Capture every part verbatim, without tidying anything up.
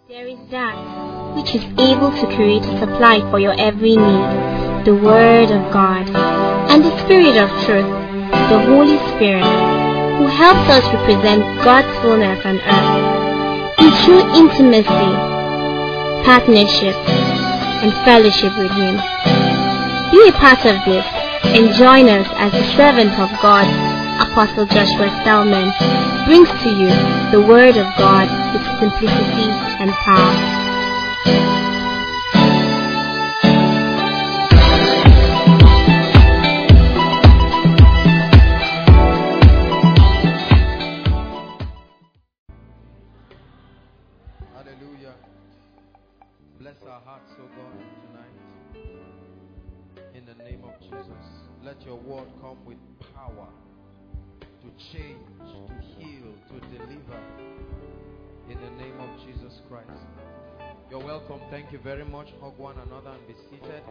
There is that which is able to create a supply for your every need, the Word of God, and the Spirit of truth, the Holy Spirit, who helps us represent God's fullness on earth in true intimacy, partnership, and fellowship with Him. Be a part of this and join us as the servant of God, Apostle Joshua Selman, brings to you the Word of God with simplicity and power. Hallelujah. Bless our hearts, O God, tonight. In the name of Jesus. Let your word come with power to change, to heal, to deliver. In the name of Jesus Christ. You're welcome. Thank you very much. Hug one another and be seated.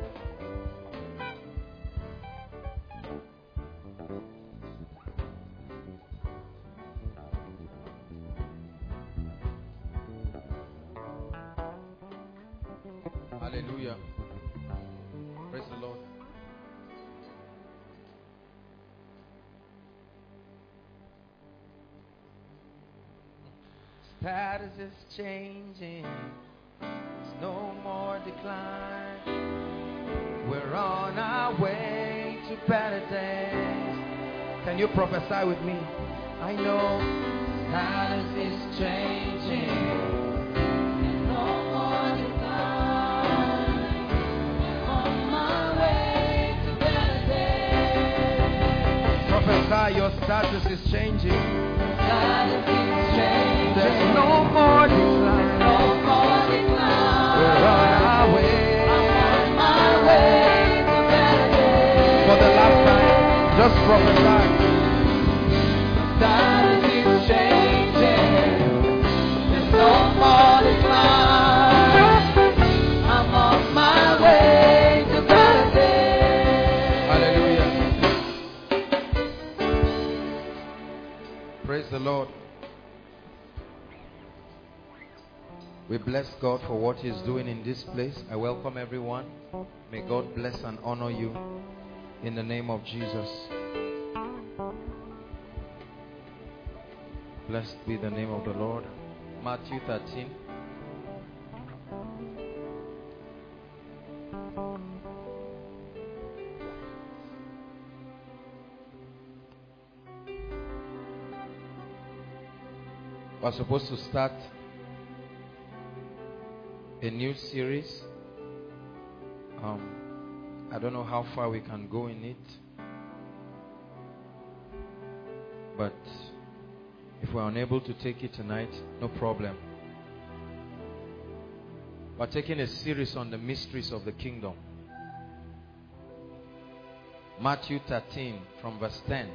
Hallelujah. Praise the Lord. Status is changing. There's no more decline. We're on our way to better days. Can you prophesy with me? I know status is changing. There's no more decline. On my way to better days. Prophesy, your status is changing. Status is changing. There's no more decline. No more decline. We're on our way. I'm on my way to better days. For the last time, just prophesy. Status is changing. There's no more decline. I'm on my way to better days. Hallelujah. Praise the Lord. We bless God for what He is doing in this place. I welcome everyone. May God bless and honor you in the name of Jesus. Blessed be the name of the Lord. Matthew thirteen. We're supposed to start a new series. Um, I don't know how far we can go in it, but if we're unable to take it tonight, no problem. We're taking a series on the mysteries of the kingdom. Matthew thirteen from verse ten.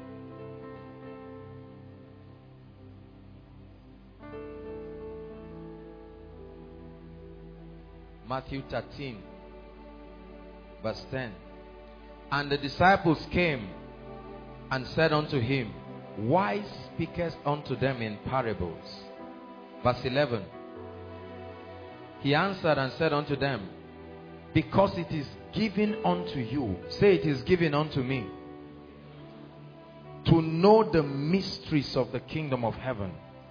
Matthew thirteen, verse ten. And the disciples came and said unto him, Why speakest unto them in parables? Verse eleven. He answered and said unto them, Because it is given unto you, say it is given unto me, to know the mysteries of the kingdom of heaven.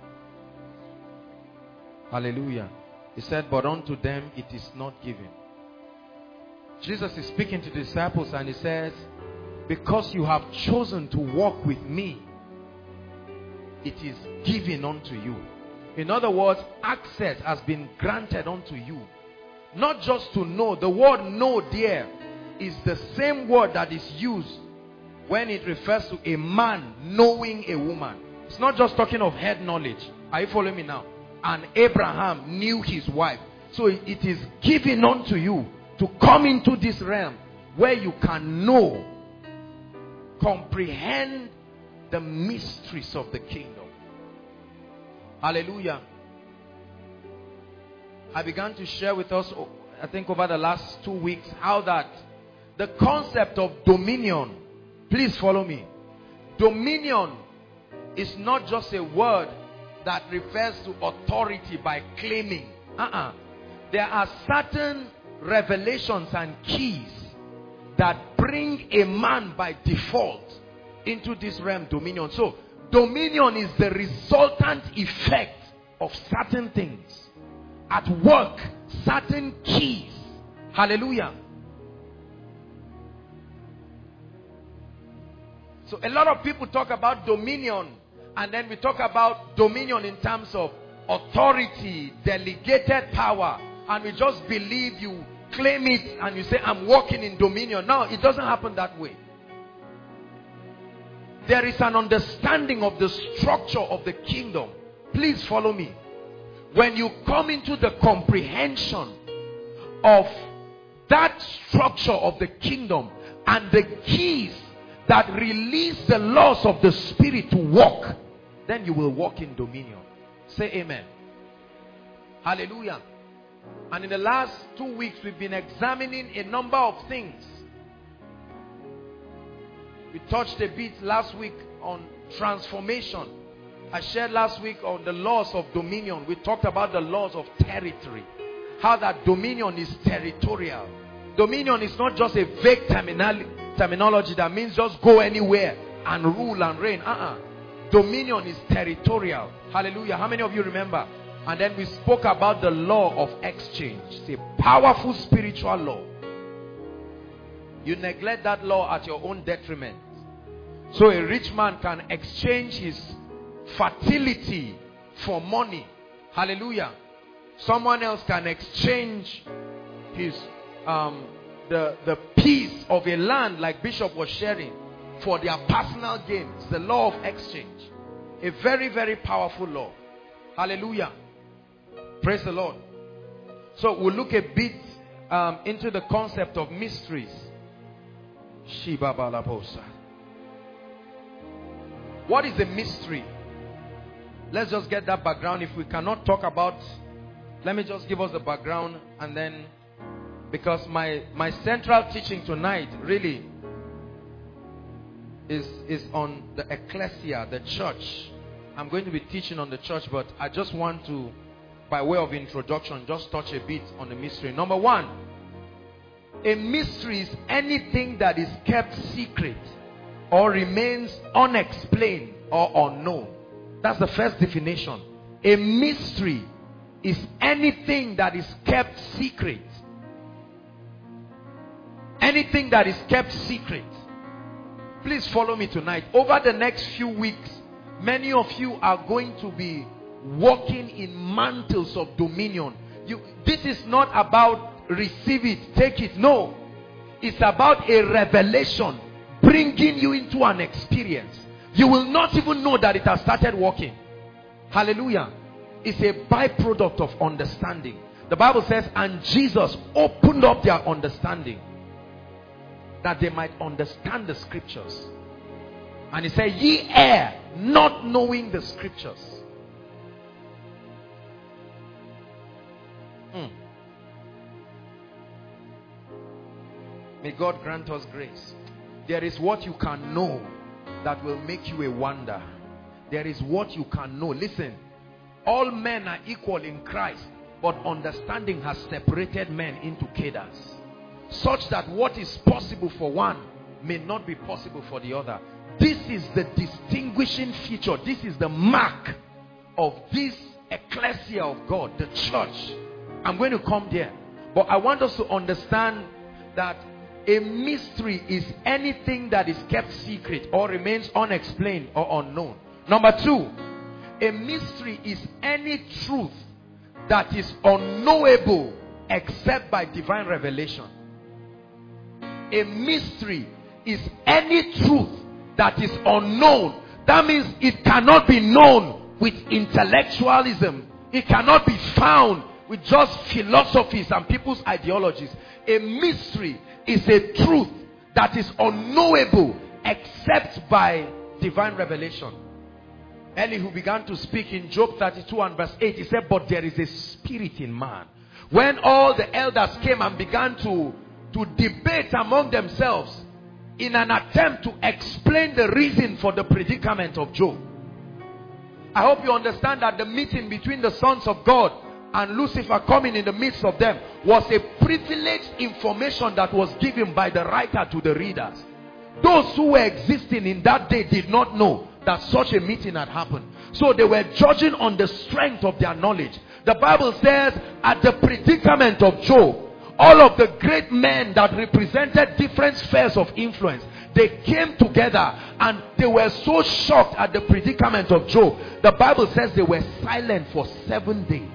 Hallelujah. He said, but unto them it is not given. Jesus is speaking to the disciples and he says, because you have chosen to walk with me, it is given unto you. In other words, access has been granted unto you. Not just to know. The word know there is the same word that is used when it refers to a man knowing a woman. It's not just talking of head knowledge. Are you following me now? And Abraham knew his wife. So it is given unto you to come into this realm where you can know, comprehend the mysteries of the kingdom. Hallelujah. I began to share with us, I think over the last two weeks, how that the concept of dominion, please follow me. Dominion is not just a word that refers to authority by claiming. Uh-uh. There are certain revelations and keys that bring a man by default into this realm, dominion. So, dominion is the resultant effect of certain things. At work, certain keys. Hallelujah. So a lot of people talk about dominion, and then we talk about dominion in terms of authority, delegated power, and we just believe you claim it and you say, I'm walking in dominion. No, it doesn't happen that way. There is an understanding of the structure of the kingdom. Please follow me. When you come into the comprehension of that structure of the kingdom and the keys that release the laws of the spirit to walk, then you will walk in dominion. Say amen. Hallelujah. And in the last two weeks we've been examining a number of things. We touched a bit last week on transformation. I shared last week on the laws of dominion. We talked about the laws of territory. How that dominion is territorial. Dominion is not just a vague terminal terminology that means just go anywhere and rule and reign. Uh-uh. Dominion is territorial. Hallelujah. How many of you remember? And then we spoke about the law of exchange. It's a powerful spiritual law. You neglect that law at your own detriment. So a rich man can exchange his fertility for money. Hallelujah. Someone else can exchange his um, the, the piece of a land, like Bishop was sharing, for their personal gain. It's the law of exchange. A very, very powerful law. Hallelujah. Praise the Lord. So we'll look a bit um, into the concept of mysteries. Shiba Balabosa. What is a mystery? Let's just get that background. If we cannot talk about, let me just give us the background, and then, because my my central teaching tonight really is is on the ecclesia, the church. I'm going to be teaching on the church, but I just want to, by way of introduction, just touch a bit on the mystery. Number one, a mystery is anything that is kept secret or remains unexplained or unknown. That's the first definition. A mystery is anything that is kept secret. Anything that is kept secret. Please follow me tonight. Over the next few weeks, many of you are going to be walking in mantles of dominion. You, this is not about receive it, take it. No. It's about a revelation bringing you into an experience. You will not even know that it has started working. Hallelujah. It's a byproduct of understanding. The Bible says, and Jesus opened up their understanding, that they might understand the scriptures. And he said, ye err, not knowing the scriptures. Mm. May God grant us grace. There is what you can know that will make you a wonder. There is what you can know. Listen, all men are equal in Christ, but understanding has separated men into cadres, such that what is possible for one may not be possible for the other. This is the distinguishing feature. This is the mark of this ecclesia of God, the church. I'm going to come there, but I want us to understand that a mystery is anything that is kept secret or remains unexplained or unknown. Number two, a mystery is any truth that is unknowable except by divine revelation. A mystery is any truth that is unknown. That means it cannot be known with intellectualism. It cannot be found with just philosophies and people's ideologies. A mystery is a truth that is unknowable except by divine revelation. Elihu began to speak in Job thirty-two and verse eight. He said, but there is a spirit in man. When all the elders came and began to, to debate among themselves in an attempt to explain the reason for the predicament of Job. I hope you understand that the meeting between the sons of God and Lucifer coming in the midst of them was a privileged information that was given by the writer to the readers. Those who were existing in that day did not know that such a meeting had happened. So they were judging on the strength of their knowledge. The Bible says at the predicament of Job, all of the great men that represented different spheres of influence, they came together and they were so shocked at the predicament of Job. The Bible says they were silent for seven days.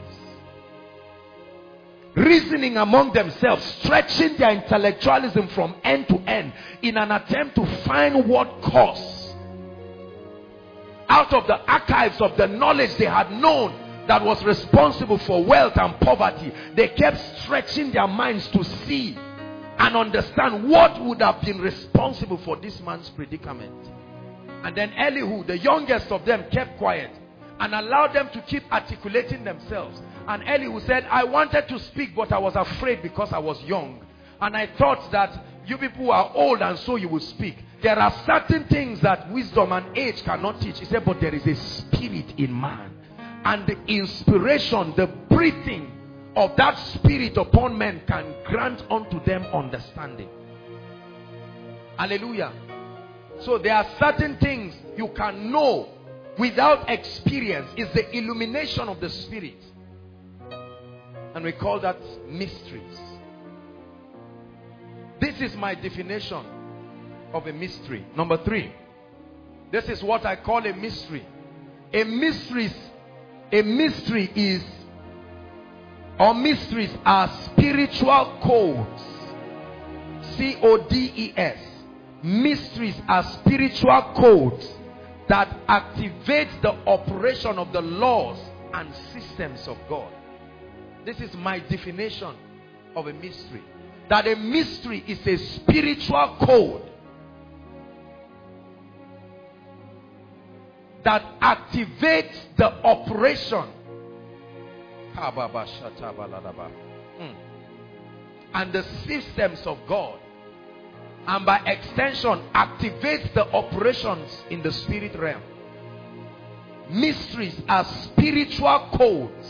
Reasoning among themselves, stretching their intellectualism from end to end in an attempt to find what cause. Out of the archives of the knowledge they had known that was responsible for wealth and poverty, they kept stretching their minds to see and understand what would have been responsible for this man's predicament. And then Elihu, the youngest of them, kept quiet and allowed them to keep articulating themselves. And Elihu said, I wanted to speak, but I was afraid because I was young. And I thought that you people are old and so you will speak. There are certain things that wisdom and age cannot teach. He said, but there is a spirit in man. And the inspiration, the breathing of that spirit upon men can grant unto them understanding. Hallelujah. So there are certain things you can know without experience. It's the illumination of the spirit. And we call that mysteries. This is my definition of a mystery. Number three. This is what I call a mystery. A mystery, a mystery is, or mysteries are spiritual codes. C O D E S. Mysteries are spiritual codes that activate the operation of the laws and systems of God. This is my definition of a mystery. That a mystery is a spiritual code that activates the operation mm. and the systems of God, and by extension activates the operations in the spirit realm. Mysteries are spiritual codes.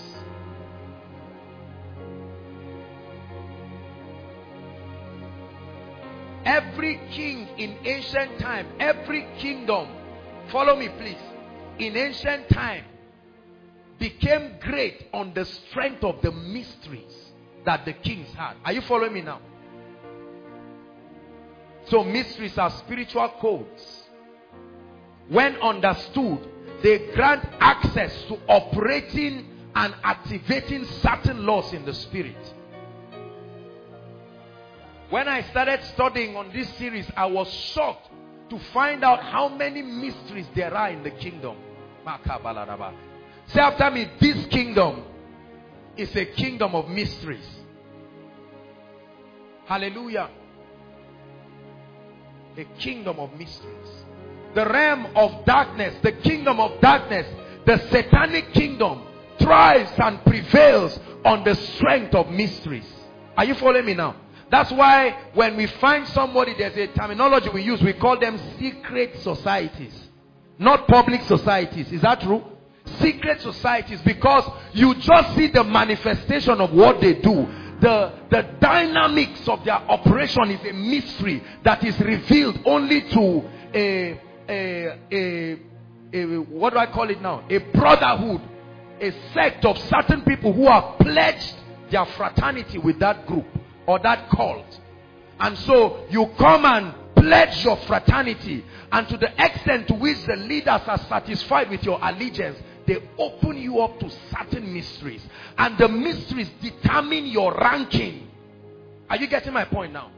Every king in ancient time, every kingdom, follow me please, in ancient time became great on the strength of the mysteries that the kings had. Are you following me now? So mysteries are spiritual codes. When understood, they grant access to operating and activating certain laws in the spirit. When I started studying on this series, I was shocked to find out how many mysteries there are in the kingdom. Say after me, this kingdom is a kingdom of mysteries. Hallelujah. A kingdom of mysteries. The realm of darkness, the kingdom of darkness, the satanic kingdom thrives and prevails on the strength of mysteries. Are you following me now? That's why when we find somebody, there's a terminology we use. We call them secret societies. Not public societies. Is that true? Secret societies, because you just see the manifestation of what they do. The, the dynamics of their operation is a mystery that is revealed only to a, a, a, a, what do I call it now? A brotherhood. A sect of certain people who have pledged their fraternity with that group or that cult. And so you come and pledge your fraternity, and to the extent to which the leaders are satisfied with your allegiance, they open you up to certain mysteries, and the mysteries determine your ranking. Are you getting my point now?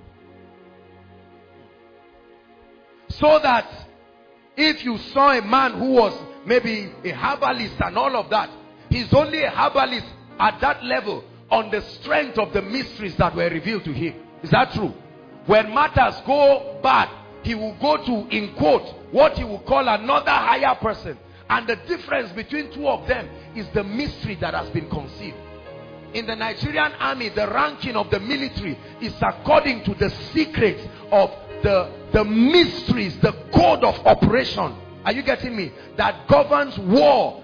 So that if you saw a man who was maybe a herbalist and all of that, he's only a herbalist at that level on the strength of the mysteries that were revealed to him. Is that true? When matters go bad, he will go to, in quote, what he will call another higher person. And the difference between two of them is the mystery that has been conceived. In the Nigerian army, the ranking of the military is according to the secrets of the, the mysteries, the code of operation. Are you getting me? That governs war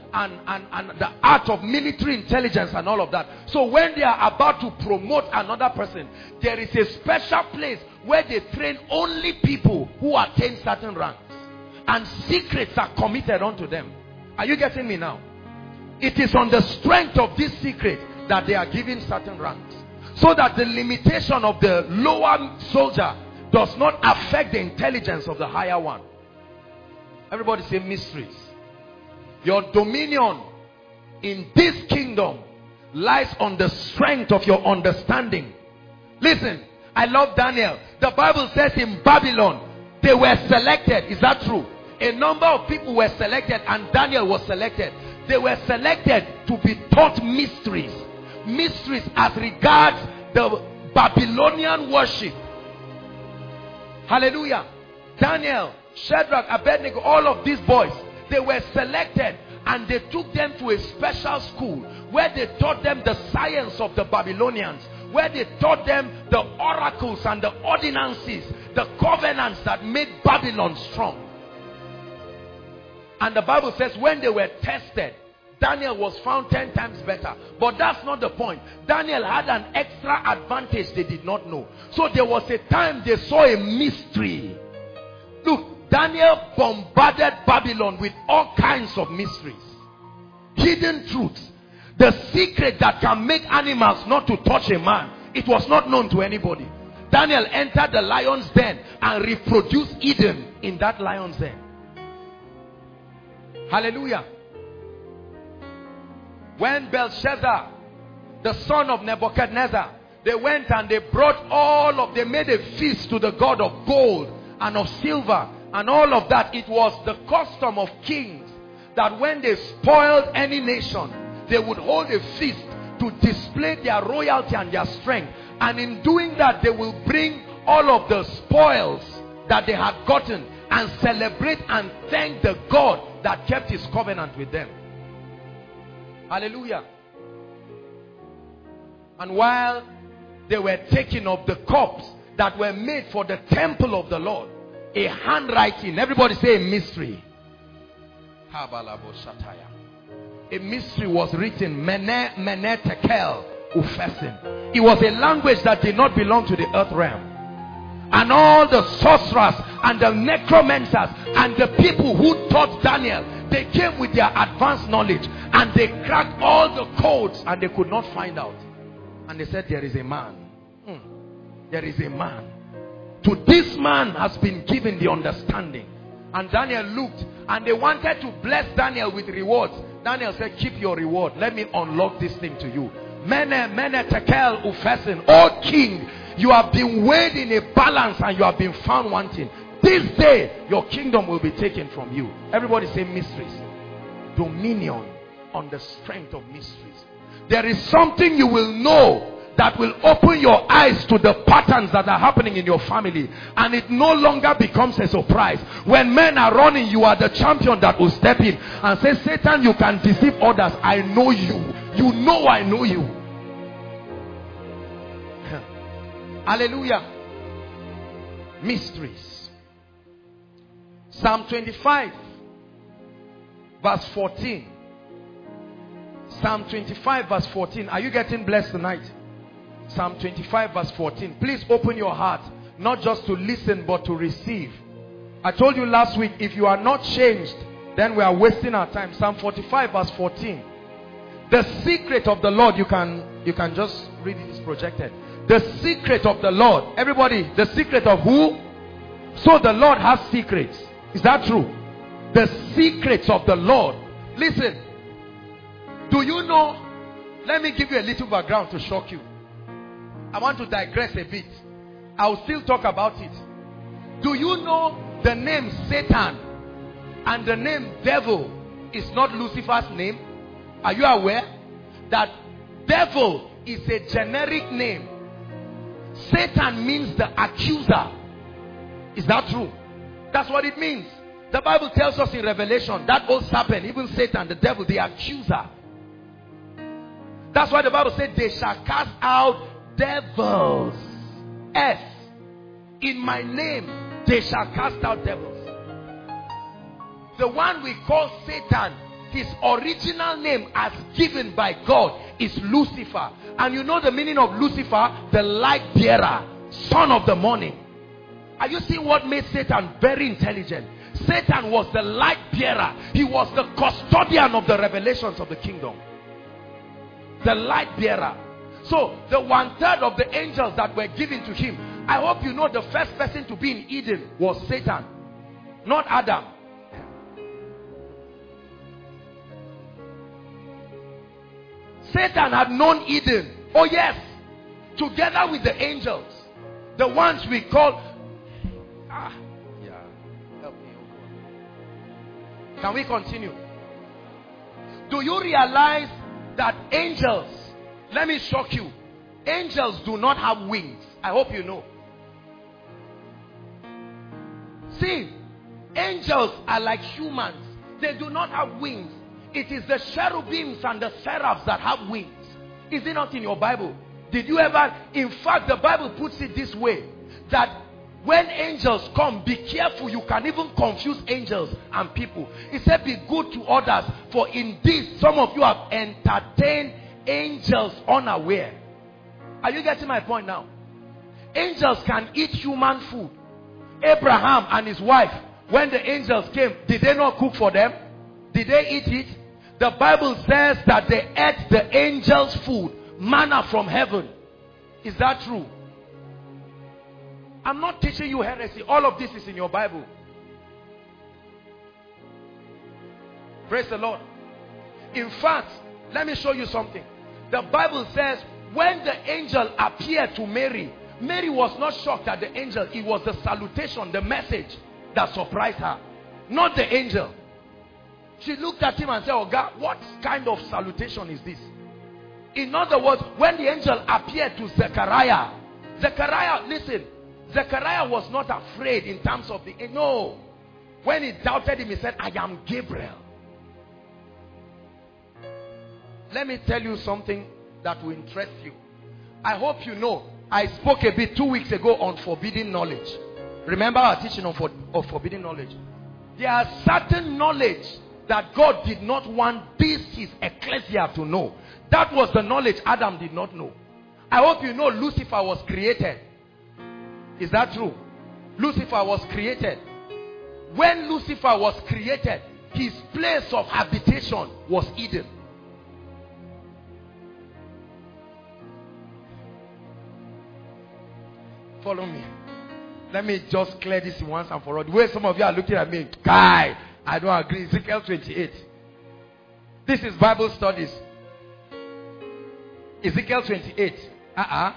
and, and, and the art of military intelligence and all of that. So when they are about to promote another person, there is a special place where they train only people who attain certain ranks. And secrets are committed unto them. Are you getting me now? It is on the strength of this secret that they are given certain ranks. So that the limitation of the lower soldier does not affect the intelligence of the higher one. Everybody say mysteries. Your dominion in this kingdom lies on the strength of your understanding. Listen, I love Daniel. The Bible says in Babylon, they were selected. Is that true? A number of people were selected and Daniel was selected. They were selected to be taught mysteries. Mysteries as regards the Babylonian worship. Hallelujah. Daniel, Shadrach, Abednego, all of these boys, they were selected and they took them to a special school where they taught them the science of the Babylonians, where they taught them the oracles and the ordinances, the covenants that made Babylon strong. And the Bible says when they were tested, Daniel was found ten times better. But that's not the point. Daniel had an extra advantage they did not know. So there was a time they saw a mystery. Look, Daniel bombarded Babylon with all kinds of mysteries. Hidden truths. The secret that can make animals not to touch a man. It was not known to anybody. Daniel entered the lion's den and reproduced Eden in that lion's den. Hallelujah. When Belshazzar, the son of Nebuchadnezzar, they went and they brought all of, they made a feast to the god of gold and of silver and all of that. It was the custom of kings that when they spoiled any nation, they would hold a feast to display their royalty and their strength. And in doing that, they will bring all of the spoils that they had gotten and celebrate and thank the God that kept his covenant with them. Hallelujah. And while they were taking of the cups that were made for the temple of the Lord, a handwriting, everybody say a mystery. A mystery was written, Mene, Mene, Tekel, Upharsin. It was a language that did not belong to the earth realm. And all the sorcerers and the necromancers and the people who taught Daniel, they came with their advanced knowledge and they cracked all the codes and they could not find out. And they said, there is a man. Hmm. There is a man. To this man has been given the understanding. And Daniel looked and they wanted to bless Daniel with rewards. Daniel said, keep your reward. Let me unlock this thing to you. Mene, Mene, Tekel, Upharsin. O king, you have been weighed in a balance and you have been found wanting. This day, your kingdom will be taken from you. Everybody say mysteries. Dominion on the strength of mysteries. There is something you will know that will open your eyes to the patterns that are happening in your family. And it no longer becomes a surprise. When men are running, you are the champion that will step in and say, Satan, you can deceive others. I know you. You know I know you. Hallelujah. Mysteries. Psalm twenty-five verse fourteen. Psalm twenty-five verse fourteen. Are you getting blessed tonight? Psalm twenty-five verse fourteen. Please open your heart, not just to listen but to receive. I told you last week, if you are not changed, then we are wasting our time. Psalm forty-five verse fourteen. The secret of the Lord, you can you can just read it, it's projected. The secret of the Lord. Everybody, the secret of who? So the Lord has secrets. Is that true? The secrets of the Lord. Listen. Do you know? Let me give you a little background to shock you. I want to digress a bit. I'll still talk about it. Do you know the name Satan and the name devil is not Lucifer's name? Are you aware that devil is a generic name? Satan means the accuser. Is that true? That's what it means. The Bible tells us in Revelation that old serpent, even Satan, the devil, the accuser. That's why the Bible said they shall cast out devils. S. In my name they shall cast out devils. The one we call Satan his original name as given by God is Lucifer. And you know the meaning of Lucifer? The light bearer, son of the morning. Are you seeing what made Satan very intelligent? Satan was the light bearer. He was the custodian of the revelations of the kingdom. The light bearer. So the one third of the angels that were given to him, I hope you know the first person to be in Eden was Satan, not Adam. Satan had known Eden. Oh yes. Together with the angels. The ones we call... Ah, yeah. Help me, oh God. Can we continue? Do you realize that angels... Let me shock you. Angels do not have wings. I hope you know. See, angels are like humans. They do not have wings. It is the cherubims and the seraphs that have wings. Is it not in your Bible? Did you ever... In fact, the Bible puts it this way. That when angels come, be careful. You can even confuse angels and people. It said be good to others. For in this, some of you have entertained angels unaware. Are you getting my point now? Angels can eat human food. Abraham and his wife, when the angels came, did they not cook for them? Did they eat it? The Bible says that they ate the angels' food, manna from heaven. Is that true? I'm not teaching you heresy. All of this is in your Bible. Praise the Lord. In fact, let me show you something. The Bible says when the angel appeared to Mary, Mary was not shocked at the angel. It was the salutation, the message that surprised her, not the angel. She looked at him and said, "Oh God, what kind of salutation is this?" In other words, when the angel appeared to Zechariah, Zechariah, listen, Zechariah was not afraid in terms of the... No. When he doubted him, he said, "I am Gabriel." Let me tell you something that will interest you. I hope you know, I spoke a bit two weeks ago on forbidden knowledge. Remember our teaching on for, of forbidden knowledge? There are certain knowledge that God did not want this his ecclesia to know. That was the knowledge Adam did not know. I hope you know Lucifer was created. Is that true? Lucifer was created. When Lucifer was created, his place of habitation was Eden. Follow me. Let me just clear this once and for all. The way some of you are looking at me, guy, I don't agree. Ezekiel twenty-eight. This is Bible studies. Ezekiel twenty-eight. Uh-uh.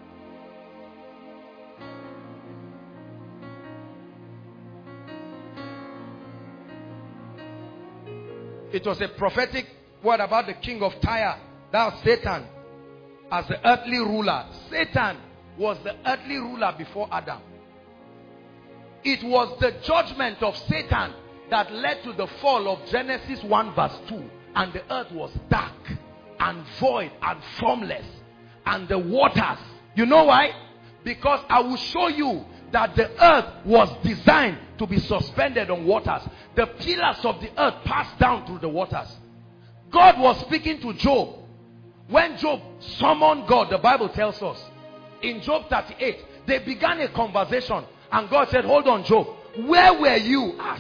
It was a prophetic word about the king of Tyre. That was Satan as the earthly ruler. Satan was the earthly ruler before Adam. It was the judgment of Satan that led to the fall of Genesis one verse two. And the earth was dark and void and formless. And the waters. You know why? Because I will show you that the earth was designed to be suspended on waters. The pillars of the earth passed down through the waters. God was speaking to Job. When Job summoned God, the Bible tells us, in Job thirty-eight, they began a conversation. And God said, "Hold on, Job. Where were you?" Ah,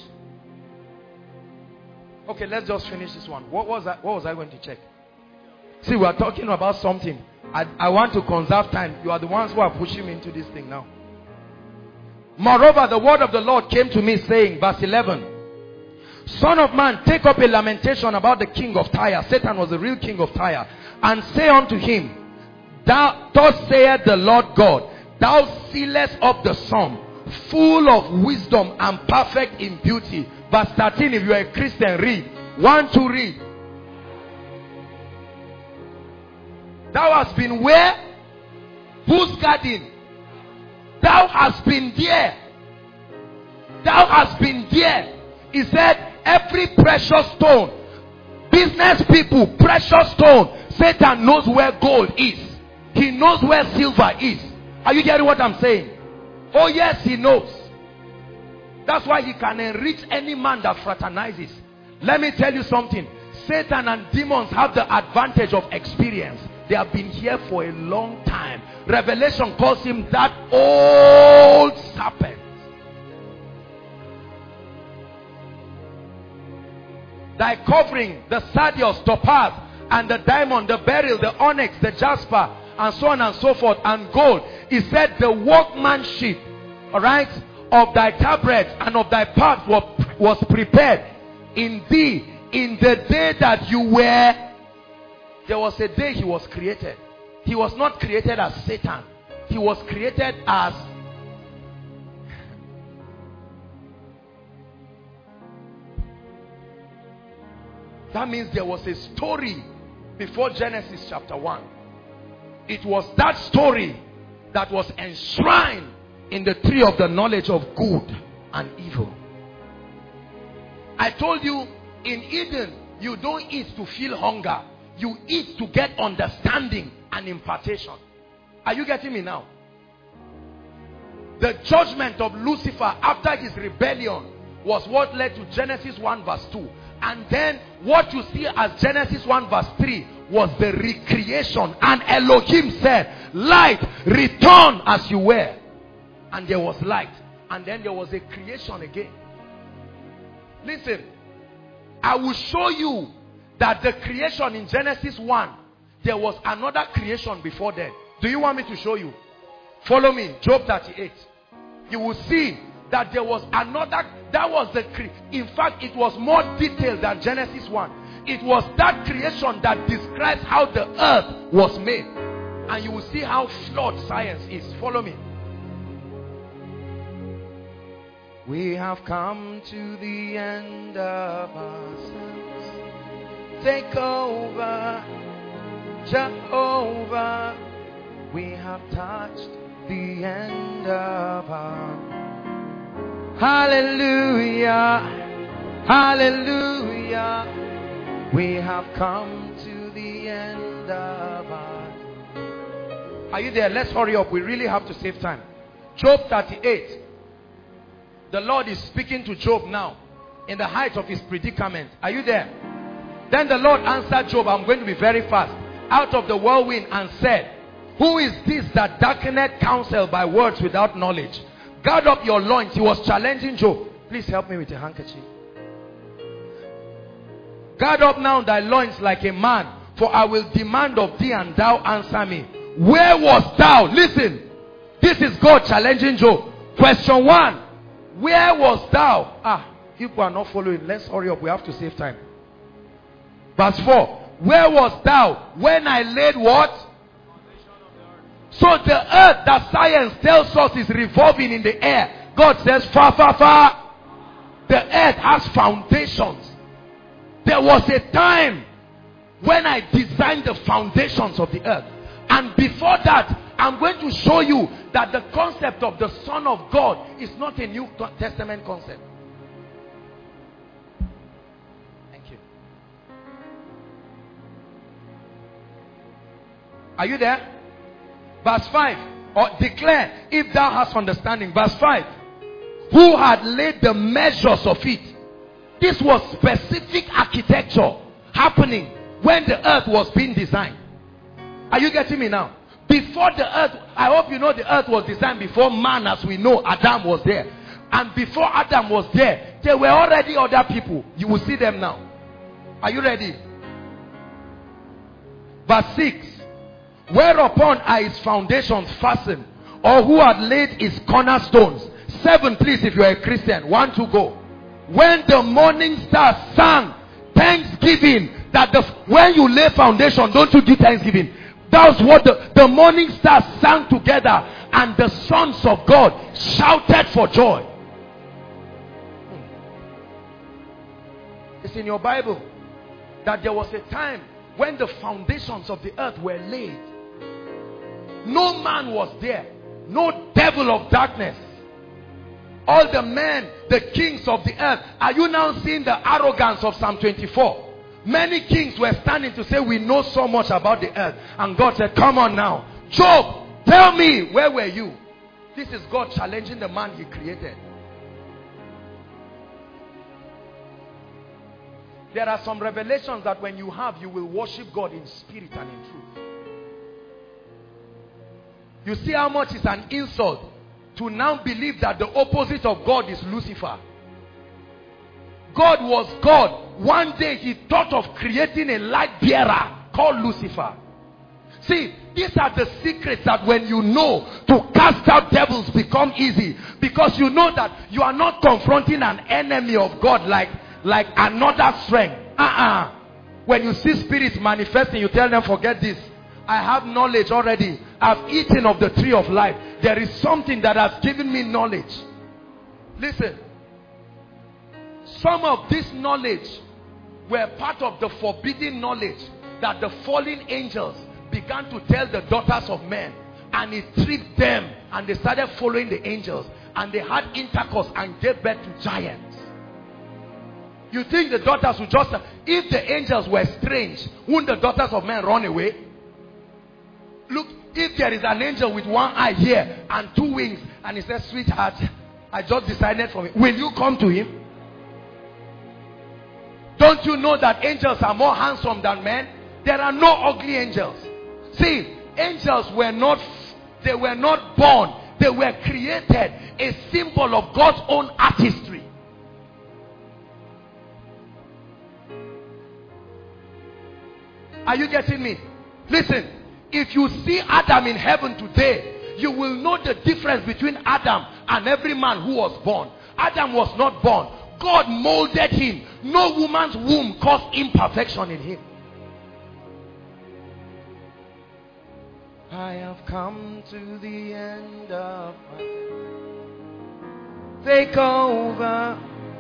okay, let's just finish this one. What was I, what was I going to check? See, we are talking about something. I, I want to conserve time. You are the ones who are pushing me into this thing now. Moreover, the word of the Lord came to me saying, verse eleven, "Son of man, take up a lamentation about the king of Tyre." Satan was the real king of Tyre. "And say unto him, Thou, thus saith the Lord God, thou sealest up the sum, full of wisdom and perfect in beauty." Verse thirteen, if you are a Christian, read. One, two, read. "Thou hast been where? Whose garden? Thou hast been there. Thou hast been there." He said, every precious stone, business people, precious stone, Satan knows where gold is. He knows where silver is. Are you getting what I'm saying? Oh yes, he knows. That's why he can enrich any man that fraternizes. Let me tell you something. Satan and demons have the advantage of experience. They have been here for a long time. Revelation calls him that old serpent. Thy covering, the sardius, topaz, and the diamond, the beryl, the onyx, the jasper, and so on and so forth, and gold. He said the workmanship, all right, of thy tabrets and of thy path was, was prepared in thee in the day that you were. There was a day he was created. He was not created as Satan. He was created as that means there was a story before Genesis chapter one. It was that story that was enshrined in the tree of the knowledge of good and evil. I told you, in Eden, you don't eat to feel hunger. You eat to get understanding and impartation. Are you getting me now? The judgment of Lucifer after his rebellion was what led to Genesis one verse two. And then what you see as Genesis one verse three was the recreation. And Elohim said, light, return as you were. And there was light. And then there was a creation again. Listen, I will show you that the creation in Genesis one, there was another creation before that. Do you want me to show you? Follow me, Job thirty-eight. You will see that there was another, that was the cre in fact it was more detailed than Genesis one. It was that creation that describes how the earth was made. And you will see how flawed science is. Follow me. We have come to the end of ourselves. Take over, Jehovah. We have touched the end of our. Hallelujah, hallelujah. We have come to the end of our. Are you there? Let's hurry up. We really have to save time. Job thirty-eight. The Lord is speaking to Job now in the height of his predicament. Are you there? Then the Lord answered Job, I'm going to be very fast, out of the whirlwind, and said, who is this that darkeneth counsel by words without knowledge? Guard up your loins. He was challenging Job. Please help me with a handkerchief. Guard up now thy loins like a man, for I will demand of thee, and thou answer me. Where was thou? Listen, this is God challenging Job. Question one. Where was thou? Ah, people are not following. Let's hurry up. We have to save time. Verse four. Where was thou when I laid what? So the earth that science tells us is revolving in the air. God says, far, far, far. The earth has foundations. There was a time when I designed the foundations of the earth. And before that, I'm going to show you that the concept of the Son of God is not a New Testament concept. Thank you. Are you there? Verse five. Or declare if thou hast understanding. Verse five. Who had laid the measures of it? This was specific architecture happening when the earth was being designed. Are you getting me now? Before the earth, I hope you know the earth was designed before man as we know. Adam was there. And before Adam was there, there were already other people. You will see them now. Are you ready? Verse six. Whereupon are his foundations fastened? Or who had laid his cornerstones? Seven, please, if you are a Christian. One to go. When the morning stars sang thanksgiving, that the when you lay foundation, don't you do thanksgiving? That's what the, the morning stars sang together, and the sons of God shouted for joy. It's in your Bible that there was a time when the foundations of the earth were laid. No man was there. No devil of darkness. All the men, the kings of the earth. Are you now seeing the arrogance of Psalm twenty-four? Many kings were standing to say, we know so much about the earth. And God said, come on now. Job, tell me, where were you? This is God challenging the man he created. There are some revelations that when you have, you will worship God in spirit and in truth. You see how much is an insult to now believe that the opposite of God is Lucifer. God was God. One day he thought of creating a light bearer called Lucifer. See, these are the secrets that when you know, to cast out devils become easy. Because you know that you are not confronting an enemy of God like, like another strength. Uh-uh. When you see spirits manifesting, you tell them, forget this. I have knowledge already. I've eaten of the tree of life. There is something that has given me knowledge. Listen. Some of this knowledge were part of the forbidden knowledge that the fallen angels began to tell the daughters of men, and it tricked them, and they started following the angels, and they had intercourse and gave birth to giants. You think the daughters would just, if the angels were strange, wouldn't the daughters of men run away? Look, if there is an angel with one eye here and two wings, and he says, sweetheart, I just decided for me, will you come to him? Don't you know that angels are more handsome than men? There are no ugly angels. See, angels were not, they were not born. They were created, a symbol of God's own artistry. Are you getting me? Listen, if you see Adam in heaven today, you will know the difference between Adam and every man who was born. Adam was not born. God molded him. No woman's womb caused imperfection in him. I have come to the end of my life. Take over.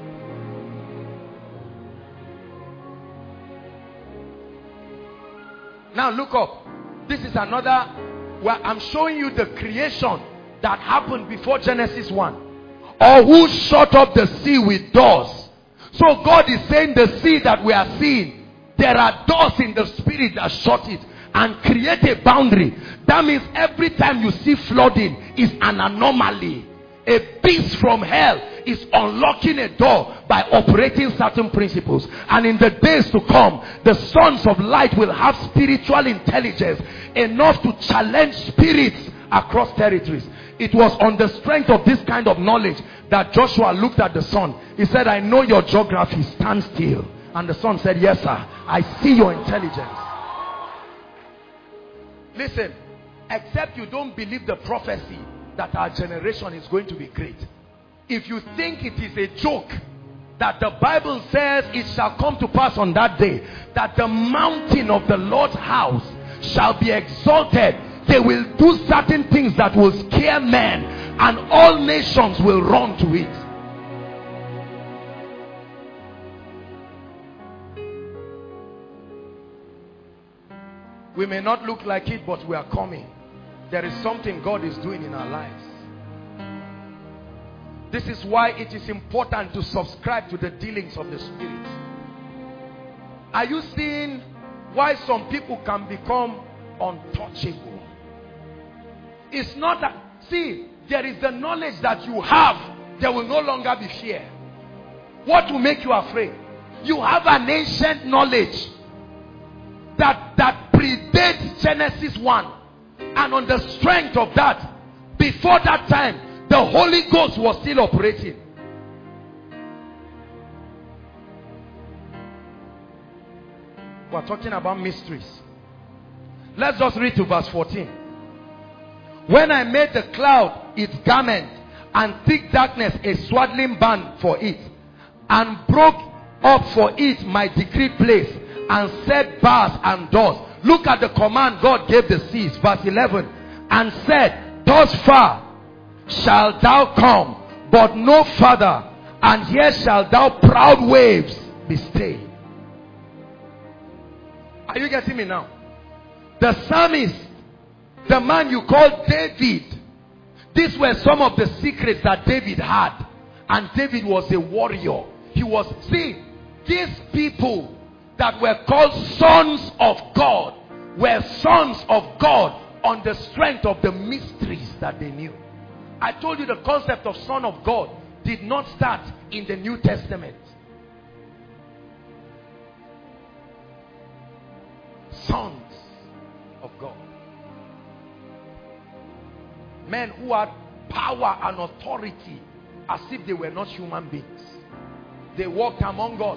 Now look up. This is another where I'm showing you the creation that happened before Genesis one. Or who shut up the sea with doors. So God is saying the sea that we are seeing, there are doors in the spirit that shut it and create a boundary. That means every time you see flooding is an anomaly. A beast from hell is unlocking a door by operating certain principles. And in the days to come, the sons of light will have spiritual intelligence enough to challenge spirits across territories. It was on the strength of this kind of knowledge that Joshua looked at the sun. He said, I know your geography, stand still. And the son said, yes sir, I see your intelligence. Listen, except you don't believe the prophecy that our generation is going to be great. If you think it is a joke that the Bible says it shall come to pass on that day that the mountain of the Lord's house shall be exalted, they will do certain things that will scare men and all nations will run to it. We may not look like it, but we are coming. There is something God is doing in our lives. This is why it is important to subscribe to the dealings of the Spirit. Are you seeing why some people can become untouchable? It's not that, see, there is the knowledge that you have, there will no longer be fear. What will make you afraid? You have an ancient knowledge that, that predates Genesis one. And on the strength of that, before that time, the Holy Ghost was still operating. We're talking about mysteries. Let's just read to verse fourteen. When I made the cloud its garment, and thick darkness a swaddling band for it, and broke up for it my decreed place, and set bars and doors. Look at the command God gave the seas. Verse eleven. And said, thus far shalt thou come, but no farther, and here shalt thou proud waves be stayed. Are you getting me now? The psalmist, the man you call David, these were some of the secrets that David had. And David was a warrior. He was, see, these people that were called sons of God were sons of God on the strength of the mysteries that they knew. I told you the concept of son of God did not start in the New Testament. sons of God. Men who had power and authority as if they were not human beings. They walked among us,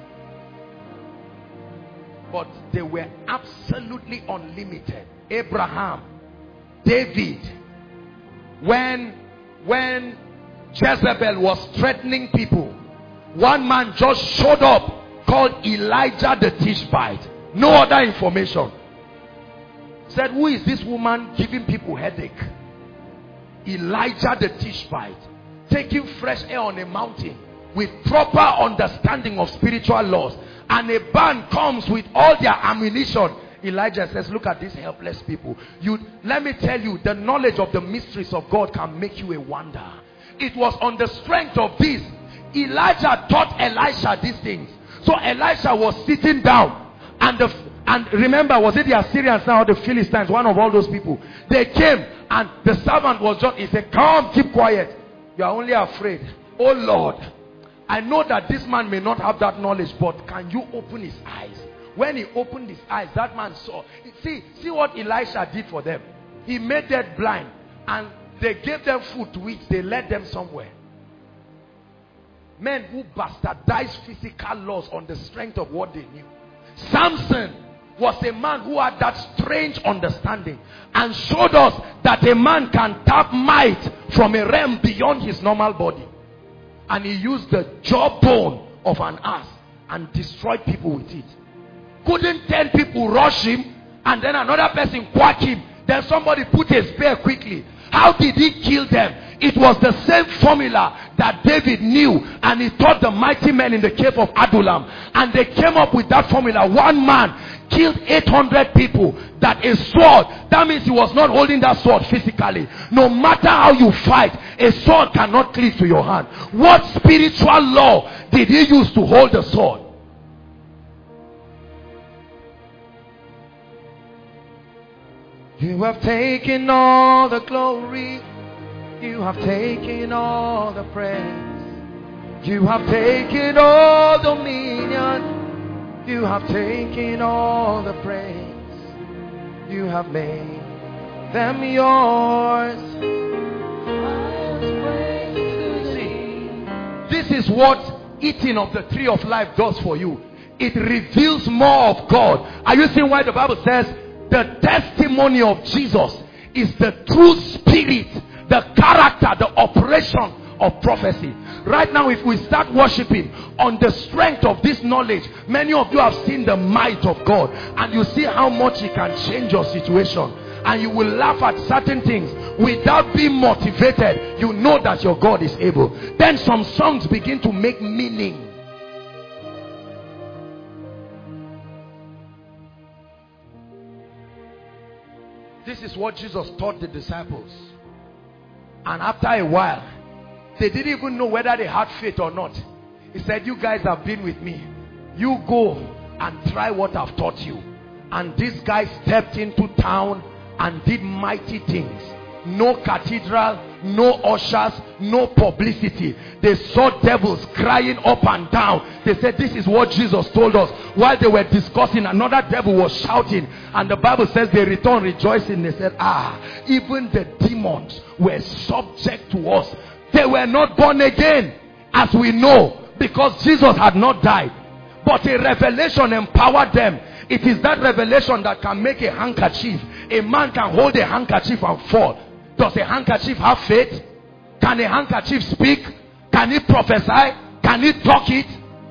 but they were absolutely unlimited. Abraham, David, when when Jezebel was threatening people, one man just showed up called Elijah the Tishbite. No other information. Said, who is this woman giving people headache? Elijah the Tishbite, taking fresh air on a mountain with proper understanding of spiritual laws. And a band comes with all their ammunition. Elijah says, look at these helpless people. You, let me tell you, the knowledge of the mysteries of God can make you a wonder. It was on the strength of this, Elijah taught Elisha these things. So Elisha was sitting down, and the and remember, was it the Assyrians now or the Philistines? One of all those people. They came, and the servant was just, he said, come, keep quiet. You are only afraid. Oh Lord, I know that this man may not have that knowledge, but can you open his eyes? When he opened his eyes, that man saw. See, see what Elisha did for them. He made them blind, and they gave them food to eat. They led them somewhere. Men who bastardized physical laws on the strength of what they knew. Samson was a man who had that strange understanding and showed us that a man can tap might from a realm beyond his normal body. And he used the jawbone of an ass and destroyed people with it. Couldn't ten people rush him and then another person quack him, then somebody put a spear quickly. How did he kill them? It was the same formula that David knew, and he taught the mighty men in the cave of Adullam, and they came up with that formula. One man killed eight hundred people. That a sword, that means he was not holding that sword physically. No matter how you fight, a sword cannot cleave to your hand. What spiritual law did he use to hold the sword? You have taken all the glory. You have taken all the praise. You have taken all dominion. You have taken all the praise. You have made them yours. See, this is what eating of the tree of life does for you. It reveals more of God. Are you seeing why the Bible says the testimony of Jesus is the true spirit, the character, the operation of prophecy? Right now, if we start worshiping on the strength of this knowledge, many of you have seen the might of God, and you see how much He can change your situation, and you will laugh at certain things without being motivated. You know that your God is able. Then some songs begin to make meaning. This is what Jesus taught the disciples. And after a while, they didn't even know whether they had faith or not. He said, you guys have been with me. You go and try what I've taught you. And these guys stepped into town and did mighty things. No cathedral, no ushers, no publicity. They saw devils crying up and down. They said, this is what Jesus told us. While they were discussing, another devil was shouting, and the Bible says they returned rejoicing. They said, ah, even the demons were subject to us. They were not born again, as we know, because Jesus had not died. But a revelation empowered them. It is that revelation that can make a handkerchief. A man can hold a handkerchief and fall. Does a handkerchief have faith? Can a handkerchief speak? Can it prophesy? Can it talk it?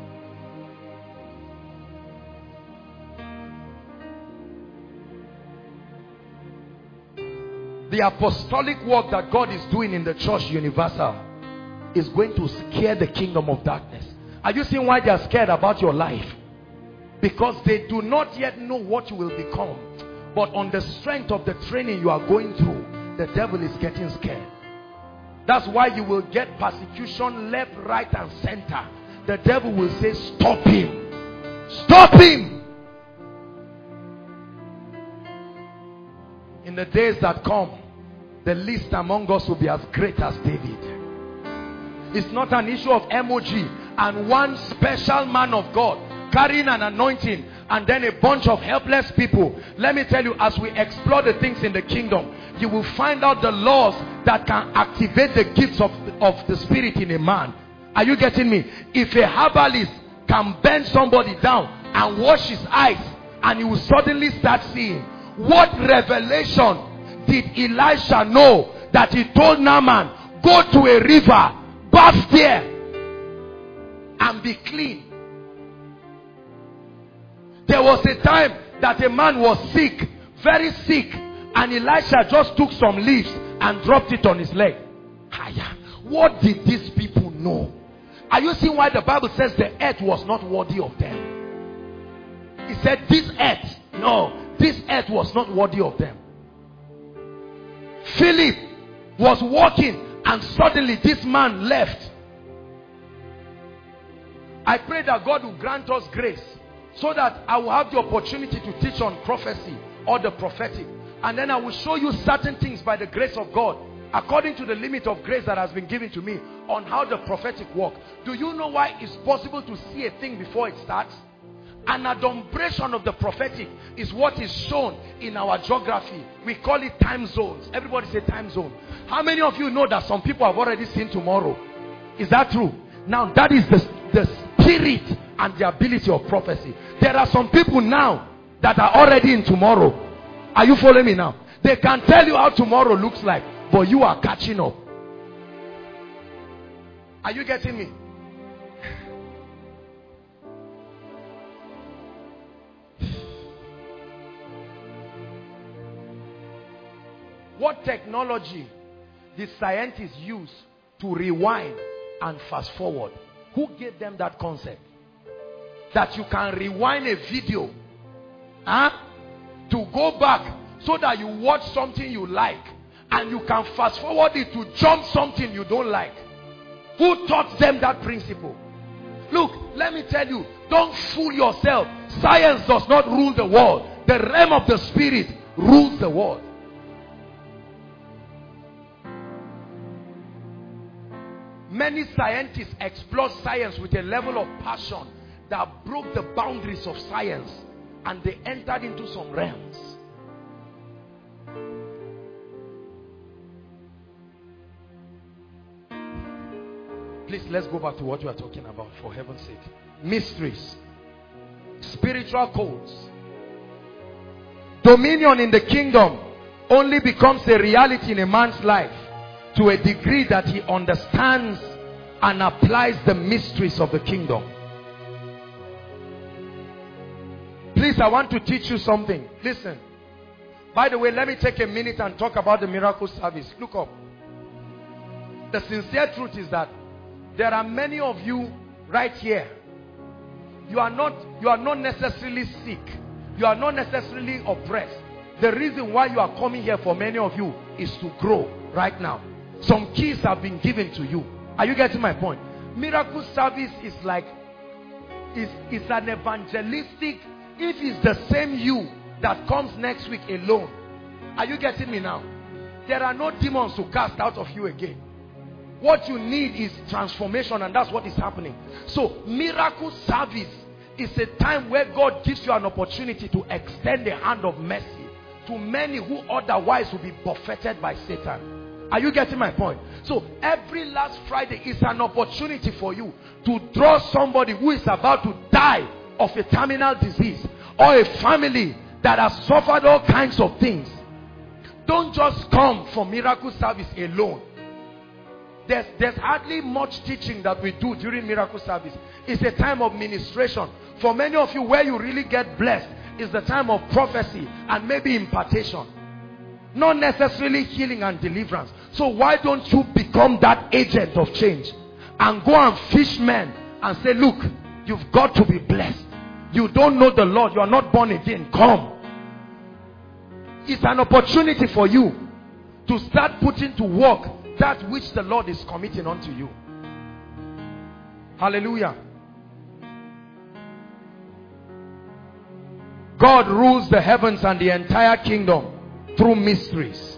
The apostolic work that God is doing in the church universal is going to scare the kingdom of darkness. Are you seeing why they are scared about your life? Because they do not yet know what you will become. But on the strength of the training you are going through, the devil is getting scared. That's why you will get persecution left, right, and center. The devil will say, stop him. Stop him. In the days that come, the least among us will be as great as David. It's not an issue of emoji and one special man of God carrying an anointing and then a bunch of helpless people. Let me tell you, as we explore the things in the kingdom, you will find out the laws that can activate the gifts of, of the spirit in a man. Are you getting me? If a herbalist can bend somebody down and wash his eyes, and he will suddenly start seeing, what revelation did Elisha know that he told Naaman, go to a river, bath there, and be clean? There was a time that a man was sick, very sick, and Elisha just took some leaves and dropped it on his leg. What did these people know? Are you seeing why the Bible says the earth was not worthy of them? He said this earth, no, this earth was not worthy of them. Philip was walking and suddenly this man left. I pray that God will grant us grace so that I will have the opportunity to teach on prophecy or the prophetic, and then I will show you certain things by the grace of God, according to the limit of grace that has been given to me, on how the prophetic work. Do you know why it's possible to see a thing before it starts? An adumbration of the prophetic is what is shown in our geography. We call it time zones. Everybody say time zone. How many of you know that some people have already seen tomorrow? Is that true? Now that is the, the spirit and the ability of prophecy. There are some people now that are already in tomorrow. Are you following me now? They can tell you how tomorrow looks like, but you are catching up. Are you getting me? What technology did scientists use to rewind and fast forward? Who gave them that concept? That you can rewind a video, huh, to go back so that you watch something you like, and you can fast forward it to jump something you don't like. Who taught them that principle? Look, let me tell you, don't fool yourself. Science does not rule the world. The realm of the spirit rules the world. Many scientists explored science with a level of passion that broke the boundaries of science, and they entered into some realms. Please, let's go back to what we are talking about, for heaven's sake. Mysteries, spiritual codes. Dominion in the kingdom only becomes a reality in a man's life to a degree that he understands and applies the mysteries of the kingdom. Please, I want to teach you something. Listen. By the way, let me take a minute and talk about the miracle service. Look up. The sincere truth is that there are many of you right here. You are not, you are not necessarily sick. You are not necessarily oppressed. The reason why you are coming here for many of you is to grow right now. Some keys have been given to you. Are you getting my point? Miracle service is like, is, is an evangelistic. If it's the same you that comes next week alone, are you getting me now? There are no demons to cast out of you again. What you need is transformation, and that's what is happening. So miracle service is a time where God gives you an opportunity to extend the hand of mercy to many who otherwise will be buffeted by Satan. Are you getting my point? So every last Friday is an opportunity for you to draw somebody who is about to die of a terminal disease, or a family that has suffered all kinds of things. Don't just come for miracle service alone. There's, there's hardly much teaching that we do during miracle service. It's a time of ministration. For many of you, where you really get blessed is the time of prophecy and maybe impartation. Not necessarily healing and deliverance. So why don't you become that agent of change and go and fish men and say, look, you've got to be blessed. You don't know the Lord. You are not born again. Come. It's an opportunity for you to start putting to work that which the Lord is committing unto you. Hallelujah. God rules the heavens and the entire kingdom through mysteries.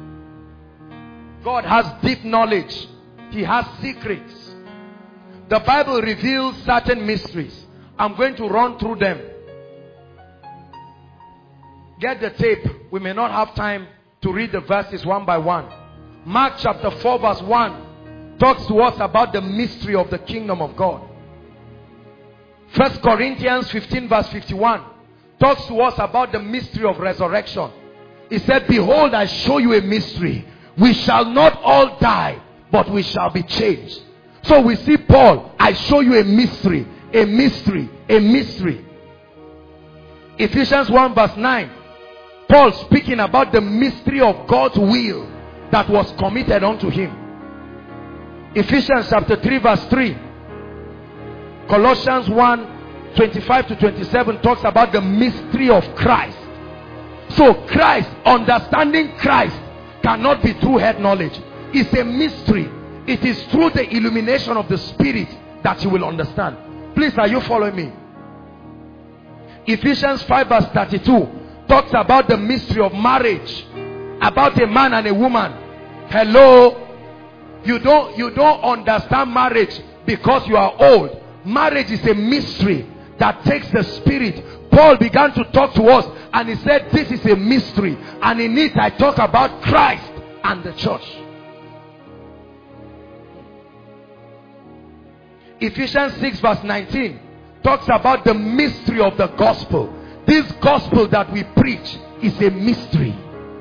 God has deep knowledge. He has secrets. The Bible reveals certain mysteries. I'm going to run through them. Get the tape. We may not have time to read the verses one by one. Mark chapter four verse one talks to us about the mystery of the kingdom of God. First Corinthians fifteen verse fifty-one talks to us about the mystery of resurrection. He said, behold, I show you a mystery. We shall not all die, but we shall be changed. So we see Paul, I show you a mystery, a mystery, a mystery. Ephesians one verse nine, Paul speaking about the mystery of God's will that was committed unto him. Ephesians chapter three verse three. Colossians one twenty-five to twenty-seven talks about the mystery of Christ. So Christ, understanding Christ cannot be through head knowledge. It's a mystery. It is through the illumination of the Spirit that you will understand. Please, are you following me? Ephesians five verse thirty-two talks about the mystery of marriage, about a man and a woman. Hello, you don't you don't understand marriage because you are old. Marriage is a mystery that takes the Spirit. Paul began to talk to us and he said this is a mystery, and in it I talk about Christ and the church. Ephesians six verse nineteen talks about the mystery of the gospel. This gospel that we preach is a mystery.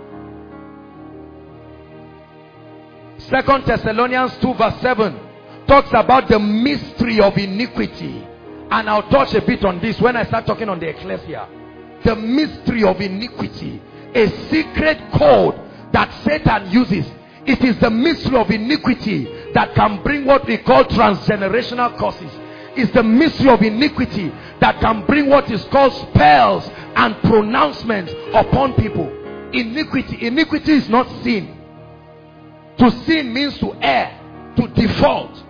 Second Thessalonians two verse seven talks about the mystery of iniquity. And I'll touch a bit on this when I start talking on the ecclesia. The mystery of iniquity. A secret code that Satan uses. It is the mystery of iniquity that can bring what we call transgenerational curses. It's the mystery of iniquity that can bring what is called spells and pronouncements upon people. Iniquity. Iniquity is not sin. To sin means to err, to default.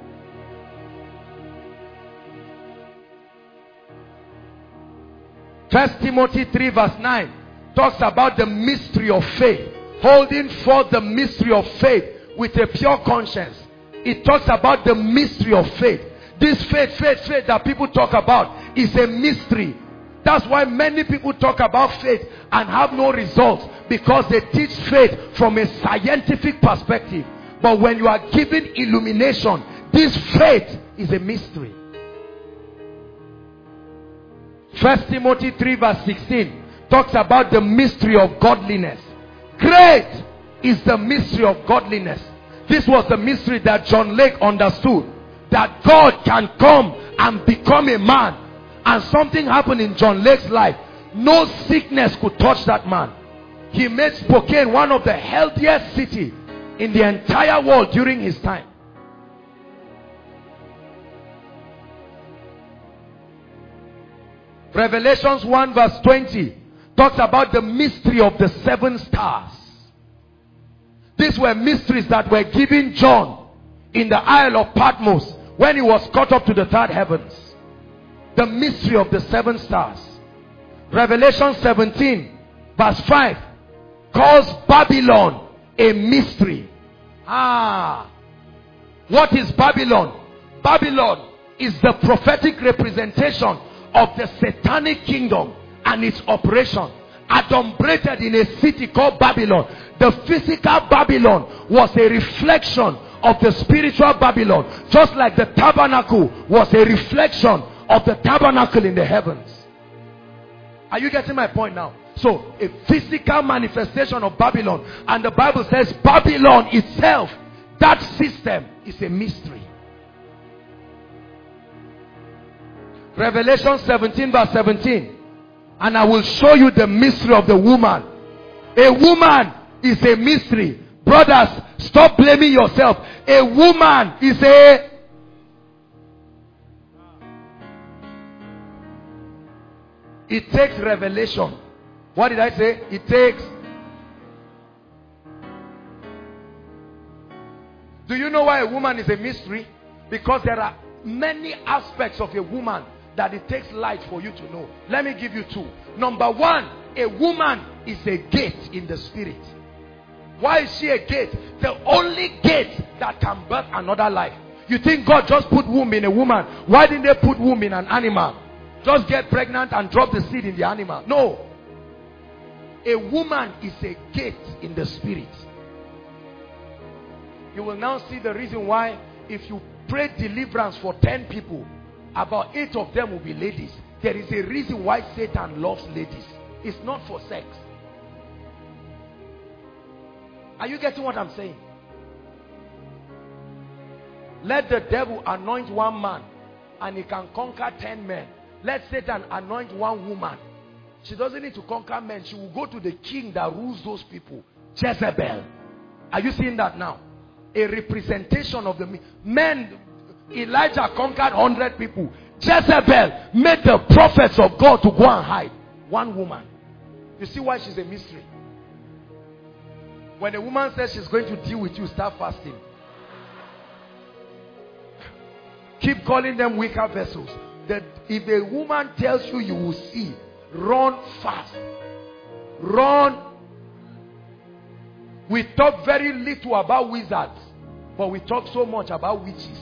First Timothy three verse nine talks about the mystery of faith. Holding forth the mystery of faith with a pure conscience. It talks about the mystery of faith. This faith, faith, faith that people talk about is a mystery. That's why many people talk about faith and have no results, because they teach faith from a scientific perspective. But when you are given illumination, this faith is a mystery. First Timothy three verse sixteen talks about the mystery of godliness. Great is the mystery of godliness. This was the mystery that John Lake understood. That God can come and become a man. And something happened in John Lake's life. No sickness could touch that man. He made Spokane one of the healthiest cities in the entire world during his time. Revelations one verse twenty talks about the mystery of the seven stars. These were mysteries that were given John in the Isle of Patmos when he was caught up to the third heavens. The mystery of the seven stars. Revelation seventeen verse five calls Babylon a mystery. Ah, what is Babylon? Babylon is the prophetic representation of the satanic kingdom and its operation, adumbrated in a city called Babylon. The physical Babylon was a reflection of the spiritual Babylon, just like the tabernacle was a reflection of the tabernacle in the heavens. Are you getting my point now? So, a physical manifestation of Babylon, and the Bible says Babylon itself, that system, is a mystery. Revelation seventeen verse seventeen, and I will show you the mystery of the woman. A woman is a mystery. Brothers, stop blaming yourself. A woman is a it takes revelation. What did I say? It takes. Do you know why a woman is a mystery? Because there are many aspects of a woman that it takes light for you to know. Let me give you two. Number one, a woman is a gate in the spirit. Why is she a gate? The only gate that can birth another life. You think God just put womb in a woman? Why didn't they put womb in an animal? Just get pregnant and drop the seed in the animal. No. A woman is a gate in the spirit. You will now see the reason why if you pray deliverance for ten people, about eight of them will be ladies. There is a reason why Satan loves ladies. It's not for sex. Are you getting what I'm saying? Let the devil anoint one man and he can conquer ten men. Let Satan anoint one woman. She doesn't need to conquer men. She will go to the king that rules those people. Jezebel. Are you seeing that now? A representation of the men. Elijah conquered one hundred people. Jezebel made the prophets of God to go and hide. One woman. You see why she's a mystery? When a woman says she's going to deal with you, start fasting. Keep calling them weaker vessels. That if a woman tells you you will see, run fast. Run. We talk very little about wizards, but we talk so much about witches.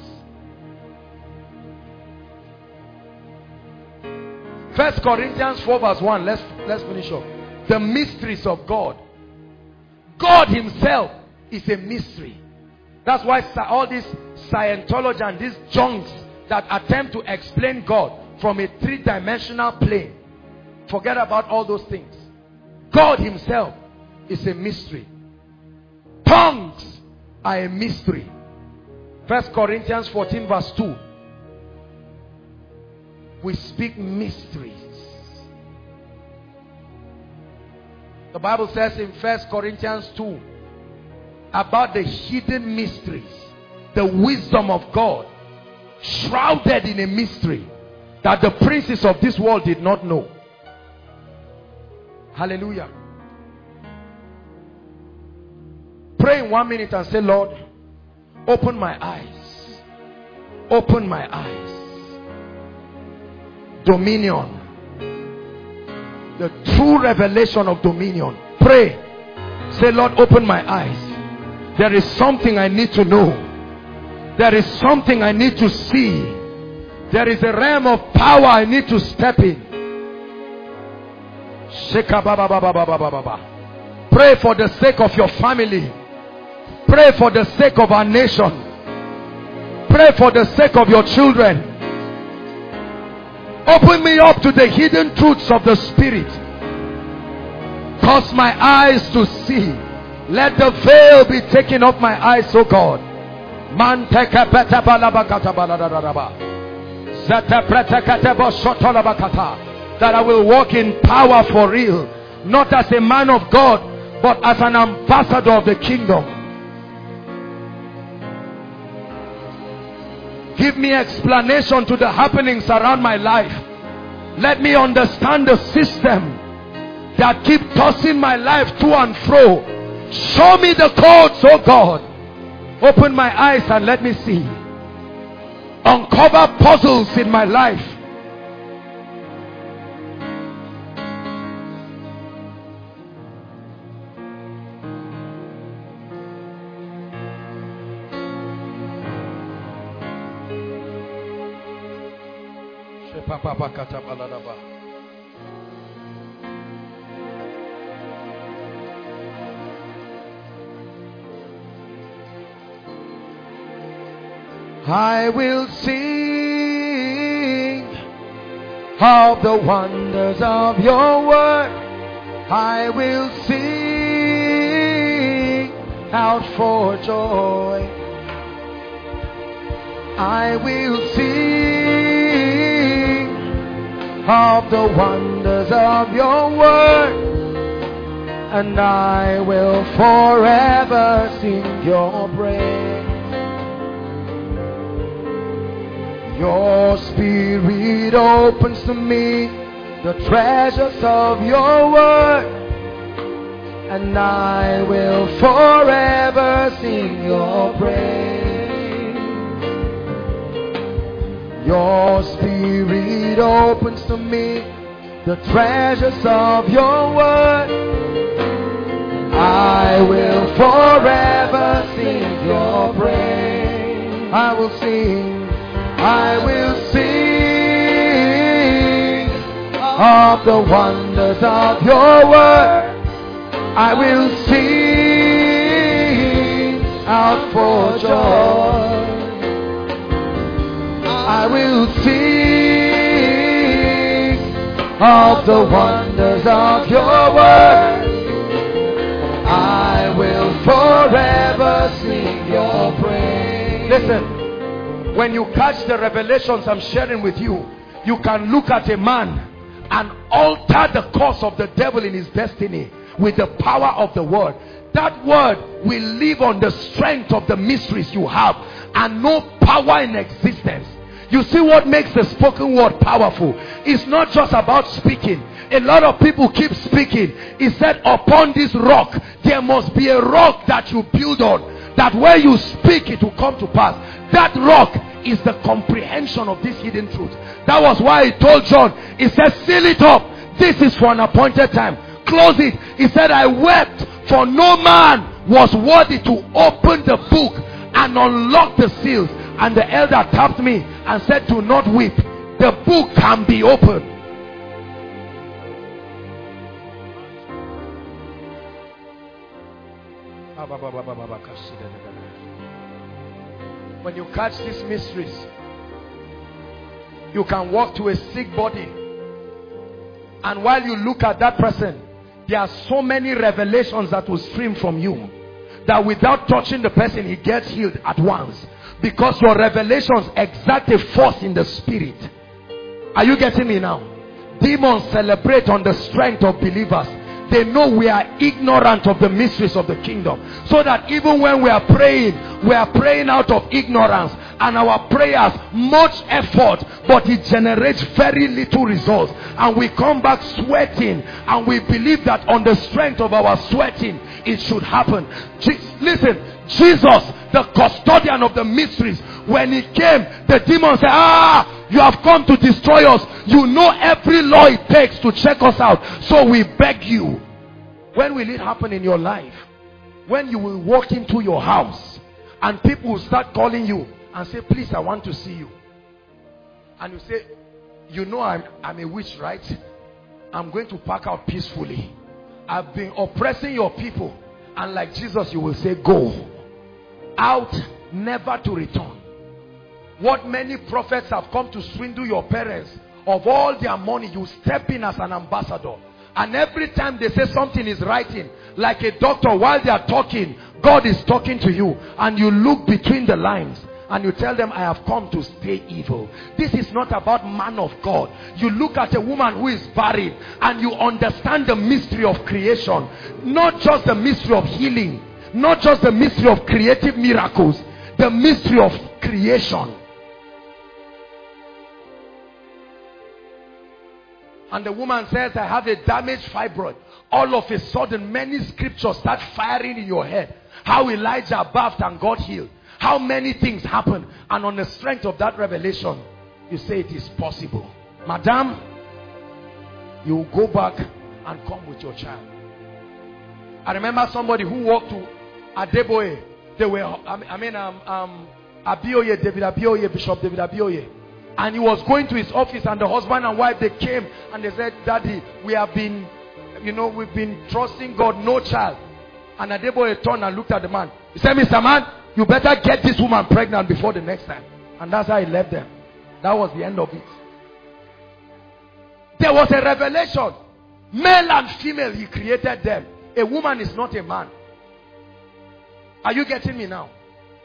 First Corinthians four verse one. Let's, let's finish up. The mysteries of God. God himself is a mystery. That's why all this Scientology and these junks that attempt to explain God from a three-dimensional plane, forget about all those things. God himself is a mystery. Tongues are a mystery. First Corinthians fourteen verse two. We speak mysteries. The Bible says in First Corinthians two about the hidden mysteries, the wisdom of God, shrouded in a mystery that the princes of this world did not know. Hallelujah. Pray in one minute and say, Lord, open my eyes. Open my eyes. Dominion. The true revelation of dominion. Pray. Say, Lord, open my eyes. There is something I need to know. There is something I need to see. There is a realm of power I need to step in. Pray for the sake of your family. Pray for the sake of our nation. Pray for the sake of your children. Open me up to the hidden truths of the Spirit. Cause my eyes to see. Let the veil be taken off my eyes, oh God. That I will walk in power for real. Not as a man of God, but as an ambassador of the kingdom. Give me explanation to the happenings around my life. Let me understand the system that keep tossing my life to and fro. Show me the codes, oh God. Open my eyes and let me see. Uncover puzzles in my life. I will sing of the wonders of your word. I will sing out for joy. I will sing of the wonders of your word, and I will forever sing your praise. Your Spirit opens to me the treasures of your word, and I will forever sing your praise. Your Spirit opens to me the treasures of your word. I will forever sing your praise. I will sing, I will sing of the wonders of your word, I will sing out for joy. I will sing of the wonders of your word. I will forever sing your praise. Listen, when you catch the revelations I'm sharing with you, you can look at a man and alter the course of the devil in his destiny with the power of the word. That word will live on the strength of the mysteries you have, and no power in existence. You see what makes the spoken word powerful? It's not just about speaking. A lot of people keep speaking. He said, upon this rock, there must be a rock that you build on, that where you speak, it will come to pass. That rock is the comprehension of this hidden truth. That was why he told John, he said, seal it up. This is for an appointed time. Close it. He said, I wept, for no man was worthy to open the book and unlock the seals. And the elder tapped me and said, do not weep. The book can be opened. When you catch these mysteries, you can walk to a sick body, and while you look at that person, there are so many revelations that will stream from you, that without touching the person, he gets healed at once, because your revelations exert a force in the spirit. Are you getting me now? Demons celebrate on the strength of believers. They know we are ignorant of the mysteries of the kingdom, so that even when we are praying, we are praying out of ignorance, and our prayers, much effort, but it generates very little results, and we come back sweating, and we believe that on the strength of our sweating it should happen. Je- listen, Jesus, the custodian of the mysteries, when he came, the demons said, ah, you have come to destroy us. You know every law it takes to check us out, so we beg you. When will it happen in your life? When you will walk into your house and people will start calling you and say, please, I want to see you. And you say, you know I'm, I'm a witch, right? I'm going to pack out peacefully. I've been oppressing your people. And like Jesus, you will say, go out, never to return. What many prophets have come to swindle your parents of all their money, you step in as an ambassador. And every time they say something is writing, like a doctor, while they are talking, God is talking to you, and you look between the lines and you tell them, I have come to stay evil. This is not about man of God. You look at a woman who is barren and you understand the mystery of creation, not just the mystery of healing, not just the mystery of creative miracles, the mystery of creation. And the woman says, I have a damaged fibroid. All of a sudden, many scriptures start firing in your head. How Elijah bathed and got healed. How many things happen. And on the strength of that revelation, you say it is possible. Madam, you go back and come with your child. I remember somebody who walked to Adeboye. They were, I mean, um, um, Abioye, David Abioye, Bishop David Abioye. And he was going to his office, and the husband and wife, they came and they said, Daddy, we have been, you know, we've been trusting God, no child. And Adeboye turned and looked at the man. He said, Mister Man, you better get this woman pregnant before the next time. And that's how he left them. That was the end of it. There was a revelation. Male and female, he created them. A woman is not a man. Are you getting me now?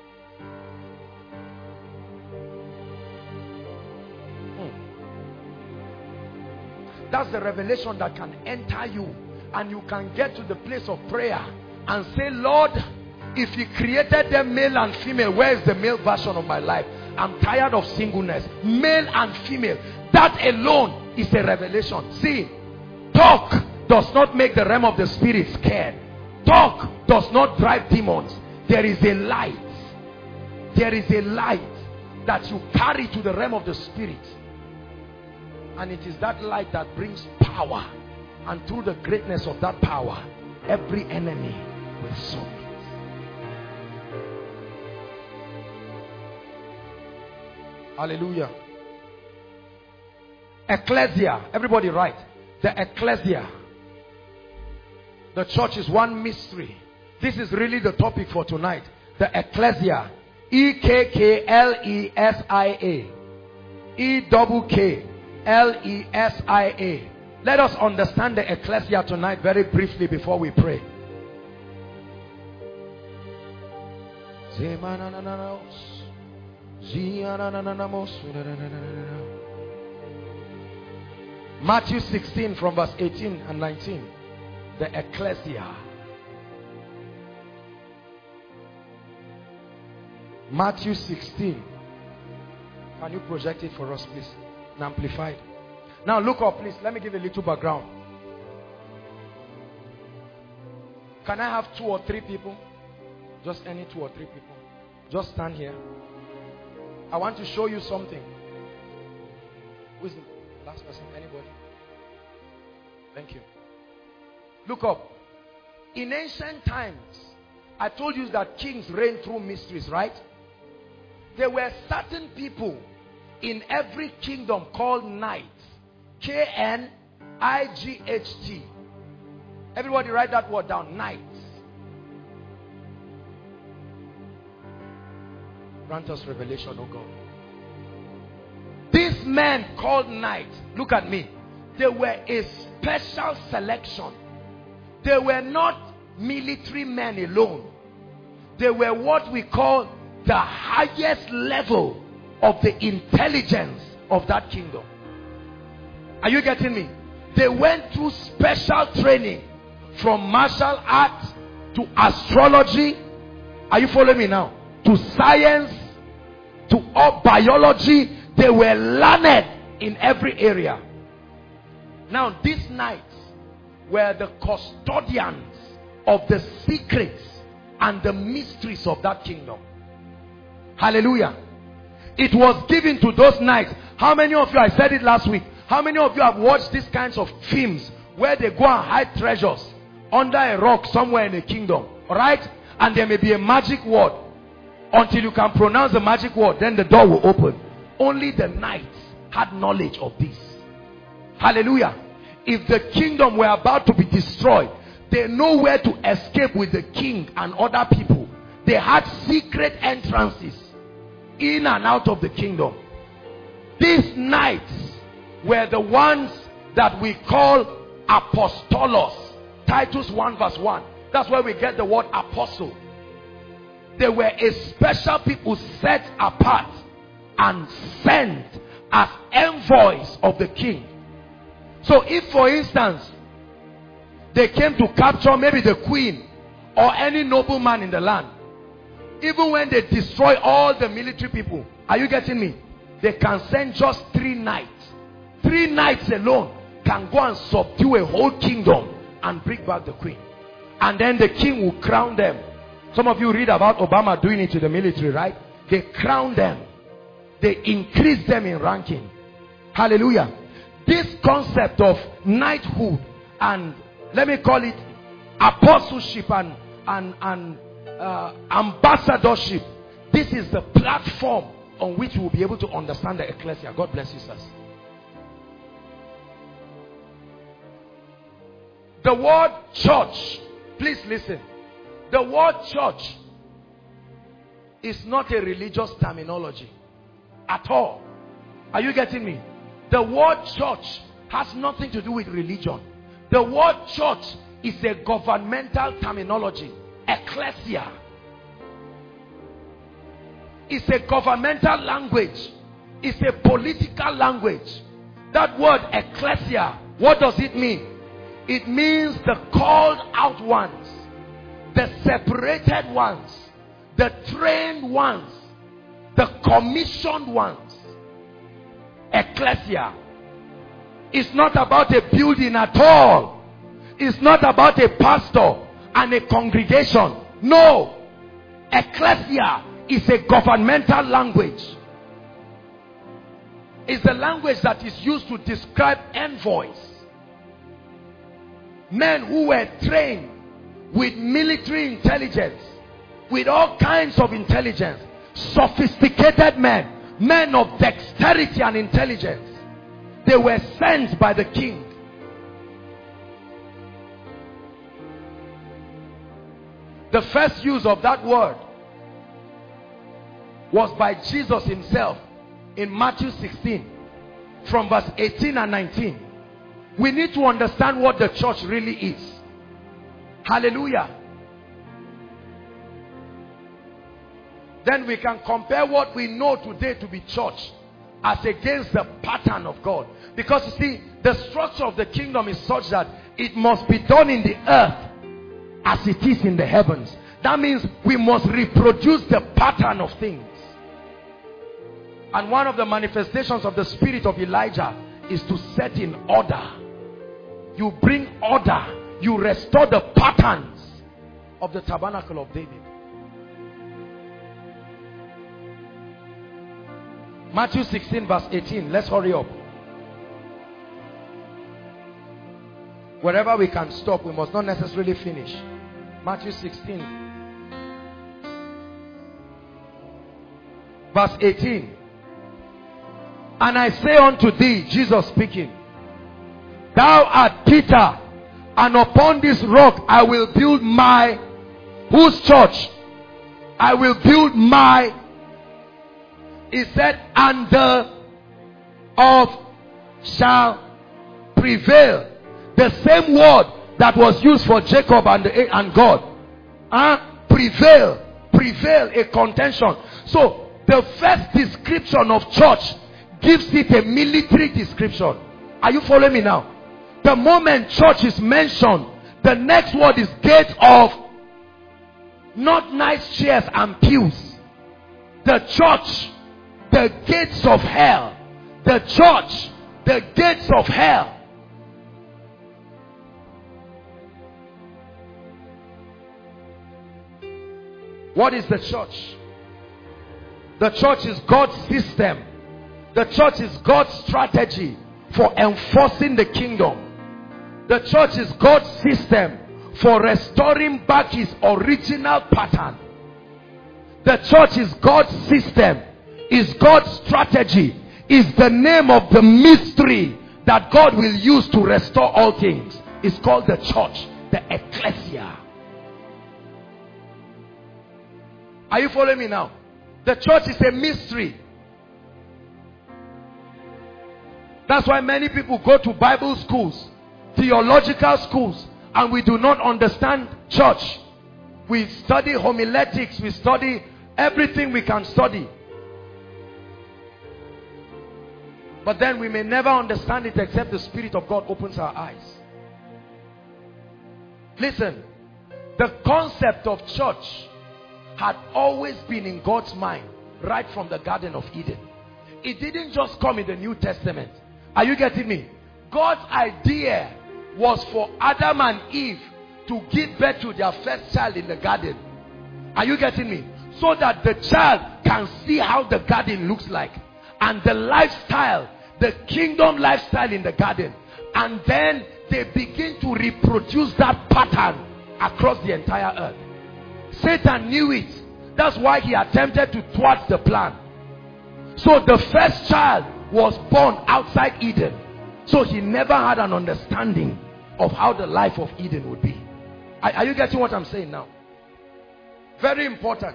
That's the revelation that can enter you, and you can get to the place of prayer and say, Lord, if he created them male and female, where is the male version of my life? I'm tired of singleness. Male and female, that alone is a revelation. See, talk does not make the realm of the spirit scared. Talk does not drive demons. There is a light. There is a light that you carry to the realm of the spirit. And it is that light that brings power. And through the greatness of that power, every enemy will submit. Hallelujah. Ecclesia. Everybody write. The ecclesia. The church is one mystery. This is really the topic for tonight. The ecclesia. E K K L E S I A. E K K L E S I A. Let us understand the ecclesia tonight very briefly before we pray. Matthew sixteen from verse eighteen and nineteen. The ecclesia. Matthew sixteen. Can you project it for us, please? And amplified. Now look up, please. Let me give a little background. Can I have two or three people? Just any two or three people. Just stand here. I want to show you something. Who is the last person? Anybody? Thank you. Look up. In ancient times, I told you that kings reigned through mysteries, right? There were certain people in every kingdom called knights. K N I G H T. Everybody write that word down. Knights. Grant us revelation, oh God. These men called knights, look at me. They were a special selection. They were not military men alone. They were what we call the highest level of the intelligence of that kingdom. Are you getting me? They went through special training from martial arts to astrology. Are you following me now? To science, to all biology. They were learned in every area. Now these knights were the custodians of the secrets and the mysteries of that kingdom. Hallelujah. It was given to those knights. How many of you, I said it last week, how many of you have watched these kinds of films where they go and hide treasures under a rock somewhere in a kingdom? Alright? And there may be a magic word. Until you can pronounce the magic word, then the door will open. Only the knights had knowledge of this. Hallelujah. If the kingdom were about to be destroyed, they know where to escape with the king and other people. They had secret entrances in and out of the kingdom. These knights were the ones that we call apostolos. Titus one verse one. That's where we get the word apostle. They were a special people set apart and sent as envoys of the king. So if, for instance, they came to capture maybe the queen or any nobleman in the land, even when they destroy all the military people, are you getting me? They can send just three knights. Three knights alone can go and subdue a whole kingdom and bring back the queen. And then the king will crown them. Some of you read about Obama doing it to the military, right? They crown them. They increase them in ranking. Hallelujah. This concept of knighthood and, let me call it, apostleship and, and, and uh, ambassadorship. This is the platform on which we will be able to understand the ecclesia. God bless you, sirs. The word church, please listen. The word church is not a religious terminology at all. Are you getting me? The word church has nothing to do with religion. The word church is a governmental terminology. Ecclesia. It's a governmental language. It's a political language. That word ecclesia, what does it mean? It means the called out ones, the separated ones, the trained ones, the commissioned ones. Ecclesia. It's not about a building at all. It's not about a pastor and a congregation. No. Ecclesia is a governmental language. It's the language that is used to describe envoys. Men who were trained with military intelligence, with all kinds of intelligence, sophisticated men, men of dexterity and intelligence. They were sent by the king. The first use of that word was by Jesus himself in Matthew sixteen from verse eighteen and nineteen. We need to understand what the church really is. Hallelujah. Then we can compare what we know today to be church as against the pattern of God. Because you see, the structure of the kingdom is such that it must be done in the earth as it is in the heavens. That means we must reproduce the pattern of things. And one of the manifestations of the spirit of Elijah is to set in order. You bring order. You restore the patterns of the tabernacle of David. Matthew sixteen verse eighteen. Let's hurry up. Wherever we can stop, we must not necessarily finish. Matthew sixteen verse eighteen. And I say unto thee, Jesus speaking, thou art Peter, and upon this rock I will build my, whose church? I will build my, he said, and the of shall prevail. The same word that was used for Jacob and, the, and God. Uh, prevail. Prevail, a contention. So, the first description of church gives it a military description. Are you following me now? The moment church is mentioned, the next word is gate of, not nice chairs and pews. The church, the gates of hell. The church, the gates of hell. What is the church? The church is God's system. The church is God's strategy for enforcing the kingdom. The church is God's system for restoring back his original pattern. The church is God's system, is God's strategy, is the name of the mystery that God will use to restore all things. It's called the church, the ecclesia. Are you following me now? The church is a mystery. That's why many people go to Bible schools, theological schools, and we do not understand church. We study homiletics, we study everything we can study. But then we may never understand it except the Spirit of God opens our eyes. Listen, the concept of church had always been in God's mind right from the Garden of Eden. It didn't just come in the New Testament. Are you getting me? God's idea was for Adam and Eve to give birth to their first child in the garden. Are you getting me? So that the child can see how the garden looks like, and the lifestyle, the kingdom lifestyle in the garden. And then they begin to reproduce that pattern across the entire earth. Satan knew it. That's why he attempted to thwart the plan. So the first child was born outside Eden. So he never had an understanding of how the life of Eden would be. Are, are you getting what I'm saying now? Very important.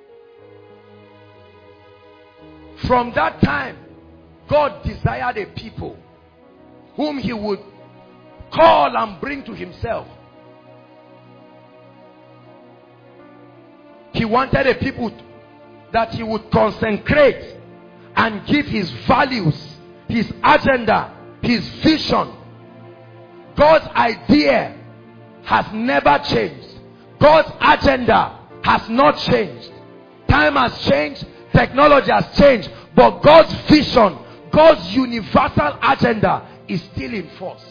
From that time, God desired a people whom he would call and bring to himself. He wanted a people that he would consecrate and give his values, his agenda, his vision. God's idea has never changed. God's agenda has not changed. Time has changed, technology has changed, but God's vision, God's universal agenda is still in force.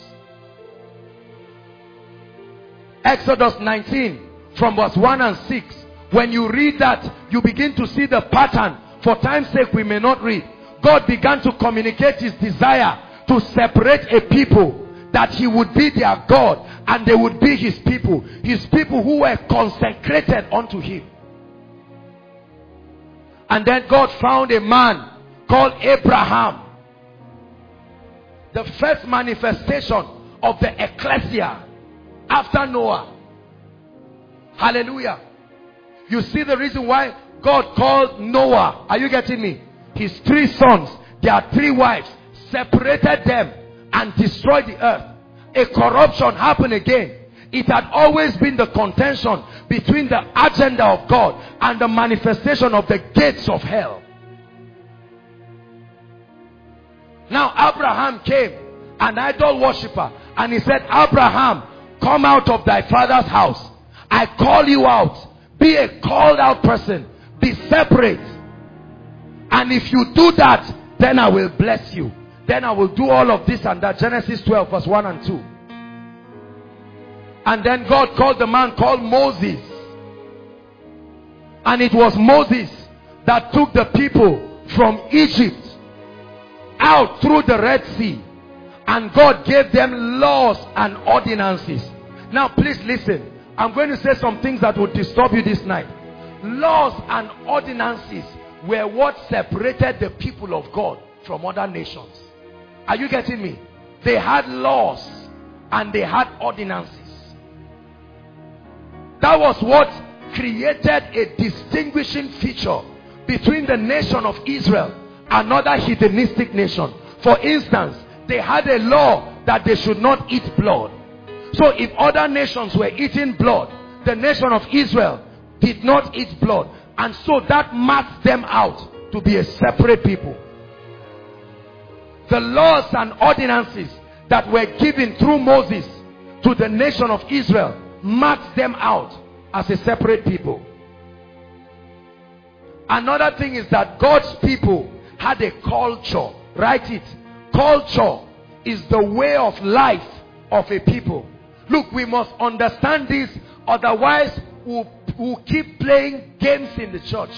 Exodus nineteen from verse one and six. When you read that, you begin to see the pattern. For time's sake, we may not read. God began to communicate his desire to separate a people, that he would be their God and they would be his people. His people who were consecrated unto him. And then God found a man called Abraham. The first manifestation of the ecclesia after Noah. Hallelujah. You see the reason why God called Noah. Are you getting me? His three sons, their three wives, separated them and destroyed the earth. A corruption happened again. It had always been the contention between the agenda of God and the manifestation of the gates of hell. Now Abraham came, an idol worshiper, and he said, Abraham, come out of thy father's house. I call you out. Be a called out person. Be separate. And if you do that, then I will bless you. Then I will do all of this and that. Genesis twelve verse one and two. And then God called the man called Moses. And it was Moses that took the people from Egypt out through the Red Sea. And God gave them laws and ordinances. Now please listen. I'm going to say some things that will disturb you this night. Laws and ordinances were what separated the people of God from other nations. Are you getting me? They had laws and they had ordinances. That was what created a distinguishing feature between the nation of Israel and other heathenistic nation. For instance, they had a law that they should not eat blood. So if other nations were eating blood, the nation of Israel did not eat blood. And so that marked them out to be a separate people. The laws and ordinances that were given through Moses to the nation of Israel marked them out as a separate people. Another thing is that God's people had a culture. Write it. Culture is the way of life of a people. Look, we must understand this, otherwise we'll, we'll keep playing games in the church.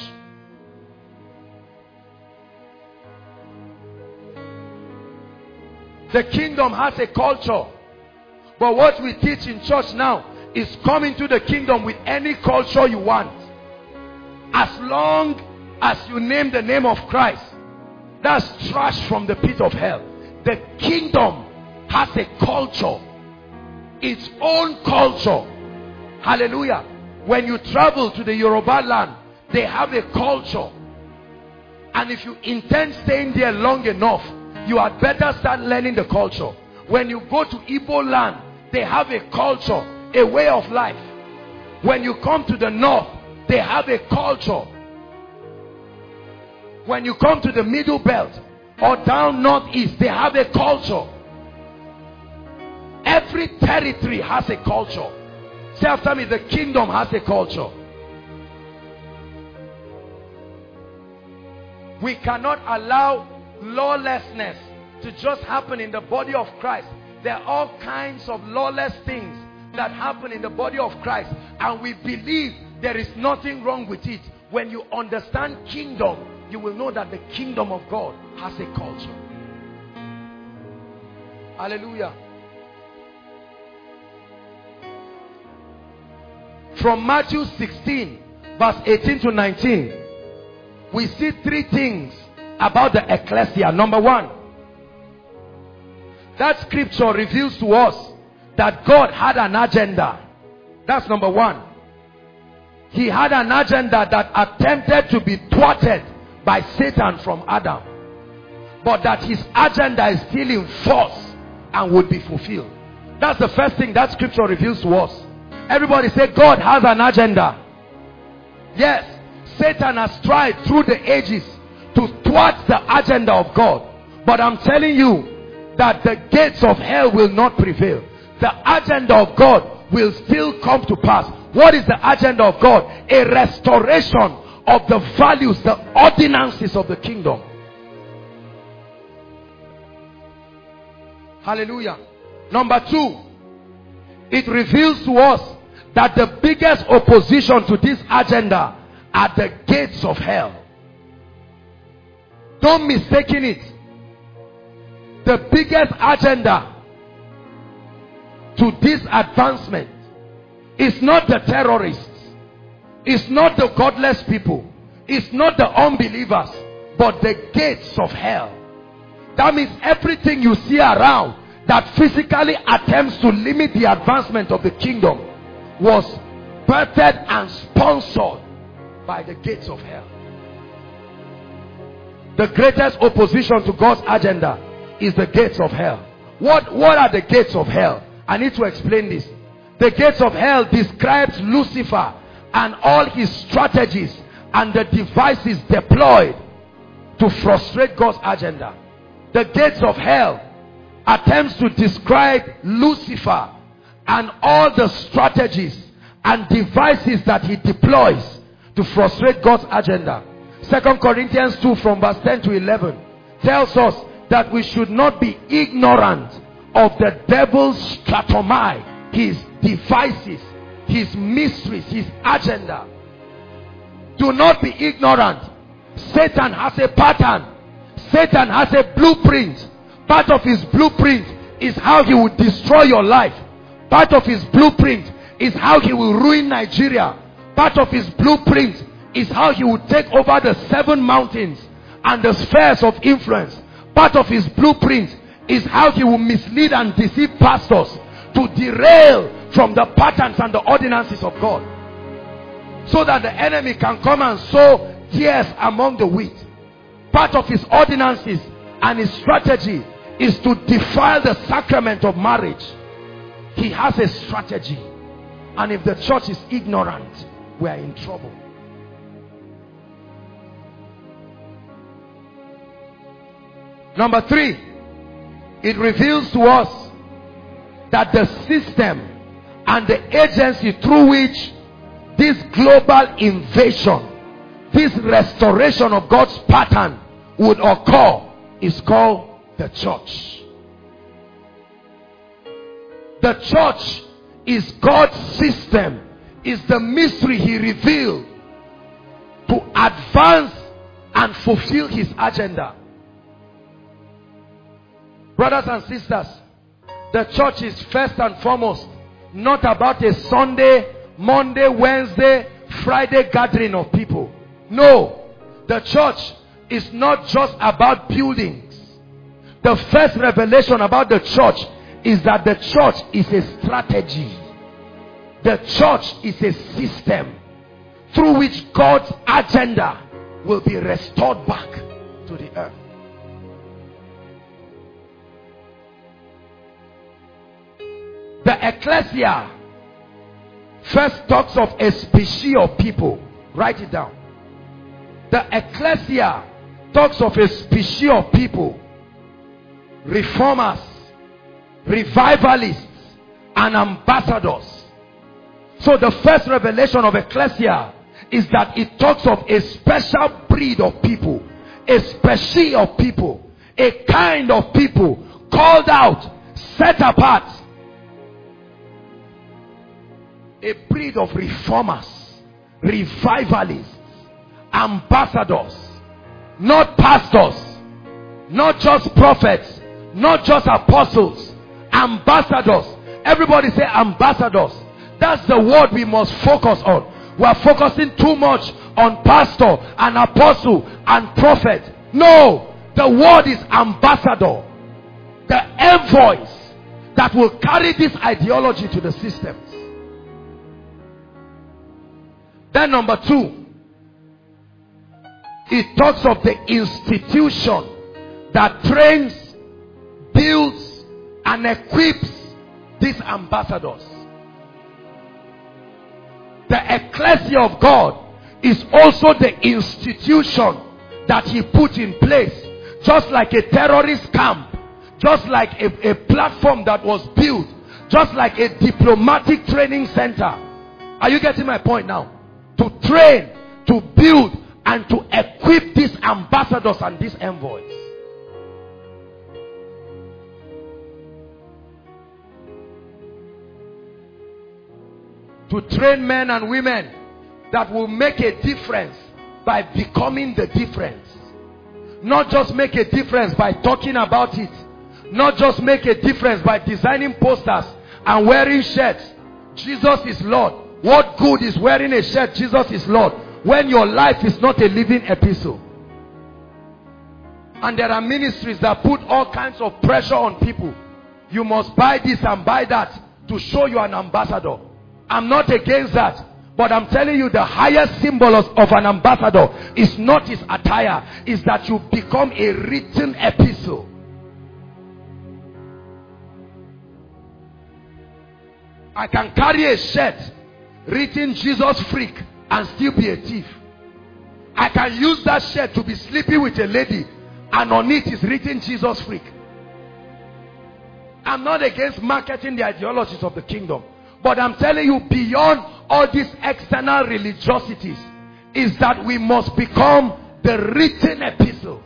The kingdom has a culture. But what we teach in church now is come into the kingdom with any culture you want. As long as you name the name of Christ. That's trash from the pit of hell. The kingdom has a culture. Its own culture. Hallelujah. When you travel to the Yoruba land, they have a culture. And if you intend staying there long enough, you had better start learning the culture. When you go to Igbo land, they have a culture, a way of life. When you come to the north, they have a culture. When you come to the middle belt or down northeast, they have a culture. Every territory has a culture. Say after me, the kingdom has a culture. We cannot allow lawlessness to just happen in the body of Christ. There are all kinds of lawless things that happen in the body of Christ, and we believe there is nothing wrong with it. When you understand kingdom, you will know that the kingdom of God has a culture. Hallelujah. From Matthew sixteen verse eighteen to nineteen, we see three things about the ecclesia. Number one, that scripture reveals to us that God had an agenda. That's number one. He had an agenda that attempted to be thwarted by Satan from Adam, but that his agenda is still in force and would be fulfilled. That's the first thing that scripture reveals to us. Everybody say, God has an agenda. Yes, Satan has tried through the ages to thwart the agenda of God, but I'm telling you that the gates of hell will not prevail. The agenda of God will still come to pass. What is the agenda of God? A restoration of the values, the ordinances of the kingdom. Hallelujah. Number two, it reveals to us that the biggest opposition to this agenda are the gates of hell. Don't mistake it. The biggest agenda to this advancement is not the terrorists, it's not the godless people, it's not the unbelievers, but the gates of hell. That means everything you see around that physically attempts to limit the advancement of the kingdom was birthed and sponsored by the gates of hell. The greatest opposition to God's agenda is the gates of hell. What, what are the gates of hell? I need to explain this. The gates of hell describes Lucifer and all his strategies and the devices deployed to frustrate God's agenda. The gates of hell attempts to describe Lucifer and all the strategies and devices that he deploys to frustrate God's agenda. Second Corinthians two from verse ten to eleven tells us that we should not be ignorant of the devil's stratomai, his devices, his mysteries, his agenda. Do not be ignorant. Satan has a pattern. Satan has a blueprint. Part of his blueprint is how he will destroy your life. Part of his blueprint is how he will ruin Nigeria. Part of his blueprint is how he will take over the seven mountains and the spheres of influence. Part of his blueprint is how he will mislead and deceive pastors to derail from the patterns and the ordinances of God, so that the enemy can come and sow tares among the wheat. Part of his ordinances and his strategy is to defile the sacrament of marriage. He has a strategy, and if the church is ignorant, we are in trouble. Number three, it reveals to us that the system and the agency through which this global invasion, this restoration of God's pattern would occur is called the church. The church is God's system, is the mystery he revealed to advance and fulfill his agenda. Brothers and sisters, the church is first and foremost not about a Sunday, Monday, Wednesday, Friday gathering of people. No, the church is not just about buildings. The first revelation about the church is that the church is a strategy. The church is a system through which God's agenda will be restored back to the earth. The ecclesia first talks of a species of people. Write it down. The ecclesia talks of a species of people: reformers, revivalists, and ambassadors. So the first revelation of ecclesia is that it talks of a special breed of people, a species of people, a kind of people called out, set apart. A breed of reformers, revivalists, ambassadors, not pastors, not just prophets, not just apostles, ambassadors. Everybody say ambassadors. That's the word we must focus on. We are focusing too much on pastor and apostle and prophet. No, the word is ambassador, the envoys that will carry this ideology to the systems. Then number two, it talks of the institution that trains, builds, and equips these ambassadors. The ecclesia of God is also the institution that he put in place, just like a terrorist camp, just like a, a platform that was built, just like a diplomatic training center. Are you getting my point now? To train, to build, and to equip these ambassadors and these envoys. To train men and women that will make a difference by becoming the difference. Not just make a difference by talking about it. Not just make a difference by designing posters and wearing shirts. Jesus is Lord. What good is wearing a shirt, Jesus is Lord, when your life is not a living epistle? And there are ministries that put all kinds of pressure on people. You must buy this and buy that to show you an ambassador. I'm not against that. But I'm telling you, the highest symbol of, of an ambassador is not his attire, is that you become a written epistle. I can carry a shirt written Jesus freak and still be a thief. I can use that shirt to be sleeping with a lady and on it is written Jesus freak. I'm not against marketing the ideologies of the kingdom, but I'm telling you, beyond all these external religiosities is that we must become the written epistles.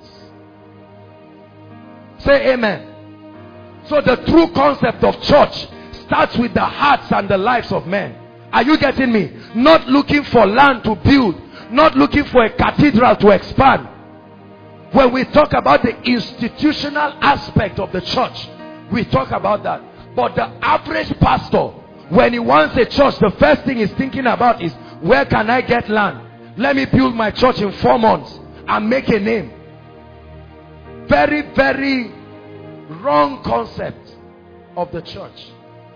Say amen. So the true concept of church starts with the hearts and the lives of men. Are you getting me? Not looking for land to build, not looking for a cathedral to expand. When we talk about the institutional aspect of the church, we talk about that. But the average pastor, when he wants a church, the first thing he's thinking about is, where can I get land? Let me build my church in four months and make a name. Very, very wrong concept of the church.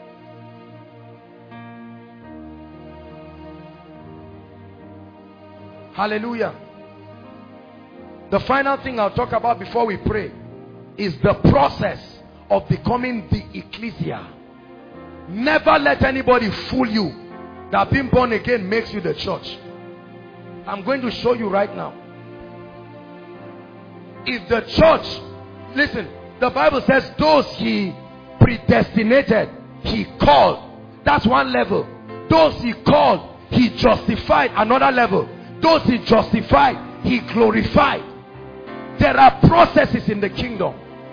Hallelujah. The final thing I'll talk about before we pray is the process of becoming the ecclesia. Never let anybody fool you that being born again makes you the church. I'm going to show you right now. If the church, listen, the Bible says those he predestinated, he called. That's one level. Those he called, he justified. Another level. Those he justified, he glorified. There are processes in the kingdom.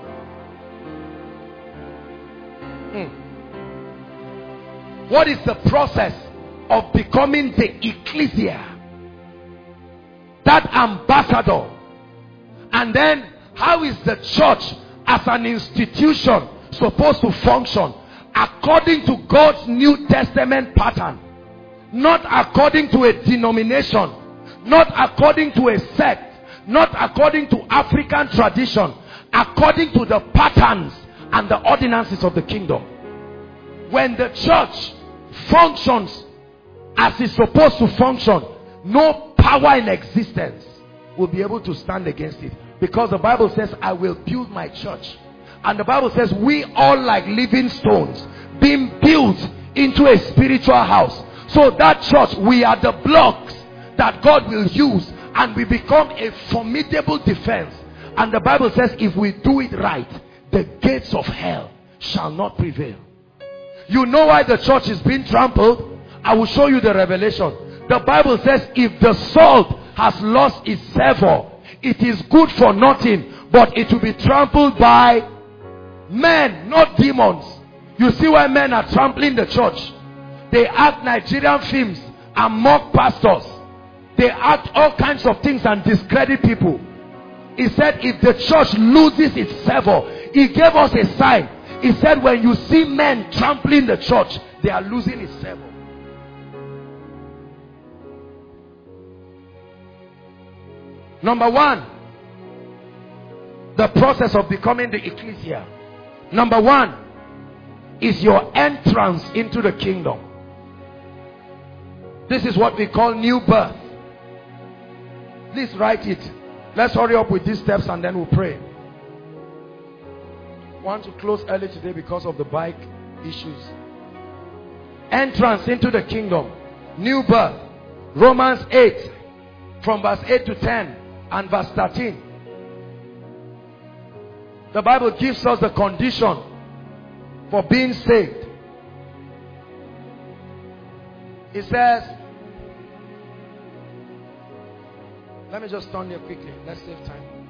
Hmm. What is the process of becoming the ecclesia? That ambassador. And then, how is the church as an institution supposed to function? According to God's New Testament pattern. Not according to a denomination. Not according to a sect. Not according to African tradition. According to the patterns and the ordinances of the kingdom. When the church functions as it's supposed to function, no power in existence will be able to stand against it. Because the Bible says, I will build my church. And the Bible says, we all like living stones being built into a spiritual house. So that church, we are the blocks that God will use, and we become a formidable defense. And the Bible says, if we do it right, the gates of hell shall not prevail. You know why the church is being trampled? I will show you the revelation. The Bible says, if the salt has lost its savor, it is good for nothing, but it will be trampled by men, not demons. You see why men are trampling the church? They act Nigerian films and mock pastors. They act all kinds of things and discredit people. He said, if the church loses its savor, he gave us a sign. He said, when you see men trampling the church, they are losing its savor. Number one, the process of becoming the ecclesia. Number one is your entrance into the kingdom. This is what we call new birth. Please write it. Let's hurry up with these steps and then we'll pray. I want to close early today because of the bike issues. Entrance into the kingdom. New birth. Romans eight from verse eight to ten and verse thirteen. The Bible gives us the condition for being saved. It says, let me just turn here quickly. Let's save time.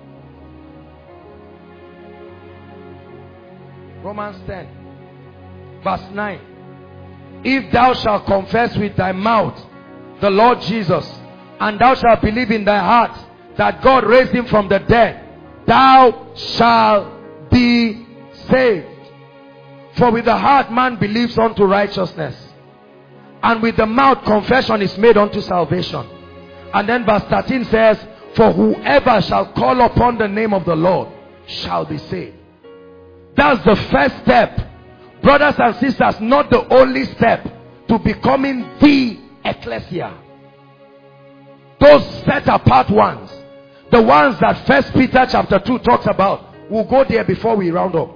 Romans ten, verse nine. If thou shalt confess with thy mouth the Lord Jesus, and thou shalt believe in thy heart that God raised him from the dead, thou shalt be saved. For with the heart man believes unto righteousness, and with the mouth confession is made unto salvation. And then verse thirteen says, for whoever shall call upon the name of the Lord shall be saved. That's the first step. Brothers and sisters, not the only step to becoming the ecclesia. Those set apart ones. The ones that First Peter chapter two talks about. We'll go there before we round up.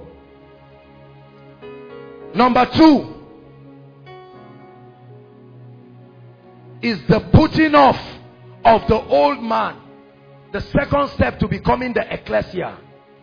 Number two is the putting off of the old man. The second step to becoming the ecclesia.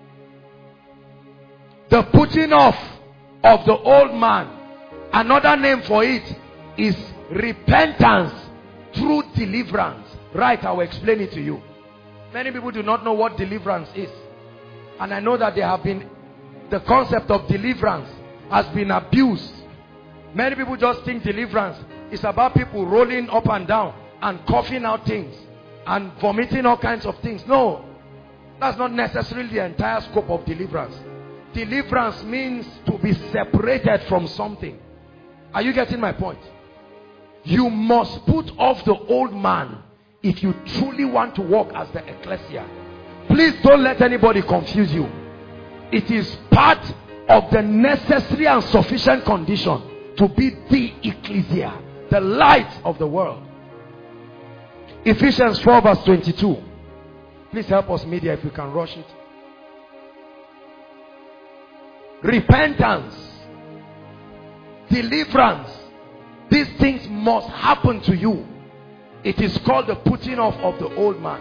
The putting off of the old man. Another name for it is repentance through deliverance. Right, I will explain it to you. Many people do not know what deliverance is. And I know that there have been, the concept of deliverance has been abused. Many people just think deliverance is about people rolling up and down and coughing out things and vomiting all kinds of things. No, that's not necessarily the entire scope of deliverance. Deliverance means to be separated from something. Are you getting my point? You must put off the old man if you truly want to walk as the ecclesia. Please don't let anybody confuse you. It is part of the necessary and sufficient condition to be the ecclesia, the light of the world. Ephesians four verse twenty-two. Please help us, media, if we can rush it. Repentance, deliverance, these things must happen to you. It is called the putting off of the old man.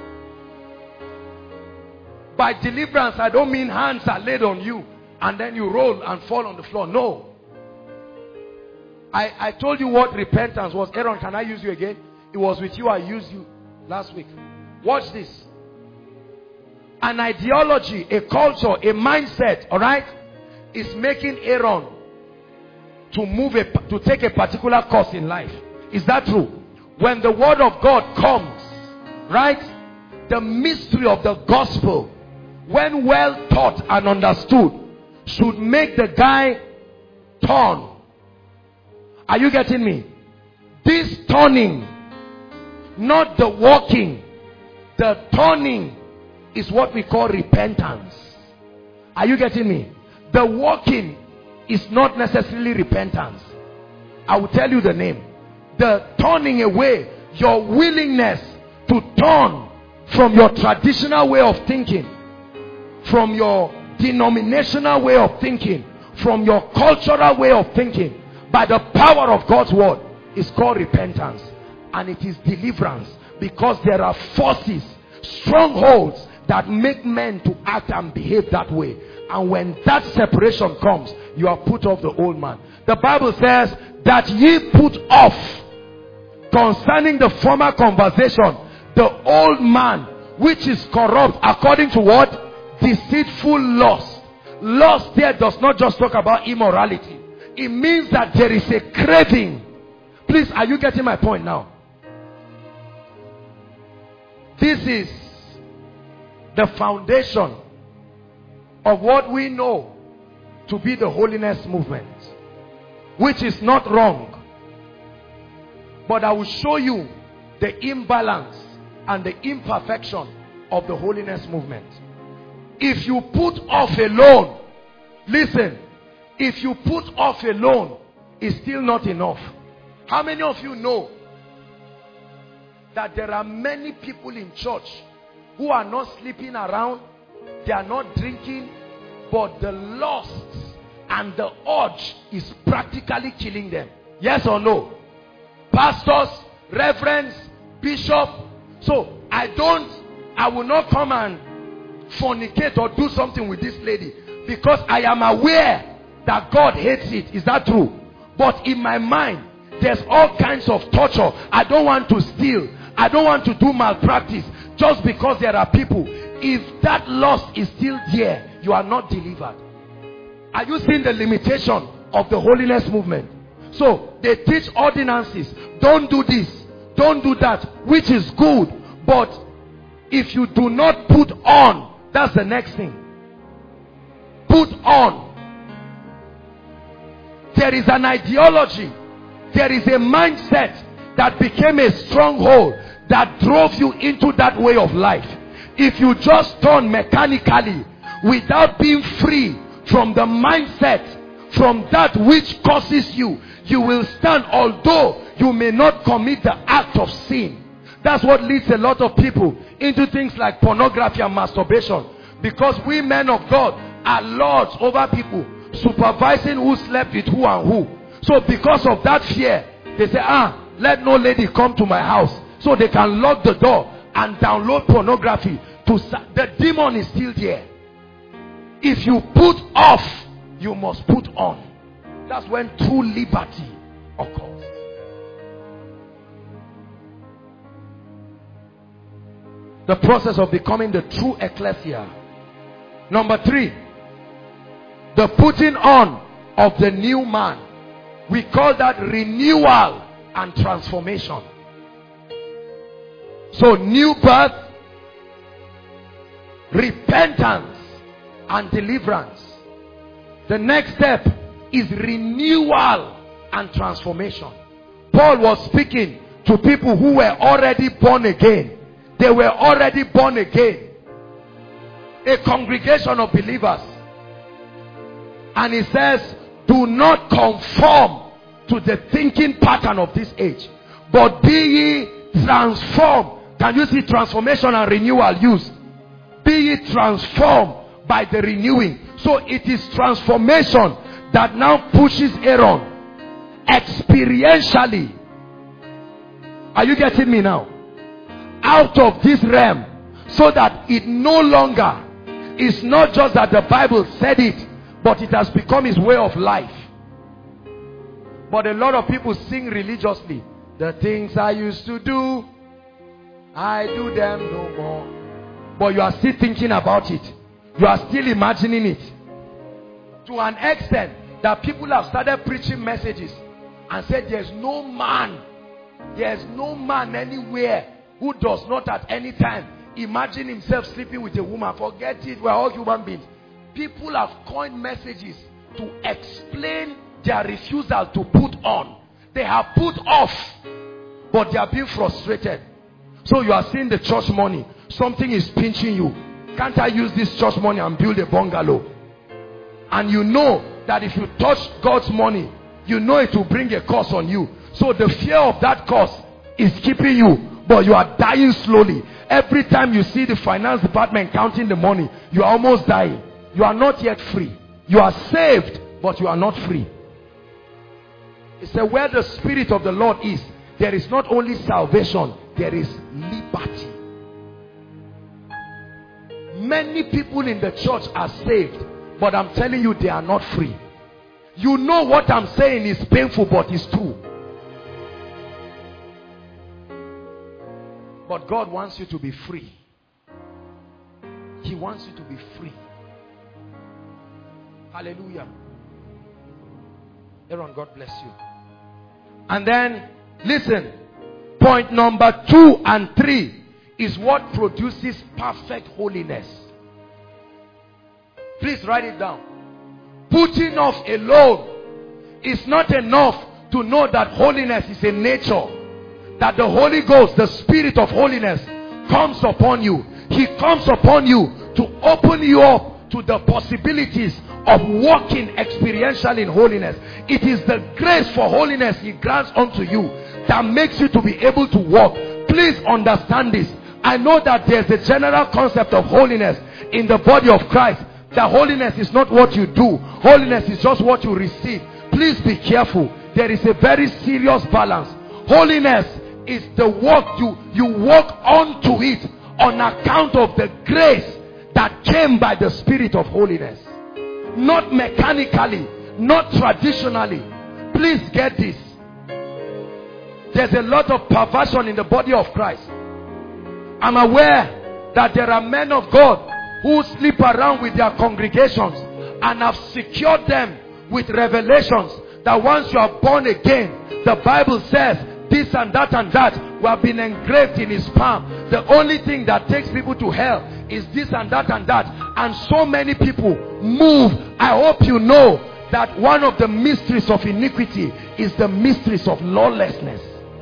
By deliverance, I don't mean hands are laid on you and then you roll and fall on the floor. No. I, I told you what repentance was. Aaron, can I use you again? It was with you I used you last week. Watch this. An ideology, a culture, a mindset, all right, is making Aaron to move a, to take a particular course in life. Is that true? When the word of God comes, right, the mystery of the gospel, when well taught and understood, should make the guy turn. Are you getting me? This turning, not the walking, the turning is what we call repentance. Are you getting me? The walking is not necessarily repentance. I will tell you the name. The turning away, your willingness to turn from your traditional way of thinking, from your denominational way of thinking, from your cultural way of thinking, by the power of God's word, is called repentance. And it is deliverance, because there are forces, strongholds that make men to act and behave that way. And when that separation comes, you are put off the old man. The Bible says that ye put off, concerning the former conversation, the old man which is corrupt according to what? Deceitful lust. Lust there does not just talk about immorality. It means that there is a craving. Please, are you getting my point now? This is the foundation of what we know to be the holiness movement, which is not wrong. But I will show you the imbalance and the imperfection of the holiness movement. If you put off alone, listen, if you put off alone, it's still not enough. How many of you know that there are many people in church who are not sleeping around, they are not drinking, but the lust and the urge is practically killing them? Yes or no? Pastors, reverends, bishop. So I don't, I will not come and fornicate or do something with this lady, because I am aware that God hates it. Is that true? But in my mind, there's all kinds of torture. I don't want to steal. I don't want to do malpractice just because there are people. If that lust is still there, you are not delivered. Are you seeing the limitation of the holiness movement? So they teach ordinances. Don't do this, don't do that, which is good. But if you do not put on, that's the next thing. Put on. There is an ideology, there is a mindset that became a stronghold that drove you into that way of life. If you just turn mechanically without being free from the mindset, from that which causes you, you will stand, although you may not commit the act of sin. That's what leads a lot of people into things like pornography and masturbation. Because we men of God are lords over people, supervising who slept with who and who. So because of that fear, they say, ah, let no lady come to my house. So they can lock the door and download pornography. To the demon is still there. If you put off, you must put on. That's when true liberty occurs. The process of becoming the true ecclesia. Number three, the putting on of the new man. We call that renewal and transformation. So new birth, repentance, and deliverance. The next step is renewal and transformation. Paul was speaking to people who were already born again. They were already born again. A congregation of believers. And he says, do not conform to the thinking pattern of this age, but be ye transformed. Can you see transformation and renewal used? Be ye transformed by the renewing. So it is transformation that now pushes Aaron experientially. Are you getting me now? Out of this realm, so that it no longer is not just that the Bible said it, but it has become his way of life. But a lot of people sing religiously, the things I used to do, I do them no more. But you are still thinking about it. You are still imagining it. To an extent that people have started preaching messages and said there's no man, there's no man anywhere who does not at any time imagine himself sleeping with a woman. Forget it, we're all human beings. People have coined messages to explain their refusal to put on. They have put off, but they are being frustrated. So you are seeing the church money. Something is pinching you. Can't I use this church money and build a bungalow? And you know that if you touch God's money, you know it will bring a curse on you. So the fear of that curse is keeping you. But you are dying slowly. Every time you see the finance department counting the money, you are almost dying. You are not yet free. You are saved, but you are not free. It said, where the Spirit of the Lord is, there is not only salvation, there is liberty. Many people in the church are saved, but I'm telling you, they are not free. You know what I'm saying is painful, but it's true. But God wants you to be free. He wants you to be free. Hallelujah. Aaron, God bless you. And then, listen. Point number two and three is what produces perfect holiness. Please write it down. Putting off alone is not enough to know that holiness is a nature. That the Holy Ghost, the Spirit of holiness, comes upon you. He comes upon you to open you up to the possibilities of walking experientially in holiness. It is the grace for holiness He grants unto you that makes you to be able to walk. Please understand this. I know that there's a general concept of holiness in the body of Christ. That holiness is not what you do. Holiness is just what you receive. Please be careful. There is a very serious balance. Holiness is the work you, you walk onto it on account of the grace that came by the Spirit of holiness. Not mechanically, not traditionally. Please get this. There's a lot of perversion in the body of Christ. I'm aware that there are men of God who sleep around with their congregations and have secured them with revelations that once you are born again, the Bible says this and that and that will have been engraved in his palm. The only thing that takes people to hell is this and that and that. And so many people move. I hope you know that one of the mysteries of iniquity is the mysteries of lawlessness.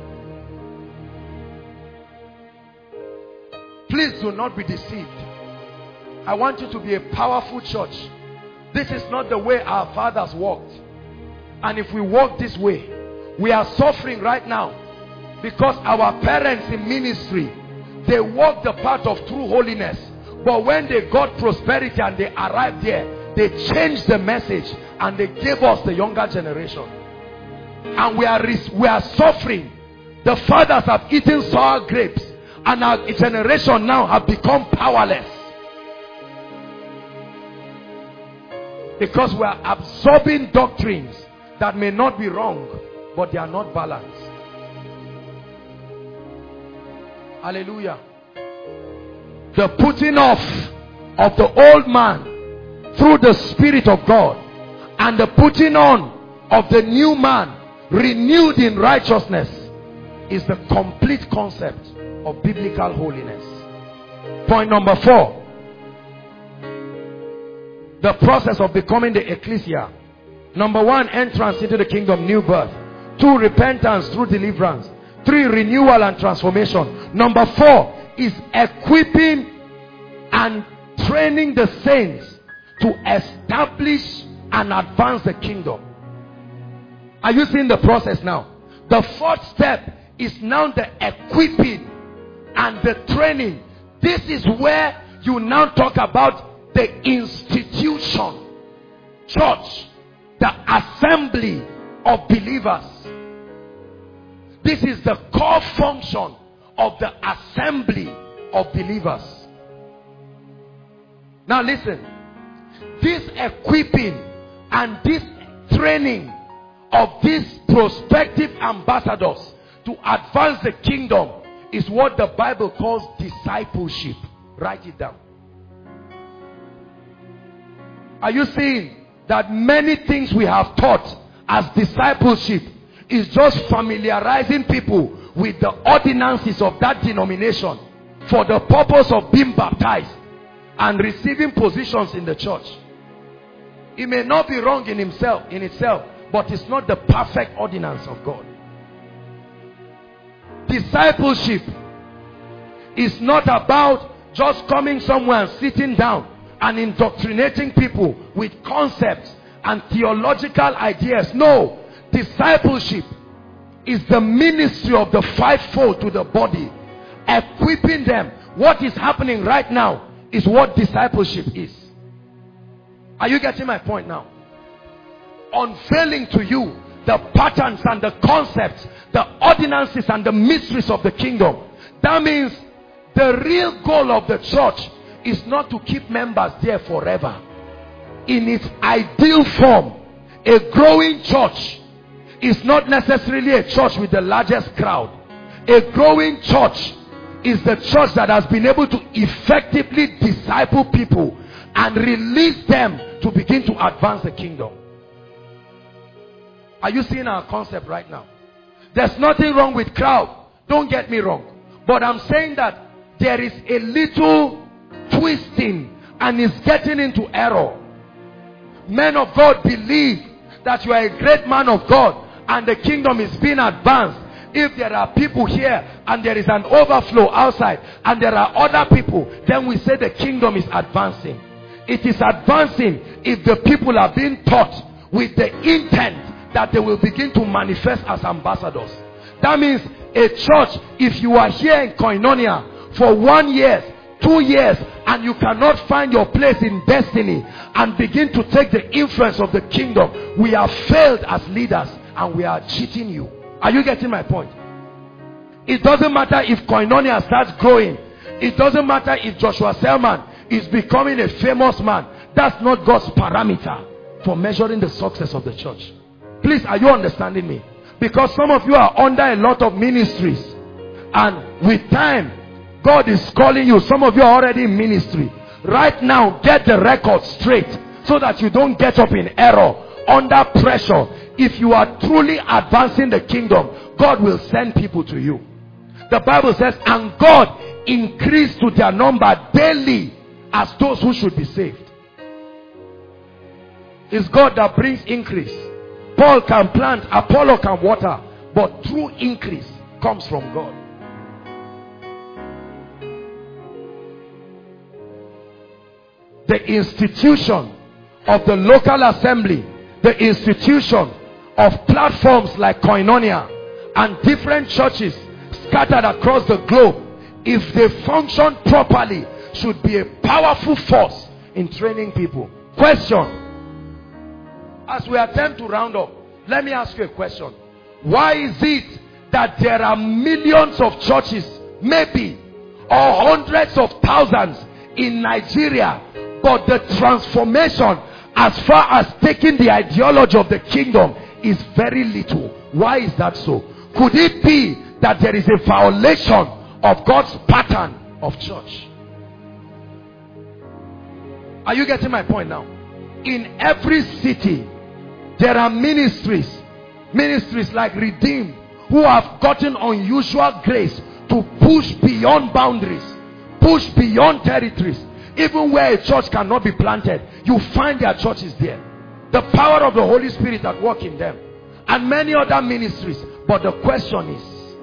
Please do not be deceived. I want you to be a powerful church. This is not the way our fathers walked. And if we walk this way, we are suffering right now because our parents in ministry, they walk the path of true holiness. But when they got prosperity and they arrived there, they changed the message and they gave us the younger generation. And we are, we are suffering. The fathers have eaten sour grapes and our generation now have become powerless. Because we are absorbing doctrines that may not be wrong, but they are not balanced. Hallelujah. The putting off of the old man through the Spirit of God and the putting on of the new man renewed in righteousness is the complete concept of biblical holiness. Point number four. The process of becoming the ecclesia. Number one, entrance into the kingdom, new birth. Two, repentance through deliverance. Three, renewal and transformation. Number four is equipping and training the saints to establish and advance the kingdom. Are you seeing the process now? The fourth step is now the equipping and the training. This is where you now talk about the institution, church, the assembly of believers. This is the core function of the assembly of believers. Now listen, this equipping and this training of these prospective ambassadors to advance the kingdom is what the Bible calls discipleship. Write it down. Are you seeing that many things we have taught as discipleship is just familiarizing people with the ordinances of that denomination for the purpose of being baptized and receiving positions in the church? It may not be wrong in himself, in itself, but it's not the perfect ordinance of God. Discipleship is not about just coming somewhere and sitting down and indoctrinating people with concepts and theological ideas. No, discipleship is the ministry of the fivefold to the body, equipping them. What is happening right now is what discipleship is. Are you getting my point now? Unveiling to you the patterns and the concepts, the ordinances and the mysteries of the kingdom. That means the real goal of the church is not to keep members there forever. In its ideal form, a growing church is not necessarily a church with the largest crowd. A growing church is the church that has been able to effectively disciple people and release them to begin to advance the kingdom. Are you seeing our concept right now? There's nothing wrong with crowd. Don't get me wrong. But I'm saying that there is a little twisting and is getting into error. Men of God believe that you are a great man of God and the kingdom is being advanced if there are people here and there is an overflow outside and there are other people, then we say the kingdom is advancing. It is advancing if the people are being taught with the intent that they will begin to manifest as ambassadors. That means a church, if you are here in Koinonia for one year, two years, and you cannot find your place in destiny and begin to take the influence of the kingdom, we have failed as leaders and we are cheating you. Are you getting my point? It doesn't matter if Koinonia starts growing. It doesn't matter if Joshua Selman is becoming a famous man. That's not God's parameter for measuring the success of the church. Please, are you understanding me? Because some of you are under a lot of ministries, and with time God is calling you. Some of you are already in ministry. Right now, get the record straight so that you don't get up in error under pressure. If you are truly advancing the kingdom, God will send people to you. The Bible says, and God increased to their number daily as those who should be saved. It's God that brings increase. Paul can plant, Apollo can water, but true increase comes from God. The institution of the local assembly, the institution of platforms like Koinonia and different churches scattered across the globe, if they function properly, should be a powerful force in training people. Question. As we attempt to round up, let me ask you a question. Why is it that there are millions of churches, maybe, or hundreds of thousands in Nigeria, but the transformation as far as taking the ideology of the kingdom is very little? Why is that so? Could it be that there is a violation of God's pattern of church? Are you getting my point now? In every city, there are ministries, ministries like Redeem, who have gotten unusual grace to push beyond boundaries, push beyond territories. Even where a church cannot be planted, you find their churches there. The power of the Holy Spirit at work in them. And many other ministries. But the question is,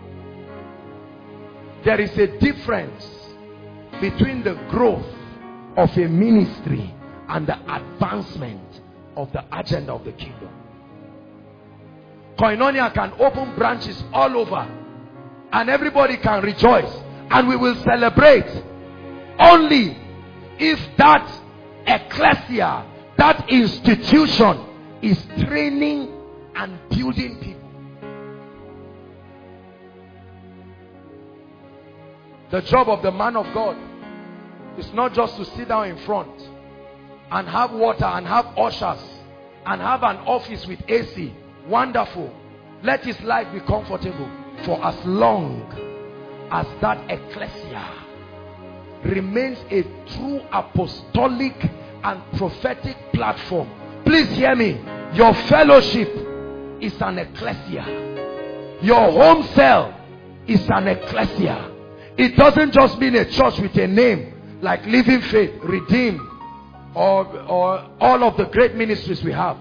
there is a difference between the growth of a ministry and the advancement of the agenda of the kingdom. Koinonia can open branches all over and everybody can rejoice, and we will celebrate only if that ecclesia, that institution, is training and building people. The job of the man of God is not just to sit down in front and have water and have ushers and have an office with A C. Wonderful. Let his life be comfortable for as long as that ecclesia remains a true apostolic and prophetic platform. Please hear me. Your fellowship is an ecclesia. Your home cell is an ecclesia. It doesn't just mean a church with a name like Living Faith, Redeemed, or, or all of the great ministries we have.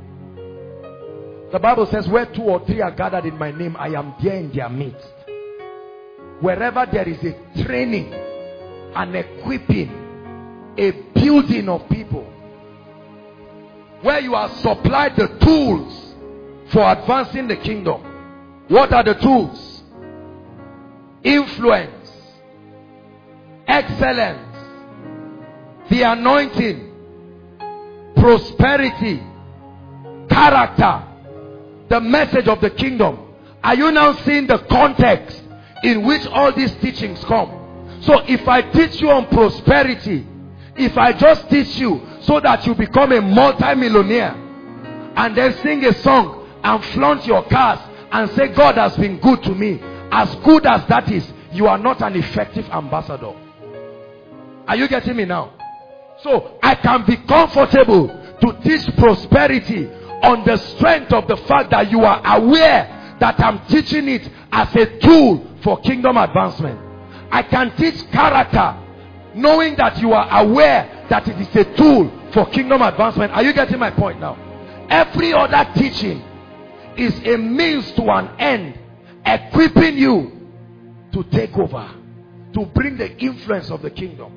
The Bible says, where two or three are gathered in my name, I am there in their midst. Wherever there is a training, an equipping, a building of people, where you are supplied the tools for advancing the kingdom. What are the tools? Influence, excellence, the anointing, prosperity, character, the message of the kingdom. Are you now seeing the context in which all these teachings come? So if I teach you on prosperity, if I just teach you so that you become a multi-millionaire and then sing a song and flaunt your cars and say God has been good to me, as good as that is, you are not an effective ambassador. Are you getting me now? So I can be comfortable to teach prosperity on the strength of the fact that you are aware that I'm teaching it as a tool for kingdom advancement. I can teach character knowing that you are aware that it is a tool for kingdom advancement. Are you getting my point now? Every other teaching is a means to an end, equipping you to take over, to bring the influence of the kingdom.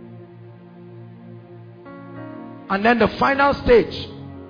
And then the final stage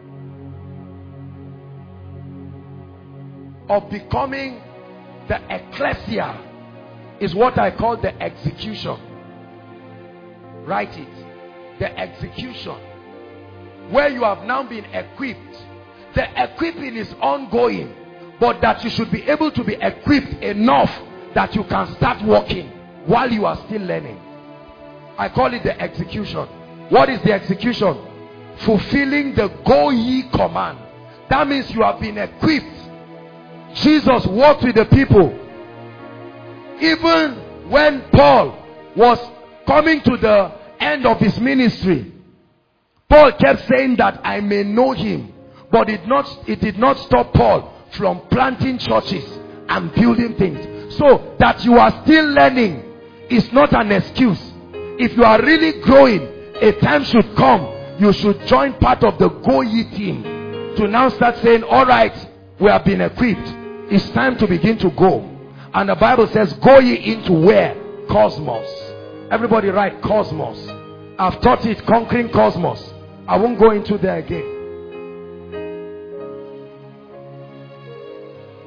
of becoming the ecclesia is what I call the execution. Write it. The execution. Where you have now been equipped. The equipping is ongoing, but that you should be able to be equipped enough that you can start working while you are still learning. I call it the execution. What is the execution? Fulfilling the go ye command. That means you have been equipped. Jesus walked with the people. Even when Paul was coming to the end of his ministry, Paul kept saying that I may know him. But it, not, it did not stop Paul from planting churches and building things. So that you are still learning is not an excuse. If you are really growing, a time should come. You should join part of the Go Ye team to now start saying, all right, we have been equipped. It's time to begin to go. And the Bible says, go ye into where? Cosmos. Everybody write cosmos. I've taught it, conquering cosmos. I won't go into there again.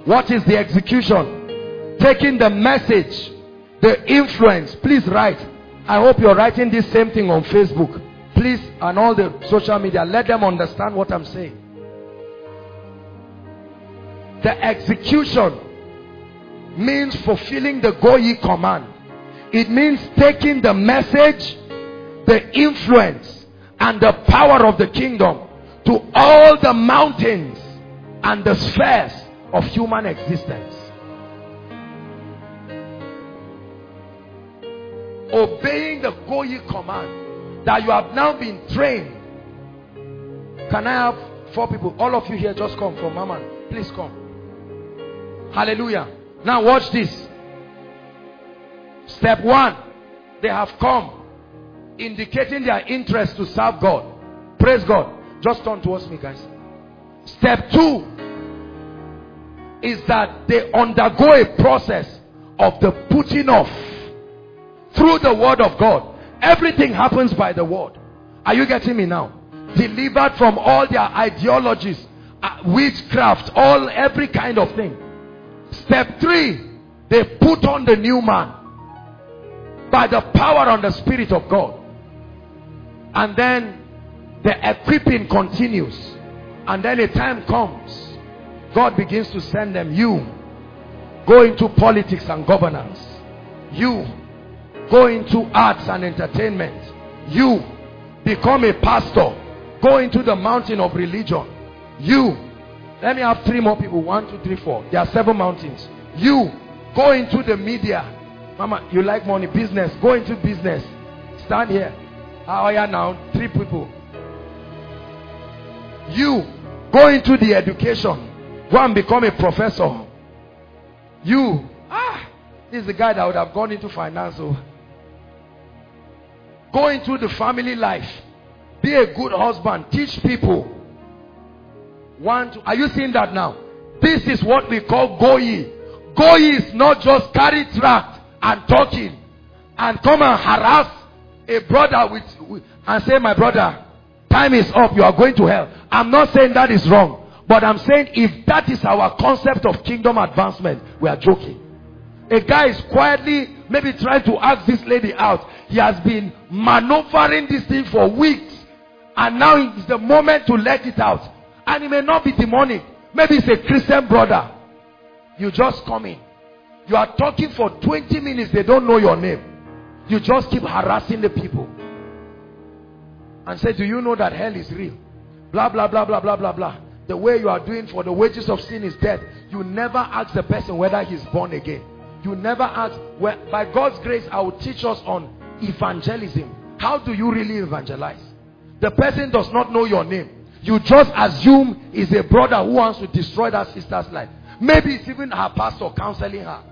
What is the execution? Taking the message, the influence. Please write. I hope you're writing this same thing on Facebook. Please, and all the social media, let them understand what I'm saying. The execution means fulfilling the go ye command. It means taking the message, the influence, and the power of the kingdom to all the mountains and the spheres of human existence. Obeying the go ye command, that you have now been trained. Can I have four people? All of you here, just come from Mama. Please come. Hallelujah. Now watch this. Step one, they have come, indicating their interest to serve God. Praise God. Just turn towards me, guys. Step two is that they undergo a process of the putting off through the word of God. Everything happens by the word. Are you getting me now? Delivered from all their ideologies, uh, witchcraft, all every kind of thing. Step three, they put on the new man by the power and the Spirit of God. And then the equipping continues. And then a time comes, God begins to send them. You go into politics and governance. You go into arts and entertainment. You become a pastor. Go into the mountain of religion. You, let me have three more people. One, two, three, four. There are seven mountains. You go into the media. Mama, you like money, business. Go into business. Stand here. How are you now? Three people. You go into the education. Go and become a professor. You, ah, this is the guy that would have gone into finance. So. Go into the family life. Be a good husband. Teach people. One, two. Are you seeing that now? This is what we call go ye. Go ye is not just carry tract and talking and come and harass a brother with, with and say, my brother, time is up, you are going to hell. I'm not saying that is wrong, but I'm saying if that is our concept of kingdom advancement, we are joking. A guy is quietly maybe trying to ask this lady out. He has been maneuvering this thing for weeks, and now it's the moment to let it out. And it may not be demonic. Maybe it's a Christian brother. You just come in. You are talking for twenty minutes. They don't know your name. You just keep harassing the people. And say, do you know that hell is real? Blah, blah, blah, blah, blah, blah, blah. The way you are doing for the wages of sin is death. You never ask the person whether he's born again. You never ask. Well, by God's grace, I will teach us on evangelism. How do you really evangelize? The person does not know your name. You just assume is a brother who wants to destroy that sister's life. Maybe it's even her pastor counseling her.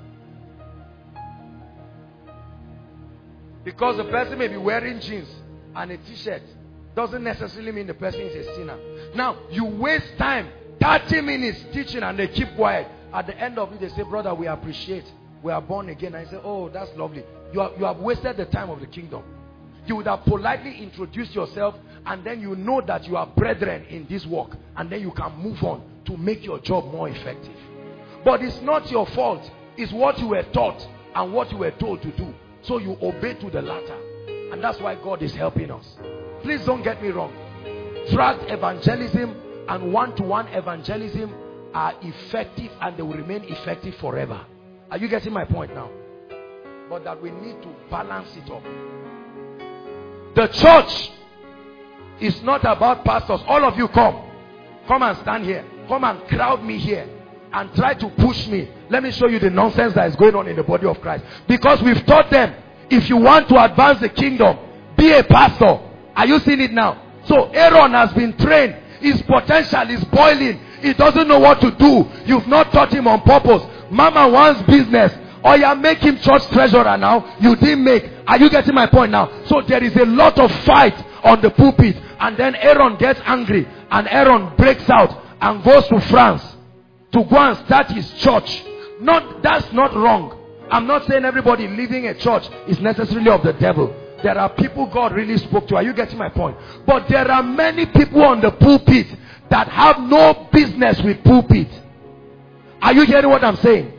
Because the person may be wearing jeans and a t-shirt. Doesn't necessarily mean the person is a sinner. Now, you waste time, thirty minutes teaching, and they keep quiet. At the end of it, they say, brother, we appreciate. We are born again. I say, oh, that's lovely. You have, you have wasted the time of the kingdom. You would have politely introduced yourself, and then you know that you are brethren in this work, and then you can move on to make your job more effective. But it's not your fault. It's what you were taught and what you were told to do. So you obey to the latter. And that's why God is helping us. Please don't get me wrong. Tract evangelism and one-to-one evangelism are effective, and they will remain effective forever. Are you getting my point now? But that we need to balance it up. The church is not about pastors. All of you come. Come and stand here. Come and crowd me here and try to push me. Let me show you the nonsense that is going on in the body of Christ. Because we've taught them, if you want to advance the kingdom, be a pastor. Are you seeing it now? So Aaron has been trained. His potential is boiling. He doesn't know what to do. You've not taught him on purpose. Mama wants business. Or you make him church treasurer now. You didn't make. Are you getting my point now? So there is a lot of fight on the pulpit. And then Aaron gets angry. And Aaron breaks out and goes to France to go and start his church. Not, that's not wrong. I'm not saying everybody leaving a church is necessarily of the devil. There are people God really spoke to. Are you getting my point? But there are many people on the pulpit that have no business with pulpit. Are you hearing what I'm saying?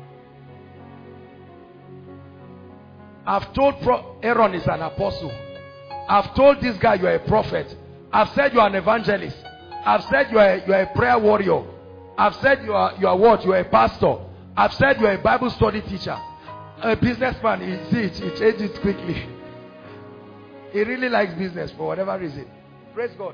I've told Pro Aaron is an apostle. I've told this guy you are a prophet. I've said you are an evangelist. I've said you are a, you are a prayer warrior. I've said you are you are what? You are a pastor. I've said you are a Bible study teacher. A businessman. You see it, it changes quickly. He really likes business for whatever reason. Praise God.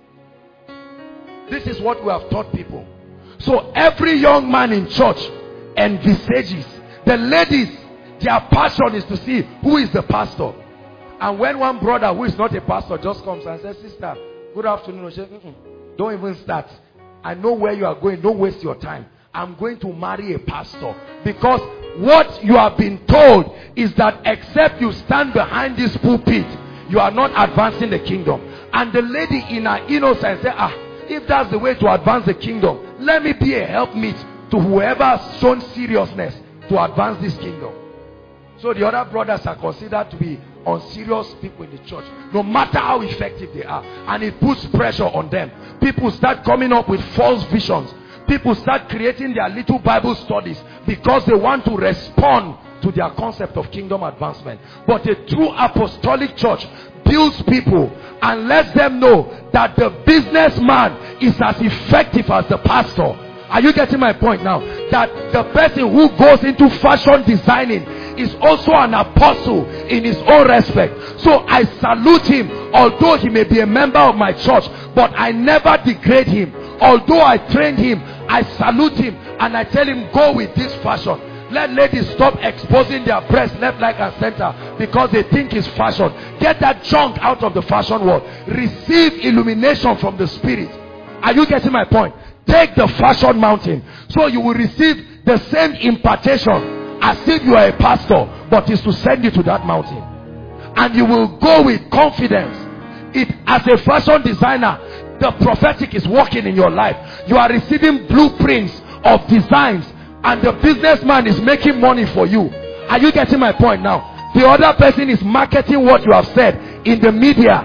This is what we have taught people. So every young man in church envisages. The ladies, their passion is to see who is the pastor. And when one brother who is not a pastor just comes and says, sister, good afternoon. Say, mm-mm, don't even start. I know where you are going. Don't waste your time. I'm going to marry a pastor. Because what you have been told is that except you stand behind this pulpit, you are not advancing the kingdom. And the lady in her innocence said, ah, if that's the way to advance the kingdom, let me be a helpmeet to whoever has shown seriousness to advance this kingdom. So the other brothers are considered to be unserious people in the church, no matter how effective they are. And it puts pressure on them. People start coming up with false visions. People start creating their little Bible studies because they want to respond to their concept of kingdom advancement. But a true apostolic church builds people and lets them know that the businessman is as effective as the pastor. Are you getting my point now? That the person who goes into fashion designing is also an apostle in his own respect. So I salute him, although he may be a member of my church, but I never degrade him. Although I trained him, I salute him and I tell him, go with this fashion. Let ladies stop exposing their breasts left, right and center because they think it's fashion. Get that junk out of the fashion world. Receive illumination from the Spirit. Are you getting my point? Take the fashion mountain, so you will receive the same impartation as if you are a pastor, but is to send you to that mountain. And you will go with confidence. It, as a fashion designer, the prophetic is working in your life. You are receiving blueprints of designs, and the businessman is making money for you. Are you getting my point now? The other person is marketing what you have said in the media.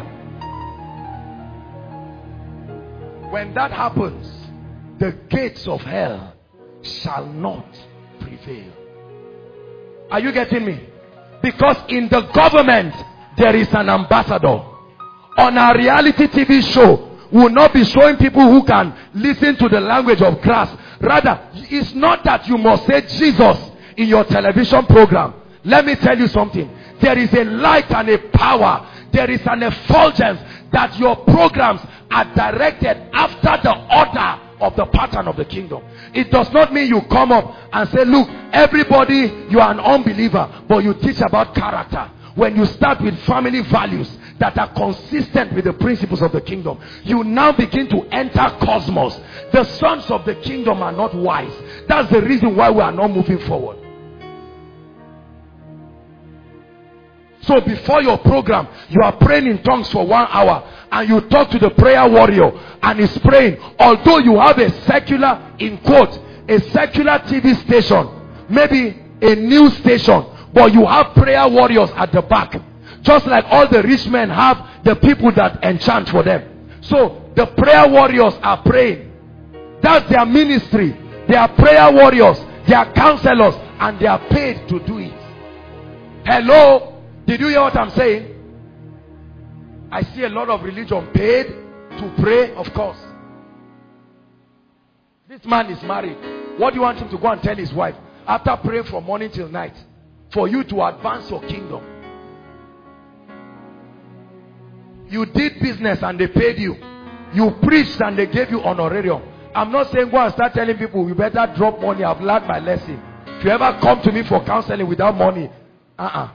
When that happens, the gates of hell shall not prevail. Are you getting me? Because in the government there is an ambassador. On our reality T V show, we will not be showing people who can listen to the language of grass. Rather, it's not that you must say Jesus in your television program. Let me tell you something. There is a light and a power. There is an effulgence that your programs are directed after the order of the pattern of the kingdom. It does not mean you come up and say, look, everybody, you are an unbeliever, but you teach about character. When you start with family values that are consistent with the principles of the kingdom, you now begin to enter cosmos. The sons of the kingdom are not wise. That's the reason why we are not moving forward. So before your program, you are praying in tongues for one hour and you talk to the prayer warrior and he's praying. Although you have a secular, in quote, a secular T V station, maybe a news station, but you have prayer warriors at the back. Just like all the rich men have the people that enchant for them. So the prayer warriors are praying. That's their ministry. They are prayer warriors. They are counselors. And they are paid to do it. Hello? Did you hear what I'm saying? I see a lot of religion paid to pray, of course. This man is married. What do you want him to go and tell his wife after praying from morning till night for you to advance your kingdom? You did business and they paid you. You preached and they gave you honorarium. I'm not saying go and start telling people you better drop money. I've learned my lesson. If you ever come to me for counseling without money, uh-uh.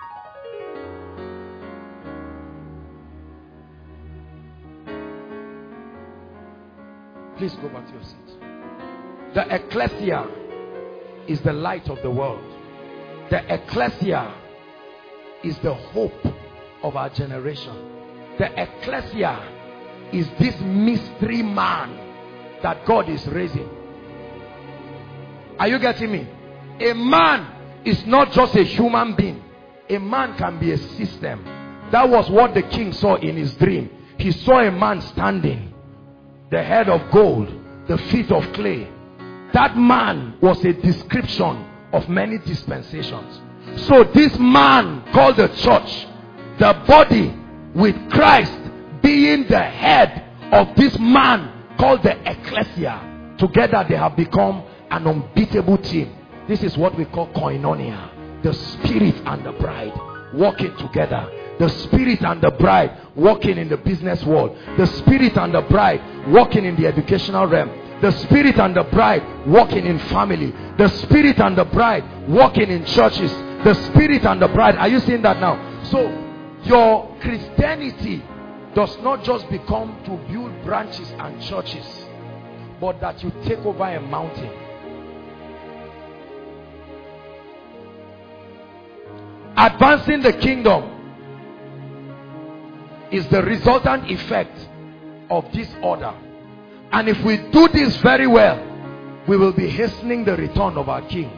Please go back to your seat. The ecclesia is the light of the world. The ecclesia is the hope of our generation. The ecclesia is this mystery man that God is raising. Are you getting me? A man is not just a human being. A man can be a system. That was what the king saw in his dream. He saw a man standing, the head of gold, the feet of clay. that man was a description of many dispensations. So this man called the church, the body with Christ being the head of this man called the ecclesia, together they have become an unbeatable team. This is what we call koinonia. The spirit and the bride working together. The spirit and the bride working in the business world. The spirit and the bride working in the educational realm. The spirit and the bride working in family. The spirit and the bride working in churches. The spirit and the bride. Are you seeing that now? So your Christianity does not just become to build branches and churches, but that you take over a mountain. Advancing the kingdom is the resultant effect of this order. And if we do this very well, we will be hastening the return of our King.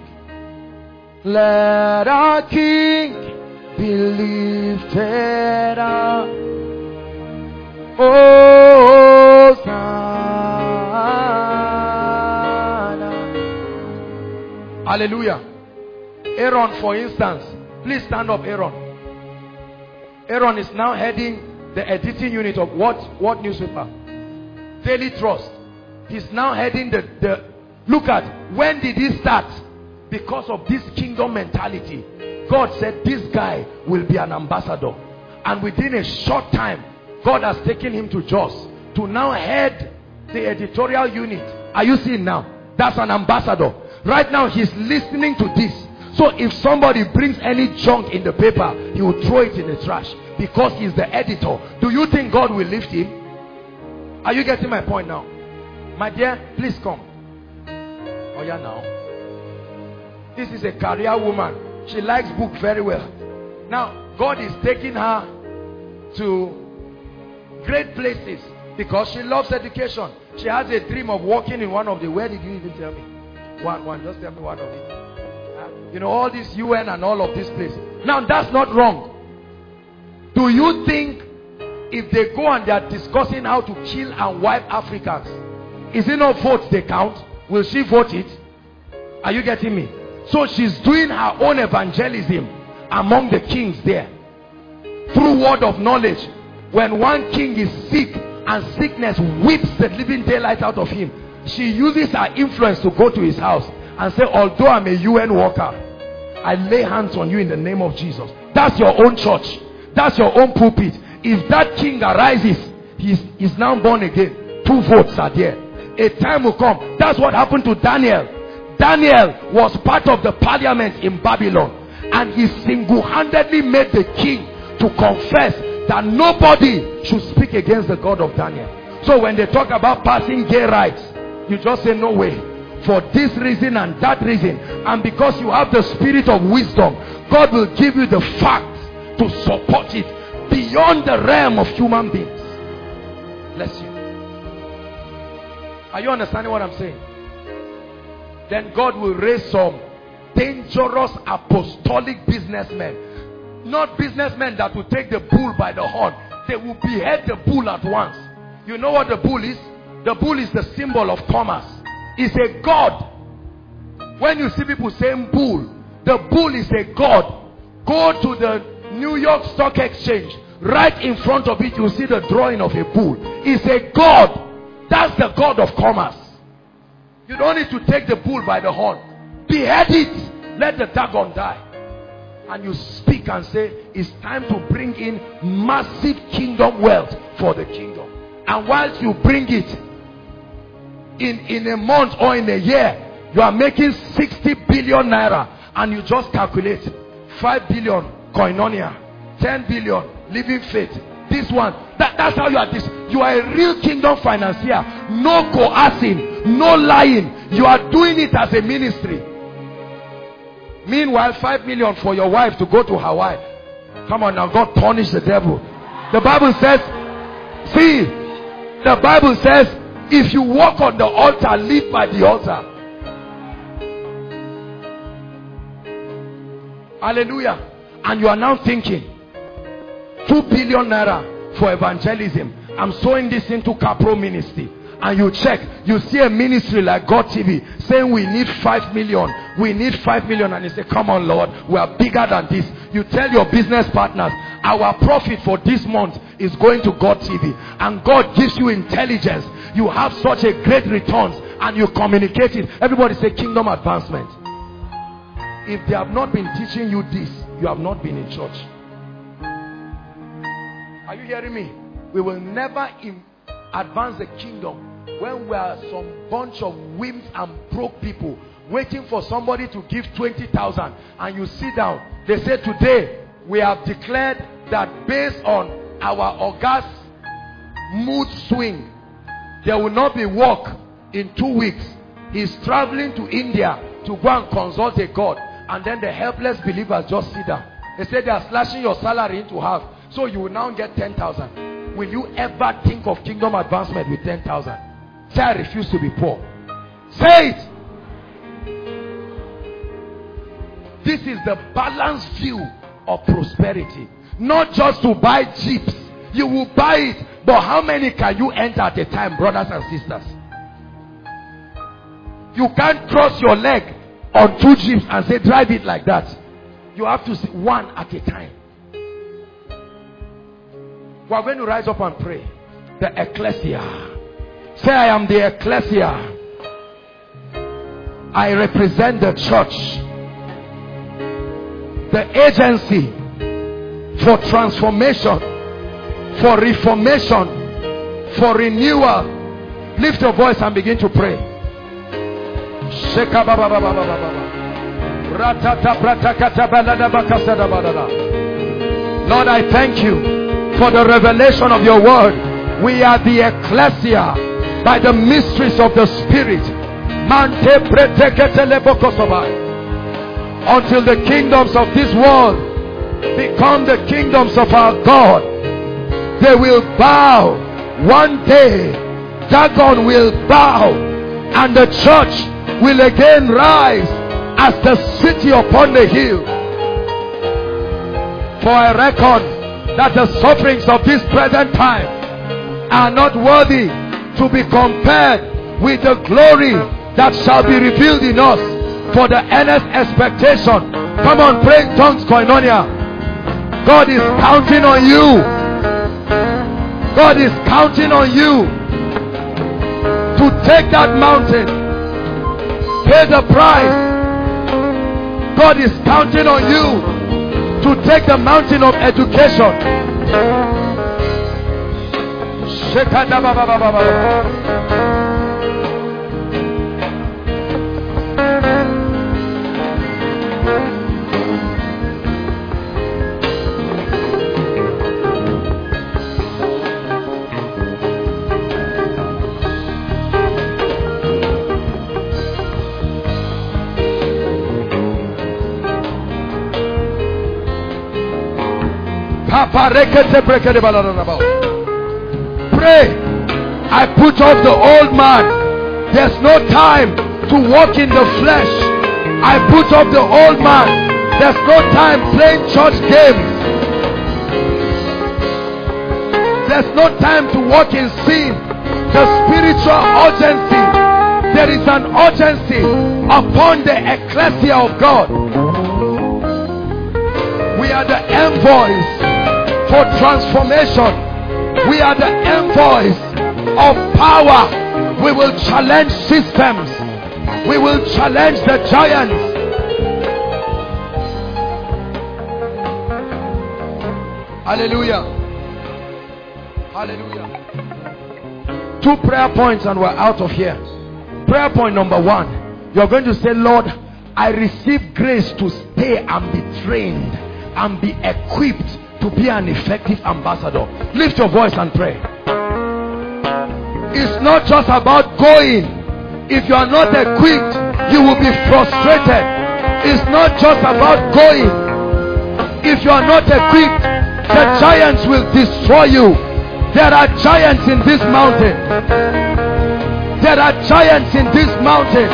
Let our King be lifted up. Oh, Hosanna. Hallelujah. Aaron, for instance, please stand up, Aaron. Aaron is now heading the editing unit of what what newspaper? Daily Trust. He's now heading the, the look at, when did he start? Because of this kingdom mentality. God said this guy will be an ambassador, and within a short time God has taken him to Jos to now head the editorial unit. Are you seeing now? That's an ambassador. Right now he's listening to this. So if somebody brings any junk in the paper, he will throw it in the trash because he's the editor. Do you think God will lift him? Are you getting my point now? My dear, please come. Oh yeah, now. This is a career woman. She likes book very well. Now, God is taking her to great places because she loves education. She has a dream of working in one of the, where did you even tell me? One, one, just tell me one of it. You know, all this U N and all of this place. Now, that's not wrong. Do you think if they go and they are discussing how to kill and wipe Africans, is it not votes they count? Will she vote it? Are you getting me? So she's doing her own evangelism among the kings there. Through word of knowledge. When one king is sick and sickness whips the living daylight out of him, she uses her influence to go to his house and say, although I'm a U N worker, I lay hands on you in the name of Jesus. That's your own church. That's your own pulpit. If that king arises, he's, he's now born again. Two votes are there. A time will come. That's what happened to Daniel. Daniel was part of the parliament in Babylon, and he single-handedly made the king to confess that nobody should speak against the God of Daniel. So when they talk about passing gay rights, you just say no way. For this reason and that reason, and because you have the spirit of wisdom, God will give you the facts to support it beyond the realm of human beings. Bless you. Are you understanding what I'm saying? Then God will raise some dangerous apostolic businessmen. Not businessmen that will take the bull by the horn. They will behead the bull at once. You know what the bull is? The bull is the symbol of commerce. It's a god. When you see people saying bull, the bull is a god. Go to the New York Stock Exchange. Right in front of it, you see the drawing of a bull. It's a god. That's the god of commerce. You don't need to take the bull by the horn. Behead it. Let the dragon die. And you speak and say, it's time to bring in massive kingdom wealth for the kingdom. And whilst you bring it, in, in a month or in a year, you are making sixty billion naira. And you just calculate five billion koinonia, ten billion living faith. This one, that, that's how you are this. You are a real kingdom financier. No coercing, no lying. You are doing it as a ministry. Meanwhile, five million for your wife to go to Hawaii. Come on now, God punish the devil. The Bible says, see, the Bible says, if you walk on the altar, live by the altar. Hallelujah. And you are now thinking, two billion naira for evangelism. I'm sowing this into Capro ministry. and you check, you see a ministry like God T V saying we need five million, we need five million, and you say, come on Lord, we are bigger than this. You tell your business partners, our profit for this month is going to God T V, and God gives you intelligence. You have such a great returns and you communicate it. Everybody say kingdom advancement. If they have not been teaching you this, you have not been in church. Are you hearing me? We will never advance the kingdom when we are some bunch of wimps and broke people waiting for somebody to give twenty thousand, and you sit down. They say, today we have declared that based on our August mood swing, there will not be work in two weeks. He's traveling to India to go and consult a God, and then the helpless believers just sit down. They say they are slashing your salary into half, so you will now get ten thousand. Will you ever think of kingdom advancement with ten thousand? Say, I refuse to be poor. Say it. This is the balanced view of prosperity. Not just to buy jeeps. You will buy it, but how many can you enter at a time, brothers and sisters? You can't cross your leg on two jeeps and say drive it like that. You have to see one at a time. We are going to rise up and pray. The ecclesia. Say, I am the ecclesia. I represent the church. The agency for transformation, for reformation, for renewal. Lift your voice and begin to pray. Lord, I thank you for the revelation of your word. We are the ecclesia by the mysteries of the Spirit. Until the kingdoms of this world become the kingdoms of our God, they will bow. One day Dagon will bow, and the church will again rise as the city upon the hill. For I reckon that the sufferings of this present time are not worthy to be compared with the glory that shall be revealed in us. For the earnest expectation. Come on, pray in tongues, koinonia. God is counting on you. God is counting on you to take that mountain, pay the price. God is counting on you to take the mountain of education. Pray. I put off the old man. There's no time to walk in the flesh. I put off the old man. There's no time playing church games. There's no time to walk in sin. The spiritual urgency. There is an urgency upon the ecclesia of God. We are the envoys for transformation. We are the envoys of power. We will challenge systems. We will challenge the giants. Hallelujah. Hallelujah. Two prayer points and we're out of here. Prayer point number one. You're going to say, Lord, I receive grace to stay and be trained and be equipped to be an effective ambassador. Lift your voice and pray. It's not just about going. If you are not equipped, you will be frustrated. It's not just about going. If you are not equipped, the giants will destroy you. There are giants in this mountain. There are giants in this mountain.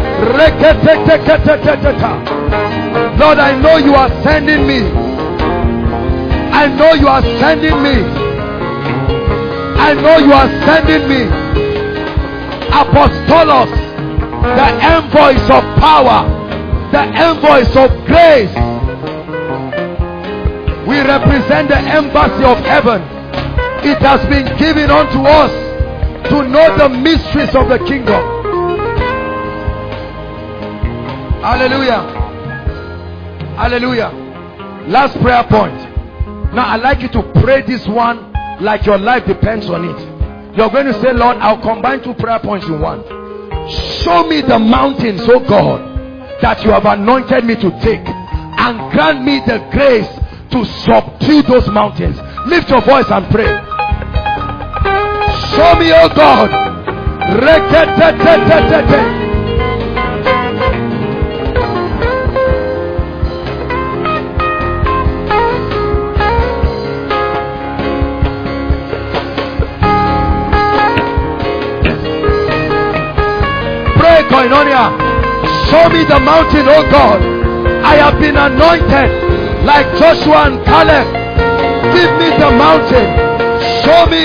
Lord, I know you are sending me. I know you are sending me. I know you are sending me. Apostolos, the envoys of power, the envoys of grace. We represent the embassy of heaven. It has been given unto us to know the mysteries of the kingdom. Hallelujah. Hallelujah. Last prayer point. Now I'd like you to pray this one like your life depends on it. You're going to say, Lord, I'll combine two prayer points in one. Show me the mountains, oh God, that you have anointed me to take, and grant me the grace to subdue those mountains. Lift your voice and pray. Show me, oh God. Pray, Koinonia. Show me the mountain, oh God. I have been anointed like Joshua and Caleb. Give me the mountain. Show me.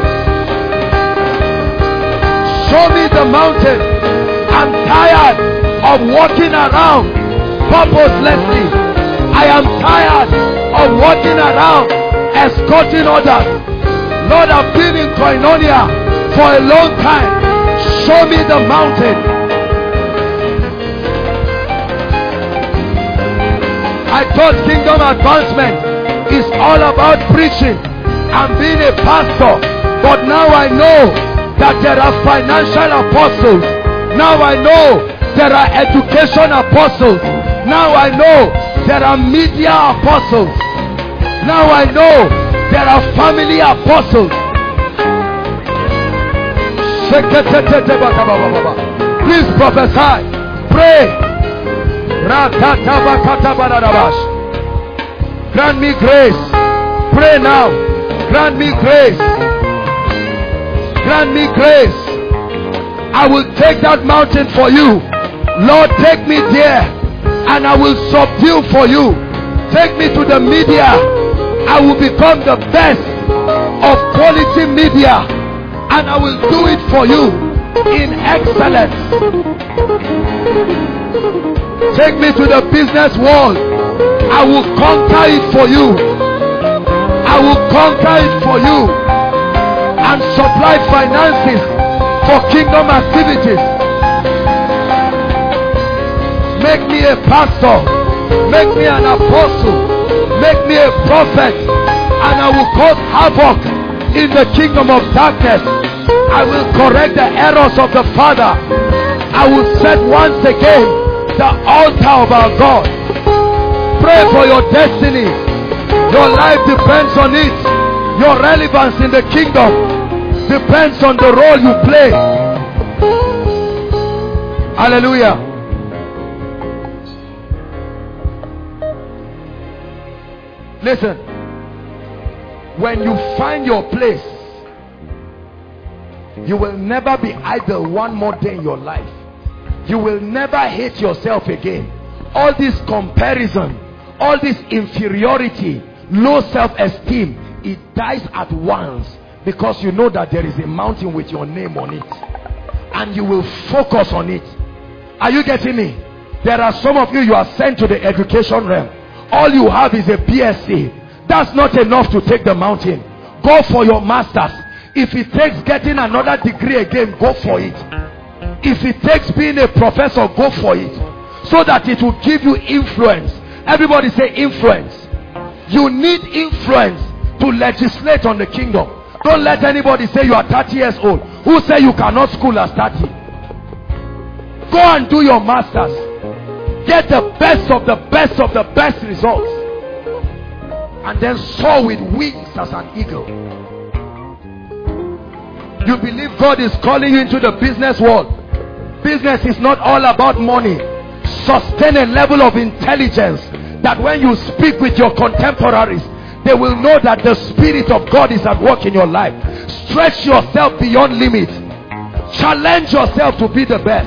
Show me the mountain. I'm tired of walking around purposelessly. I am tired of walking around escorting others. Lord, I've been in Koinonia for a long time. Show me the mountain. I thought kingdom advancement is all about preaching and being a pastor, but now I know that there are financial apostles. Now I know there are education apostles. Now I know there are media apostles. Now I know there are family apostles. Please prophesy. Pray. Grant me grace. Pray now. Grant me grace. Grant me grace. I will take that mountain for you. Lord, take me there and I will subdue for you. Take me to the media. I will become the best of quality media and I will do it for you in excellence. Take me to the business world. I will conquer it for you. I will conquer it for you and supply finances for kingdom activities. Make me a pastor. Make me an apostle. Make me a prophet. And I will cause havoc in the kingdom of darkness. I will correct the errors of the Father. I will set once again the altar of our God. Pray for your destiny. Your life depends on it. Your relevance in the kingdom depends on the role you play. Hallelujah. Listen. When you find your place, you will never be idle one more day in your life. You will never hate yourself again. All this comparison, all this inferiority, low self-esteem, it dies at once, because you know that there is a mountain with your name on it and you will focus on it. Are you getting me? There are some of you, you are sent to the education realm. All you have is a B S c. That's not enough to take the mountain. Go for your masters. If it takes getting another degree again, go for it. If it takes being a professor, go for it, so that it will give you influence. Everybody say influence. You need influence to legislate on the kingdom. Don't let anybody say you are thirty years old. Who say you cannot school as thirty? Go and do your masters. Get the best of the best of the best results, and then soar with wings as an eagle. You believe God is calling you into the business world. Business is not all about money. Sustain a level of intelligence that when you speak with your contemporaries, they will know that the Spirit of God is at work in your life. Stretch yourself beyond limits. Challenge yourself to be the best,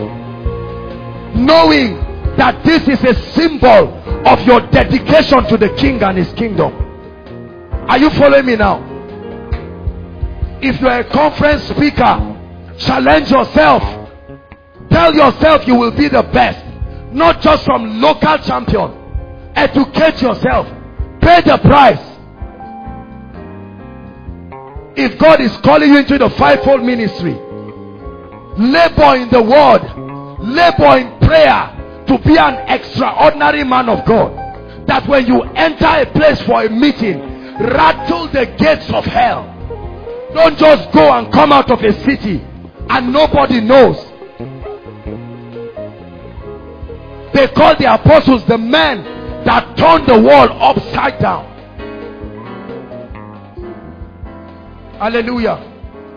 knowing that this is a symbol of your dedication to the King and his kingdom. Are you following me now? If you are a conference speaker, Challenge yourself. Tell yourself you will be the best. Not just from local champion. Educate yourself. Pay the price. If God is calling you into the fivefold ministry, labor in the word, labor in prayer to be an extraordinary man of God. That when you enter a place for a meeting, rattle the gates of hell. Don't just go and come out of a city and nobody knows. They call the apostles the men that turned the world upside down. Hallelujah.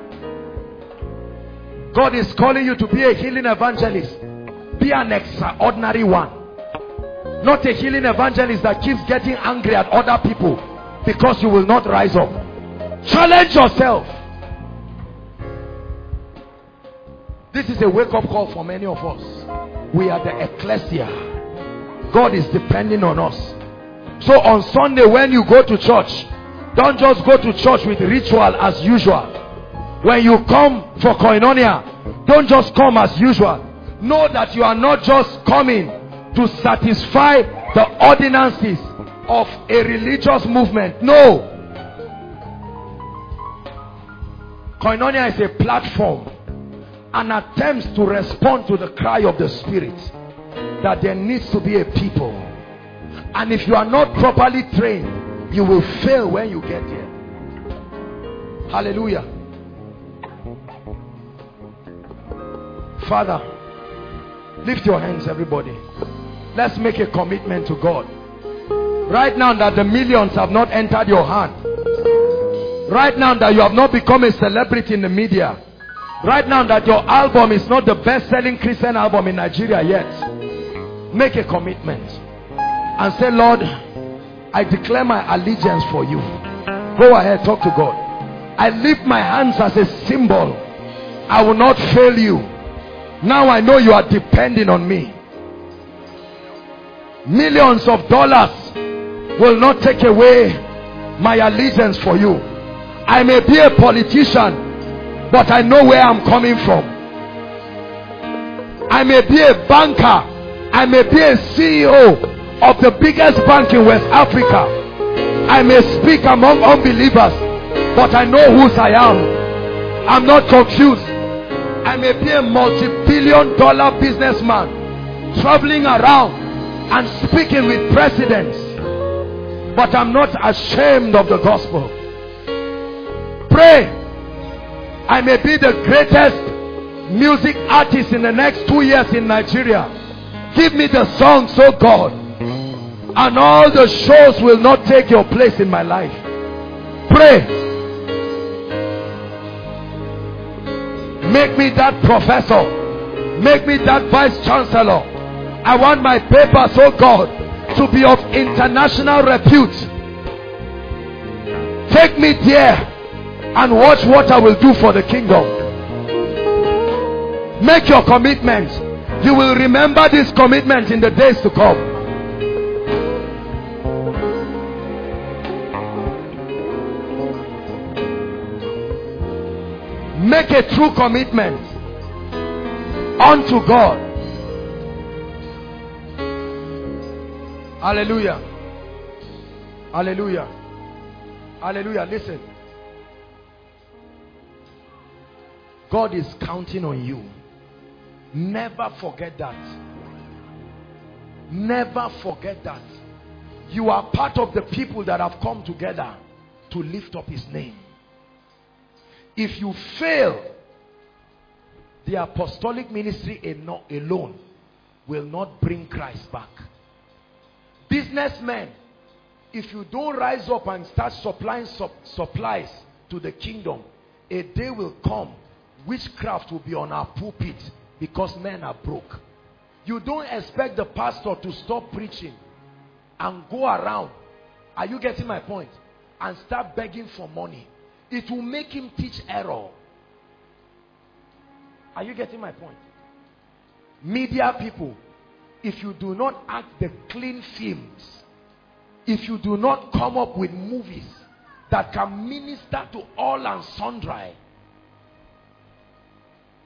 God is calling you to be a healing evangelist. Be an extraordinary one. Not a healing evangelist that keeps getting angry at other people because you will not rise up. Challenge yourself. This is a wake-up call for many of us. We are the ecclesia. God is depending on us. So on Sunday when you go to church, don't just go to church with ritual as usual. When you come for koinonia, don't just come as usual. Know that you are not just coming to satisfy the ordinances of a religious movement. No. Koinonia is a platform, an attempt to respond to the cry of the Spirit that there needs to be a people. And if you are not properly trained, you will fail when you get there. Hallelujah. Father, lift your hands, everybody. Let's make a commitment to God. Right now that the millions have not entered your hand. Right now that you have not become a celebrity in the media. Right now that your album is not the best-selling Christian album in Nigeria yet. Make a commitment and say, Lord, I declare my allegiance for you. Go ahead, talk to God. I lift my hands as a symbol. I will not fail you. Now I know you are depending on me. Millions of dollars will not take away my allegiance for you. I may be a politician, but I know where I'm coming from. I may be a banker. I may be a C E O of the biggest bank in West Africa. I may speak among unbelievers, but I know whose I am. I'm not confused. I may be a multi-billion dollar businessman traveling around and speaking with presidents, but I'm not ashamed of the gospel. Pray. I may be the greatest music artist in the next two years in Nigeria. Give me the songs, oh God, and all the shows will not take your place in my life. Pray. Make me that professor. Make me that vice chancellor. I want my papers, oh God, to be of international repute. Take me there and watch what I will do for the kingdom. Make your commitment. You will remember this commitment in the days to come. Make a true commitment unto God. Hallelujah. Hallelujah. Hallelujah. Listen. God is counting on you. Never forget that. Never forget that. You are part of the people that have come together to lift up his name. If you fail, the apostolic ministry alone will not bring Christ back. Businessmen, if you don't rise up and start supplying sup supplies to the kingdom, a day will come, witchcraft will be on our pulpit because men are broke. You don't expect the pastor to stop preaching and go around, are you getting my point, and start begging for money. It will make him teach error. Are you getting my point? Media people, if you do not act the clean films, if you do not come up with movies that can minister to all and sundry,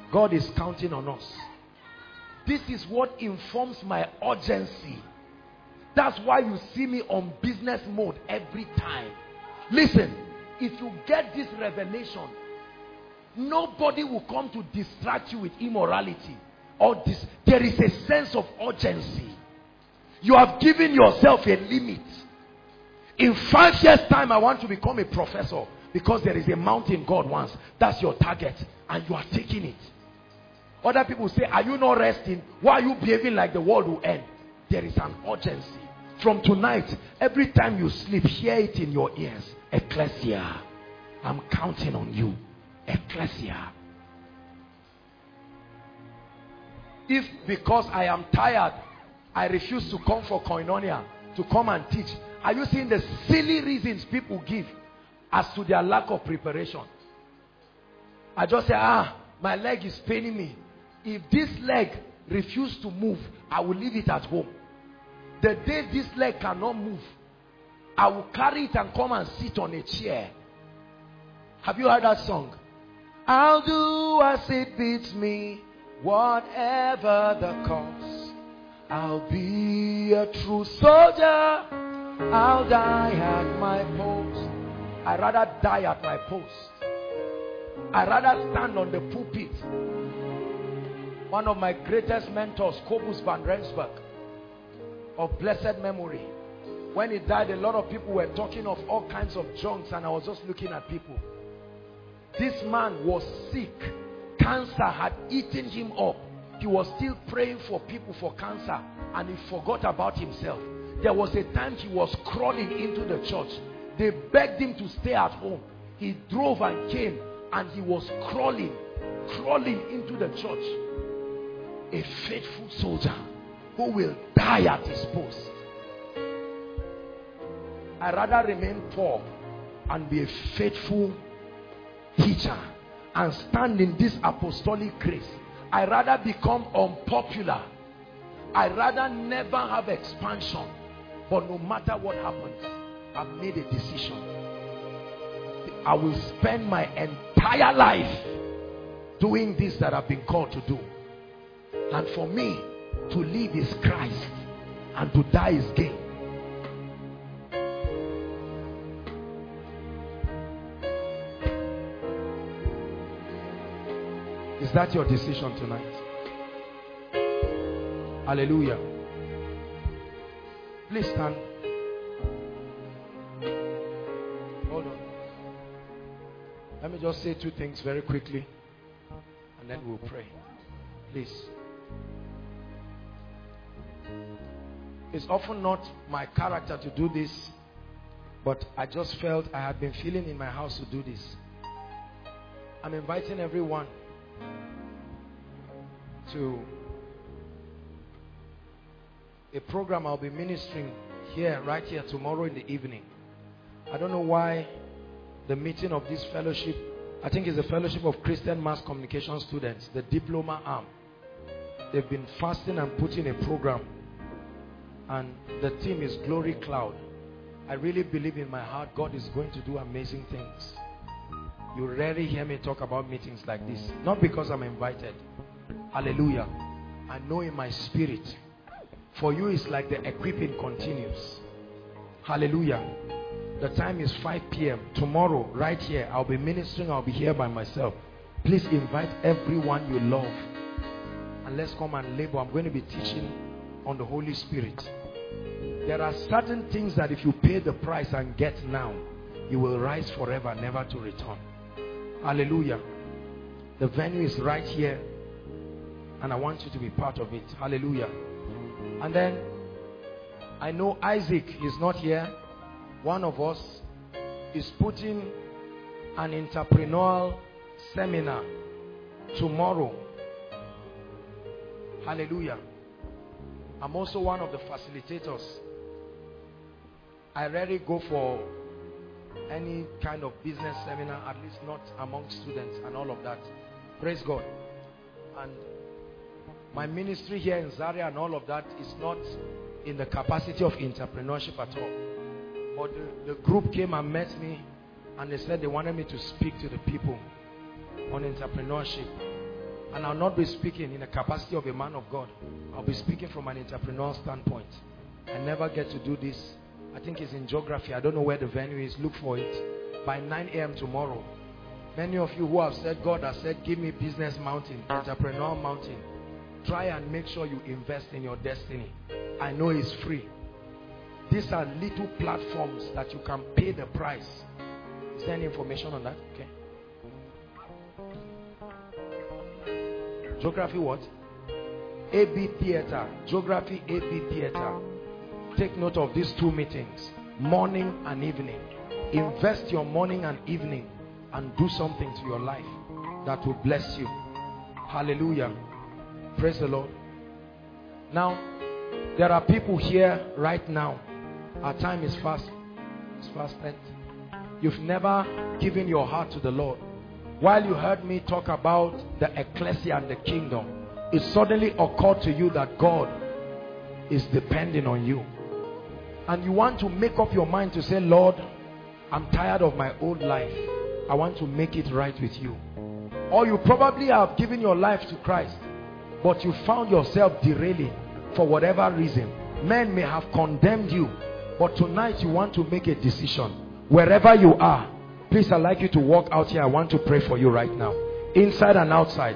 God is counting on us. This is what informs my urgency. That's why you see me on business mode every time. Listen, if you get this revelation, nobody will come to distract you with immorality. Or this, there is a sense of urgency. You have given yourself a limit. In five years' time, I want to become a professor because there is a mountain God wants. That's your target, and you are taking it. Other people say, are you not resting? Why are you behaving like the world will end? There is an urgency. From tonight, every time you sleep, hear it in your ears. Ecclesia, I'm counting on you. Ecclesia. If because I am tired, I refuse to come for koinonia, to come and teach, are you seeing the silly reasons people give as to their lack of preparation? I just say, ah, my leg is paining me. If this leg refuses to move, I will leave it at home. The day this leg cannot move, I will carry it and come and sit on a chair. Have you heard that song? I'll do as it beats me, whatever the cost. I'll be a true soldier. I'll die at my post. I'd rather die at my post. I'd rather stand on the pulpit. One of my greatest mentors, Kobus van Rensburg, of blessed memory. When he died, a lot of people were talking of all kinds of junks, and I was just looking at people. This man was sick. Cancer had eaten him up. He was still praying for people for cancer, and he forgot about himself. There was a time he was crawling into the church. They begged him to stay at home. He drove and came, and he was crawling, crawling into the church. A faithful soldier who will die at his post. I'd rather remain poor and be a faithful teacher and stand in this apostolic grace. I'd rather become unpopular. I'd rather never have expansion. But no matter what happens, I've made a decision. I will spend my entire life doing this that I've been called to do. And for me, to live is Christ, and to die is gain. Is that your decision tonight? Hallelujah. Please stand. Hold on. Let me just say two things very quickly, and then we'll pray. Please. It's often not my character to do this, but I just felt I had been feeling in my house to do this. I'm inviting everyone to a program I'll be ministering here, right here, tomorrow in the evening. I don't know why the meeting of this fellowship, I think it's a fellowship of Christian mass communication students, the diploma arm. They've been fasting and putting a program, and the theme is Glory Cloud. I really believe in my heart God is going to do amazing things. You rarely hear me talk about meetings like this, not because I'm invited. Hallelujah. I know in my spirit. For you, it's like the equipping continues. Hallelujah. The time is five p m Tomorrow, right here, I'll be ministering. I'll be here by myself. Please invite everyone you love, and let's come and labor. I'm going to be teaching on the Holy Spirit. There are certain things that if you pay the price and get now, you will rise forever, never to return. Hallelujah. The venue is right here, and I want you to be part of it. Hallelujah. And then I know Isaac is not here. One of us is putting an entrepreneurial seminar tomorrow. Hallelujah. I'm also one of the facilitators. I rarely go for any kind of business seminar, at least not among students and all of that. Praise God. And my ministry here in Zaria and all of that is not in the capacity of entrepreneurship at all. But the, the group came and met me, and they said they wanted me to speak to the people on entrepreneurship. And I'll not be speaking in the capacity of a man of God. I'll be speaking from an entrepreneurial standpoint. I never get to do this. I think it's in geography. I don't know where the venue is. Look for it. By nine A M tomorrow. Many of you who have said, God has said, give me business mountain, entrepreneurial mountain. Try and make sure you invest in your destiny. I know it's free. These are little platforms that you can pay the price. Is there any information on that? Okay. Geography what? A B Theater. Geography A B Theater. Take note of these two meetings. Morning and evening. Invest your morning and evening and do something to your life that will bless you. Hallelujah. Praise the Lord. Now, there are people here right now. Our time is fast. It's fast spent. You've never given your heart to the Lord. While you heard me talk about the ecclesia and the kingdom, it suddenly occurred to you that God is depending on you. And you want to make up your mind to say, Lord, I'm tired of my old life. I want to make it right with you. Or you probably have given your life to Christ, but you found yourself derailing for whatever reason. Men may have condemned you, but tonight you want to make a decision. Wherever you are, please, I'd like you to walk out here. I want to pray for you right now, inside and outside.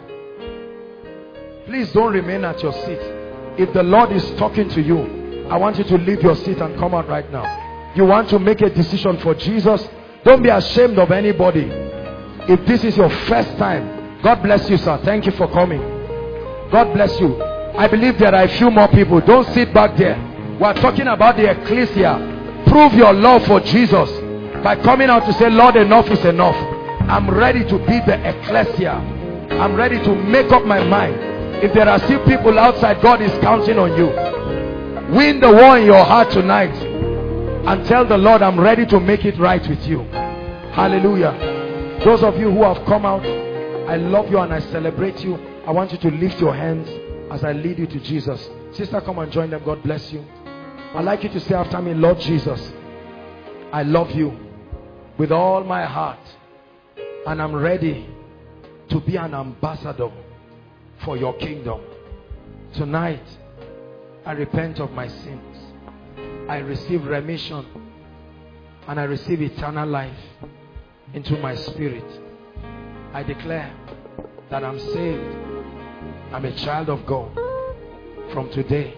Please don't remain at your seat. If the Lord is talking to you, I want you to leave your seat and come out right now. You want to make a decision for Jesus? Don't be ashamed of anybody. If this is your first time, God bless you, sir. Thank you for coming. God bless you. I believe there are a few more people. Don't sit back there. We are talking about the ecclesia. Prove your love for Jesus by coming out to say, Lord, enough is enough. I'm ready to be the ecclesia. I'm ready to make up my mind. If there are still people outside, God is counting on you. Win the war in your heart tonight and tell the Lord, I'm ready to make it right with you. Hallelujah. Those of you who have come out, I love you and I celebrate you. I want you to lift your hands as I lead you to Jesus. Sister, come and join them. God bless you. I'd like you to say after me, Lord Jesus, I love you with all my heart, and I'm ready to be an ambassador for your kingdom. Tonight, I repent of my sins. I receive remission, and I receive eternal life into my spirit. I declare that I'm saved. I'm a child of God from today,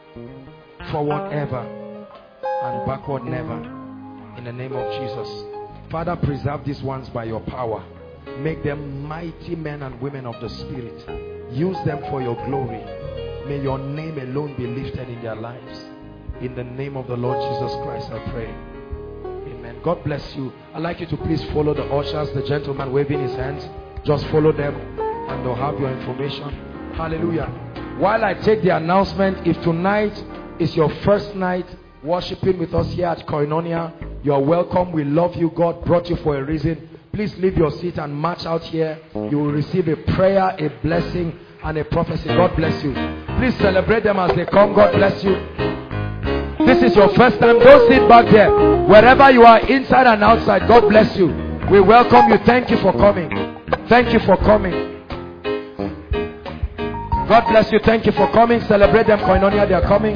forward ever and backward never, in the name of Jesus. Father, preserve these ones by your power. Make them mighty men and women of the Spirit. Use them for your glory. May your name alone be lifted in their lives. In the name of the Lord Jesus Christ, I pray. Amen. God bless you. I'd like you to please follow the ushers, the gentleman waving his hands. Just follow them and they'll have your information. Hallelujah. While I take the announcement, if tonight is your first night worshiping with us here at Koinonia, you are welcome. We love you. God brought you for a reason. Please leave your seat and march out here. You will receive a prayer, a blessing, and a prophecy. God bless you. Please celebrate them as they come. God bless you. This is your first time. Don't sit back there. Wherever you are, inside and outside, God bless you. We welcome you. Thank you for coming. Thank you for coming. God bless you. Thank you for coming. Celebrate them, Koinonia. They are coming.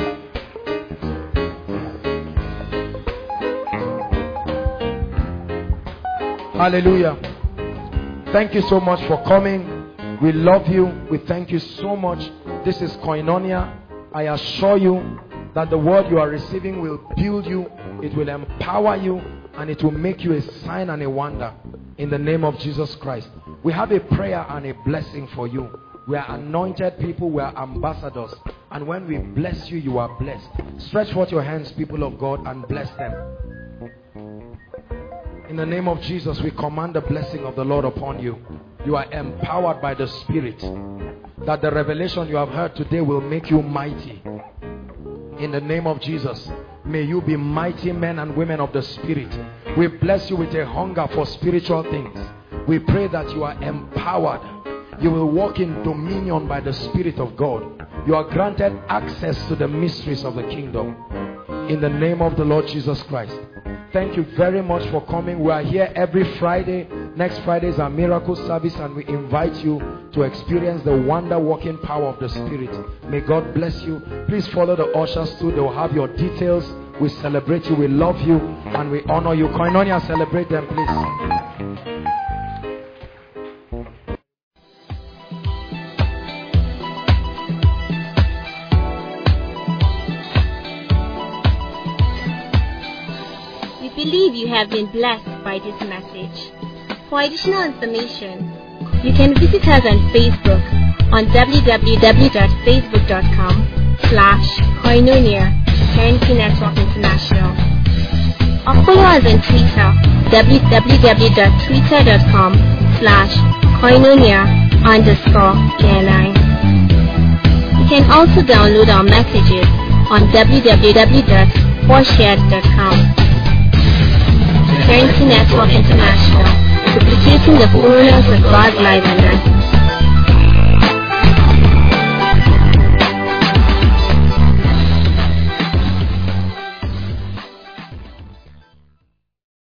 Hallelujah. Thank you so much for coming. We love you. We thank you so much. This is Koinonia. I assure you that the word you are receiving will build you. It will empower you. And it will make you a sign and a wonder. In the name of Jesus Christ. We have a prayer and a blessing for you. We are anointed people. We are ambassadors. And when we bless you, you are blessed. Stretch forth your hands, people of God, and bless them. In the name of Jesus, we command the blessing of the Lord upon you. You are empowered by the Spirit. That the revelation you have heard today will make you mighty. In the name of Jesus, may you be mighty men and women of the Spirit. We bless you with a hunger for spiritual things. We pray that you are empowered. You will walk in dominion by the Spirit of God. You are granted access to the mysteries of the kingdom. In the name of the Lord Jesus Christ. Thank you very much for coming. We are here every Friday. Next Friday is our miracle service, and we invite you to experience the wonder-working power of the Spirit. May God bless you. Please follow the ushers too. They will have your details. We celebrate you, we love you, and we honor you. Koinonia, celebrate them, please. We believe you have been blessed by this message. For additional information, you can visit us on Facebook on w w w dot facebook dot com slash koinonia Eternity Network International, or follow us on Twitter, w w w dot twitter dot com slash koinonia underscore E N I. You can also download our messages on w w w dot foreshared dot com. Eternity Network International, duplicating the fullness of God's life on earth.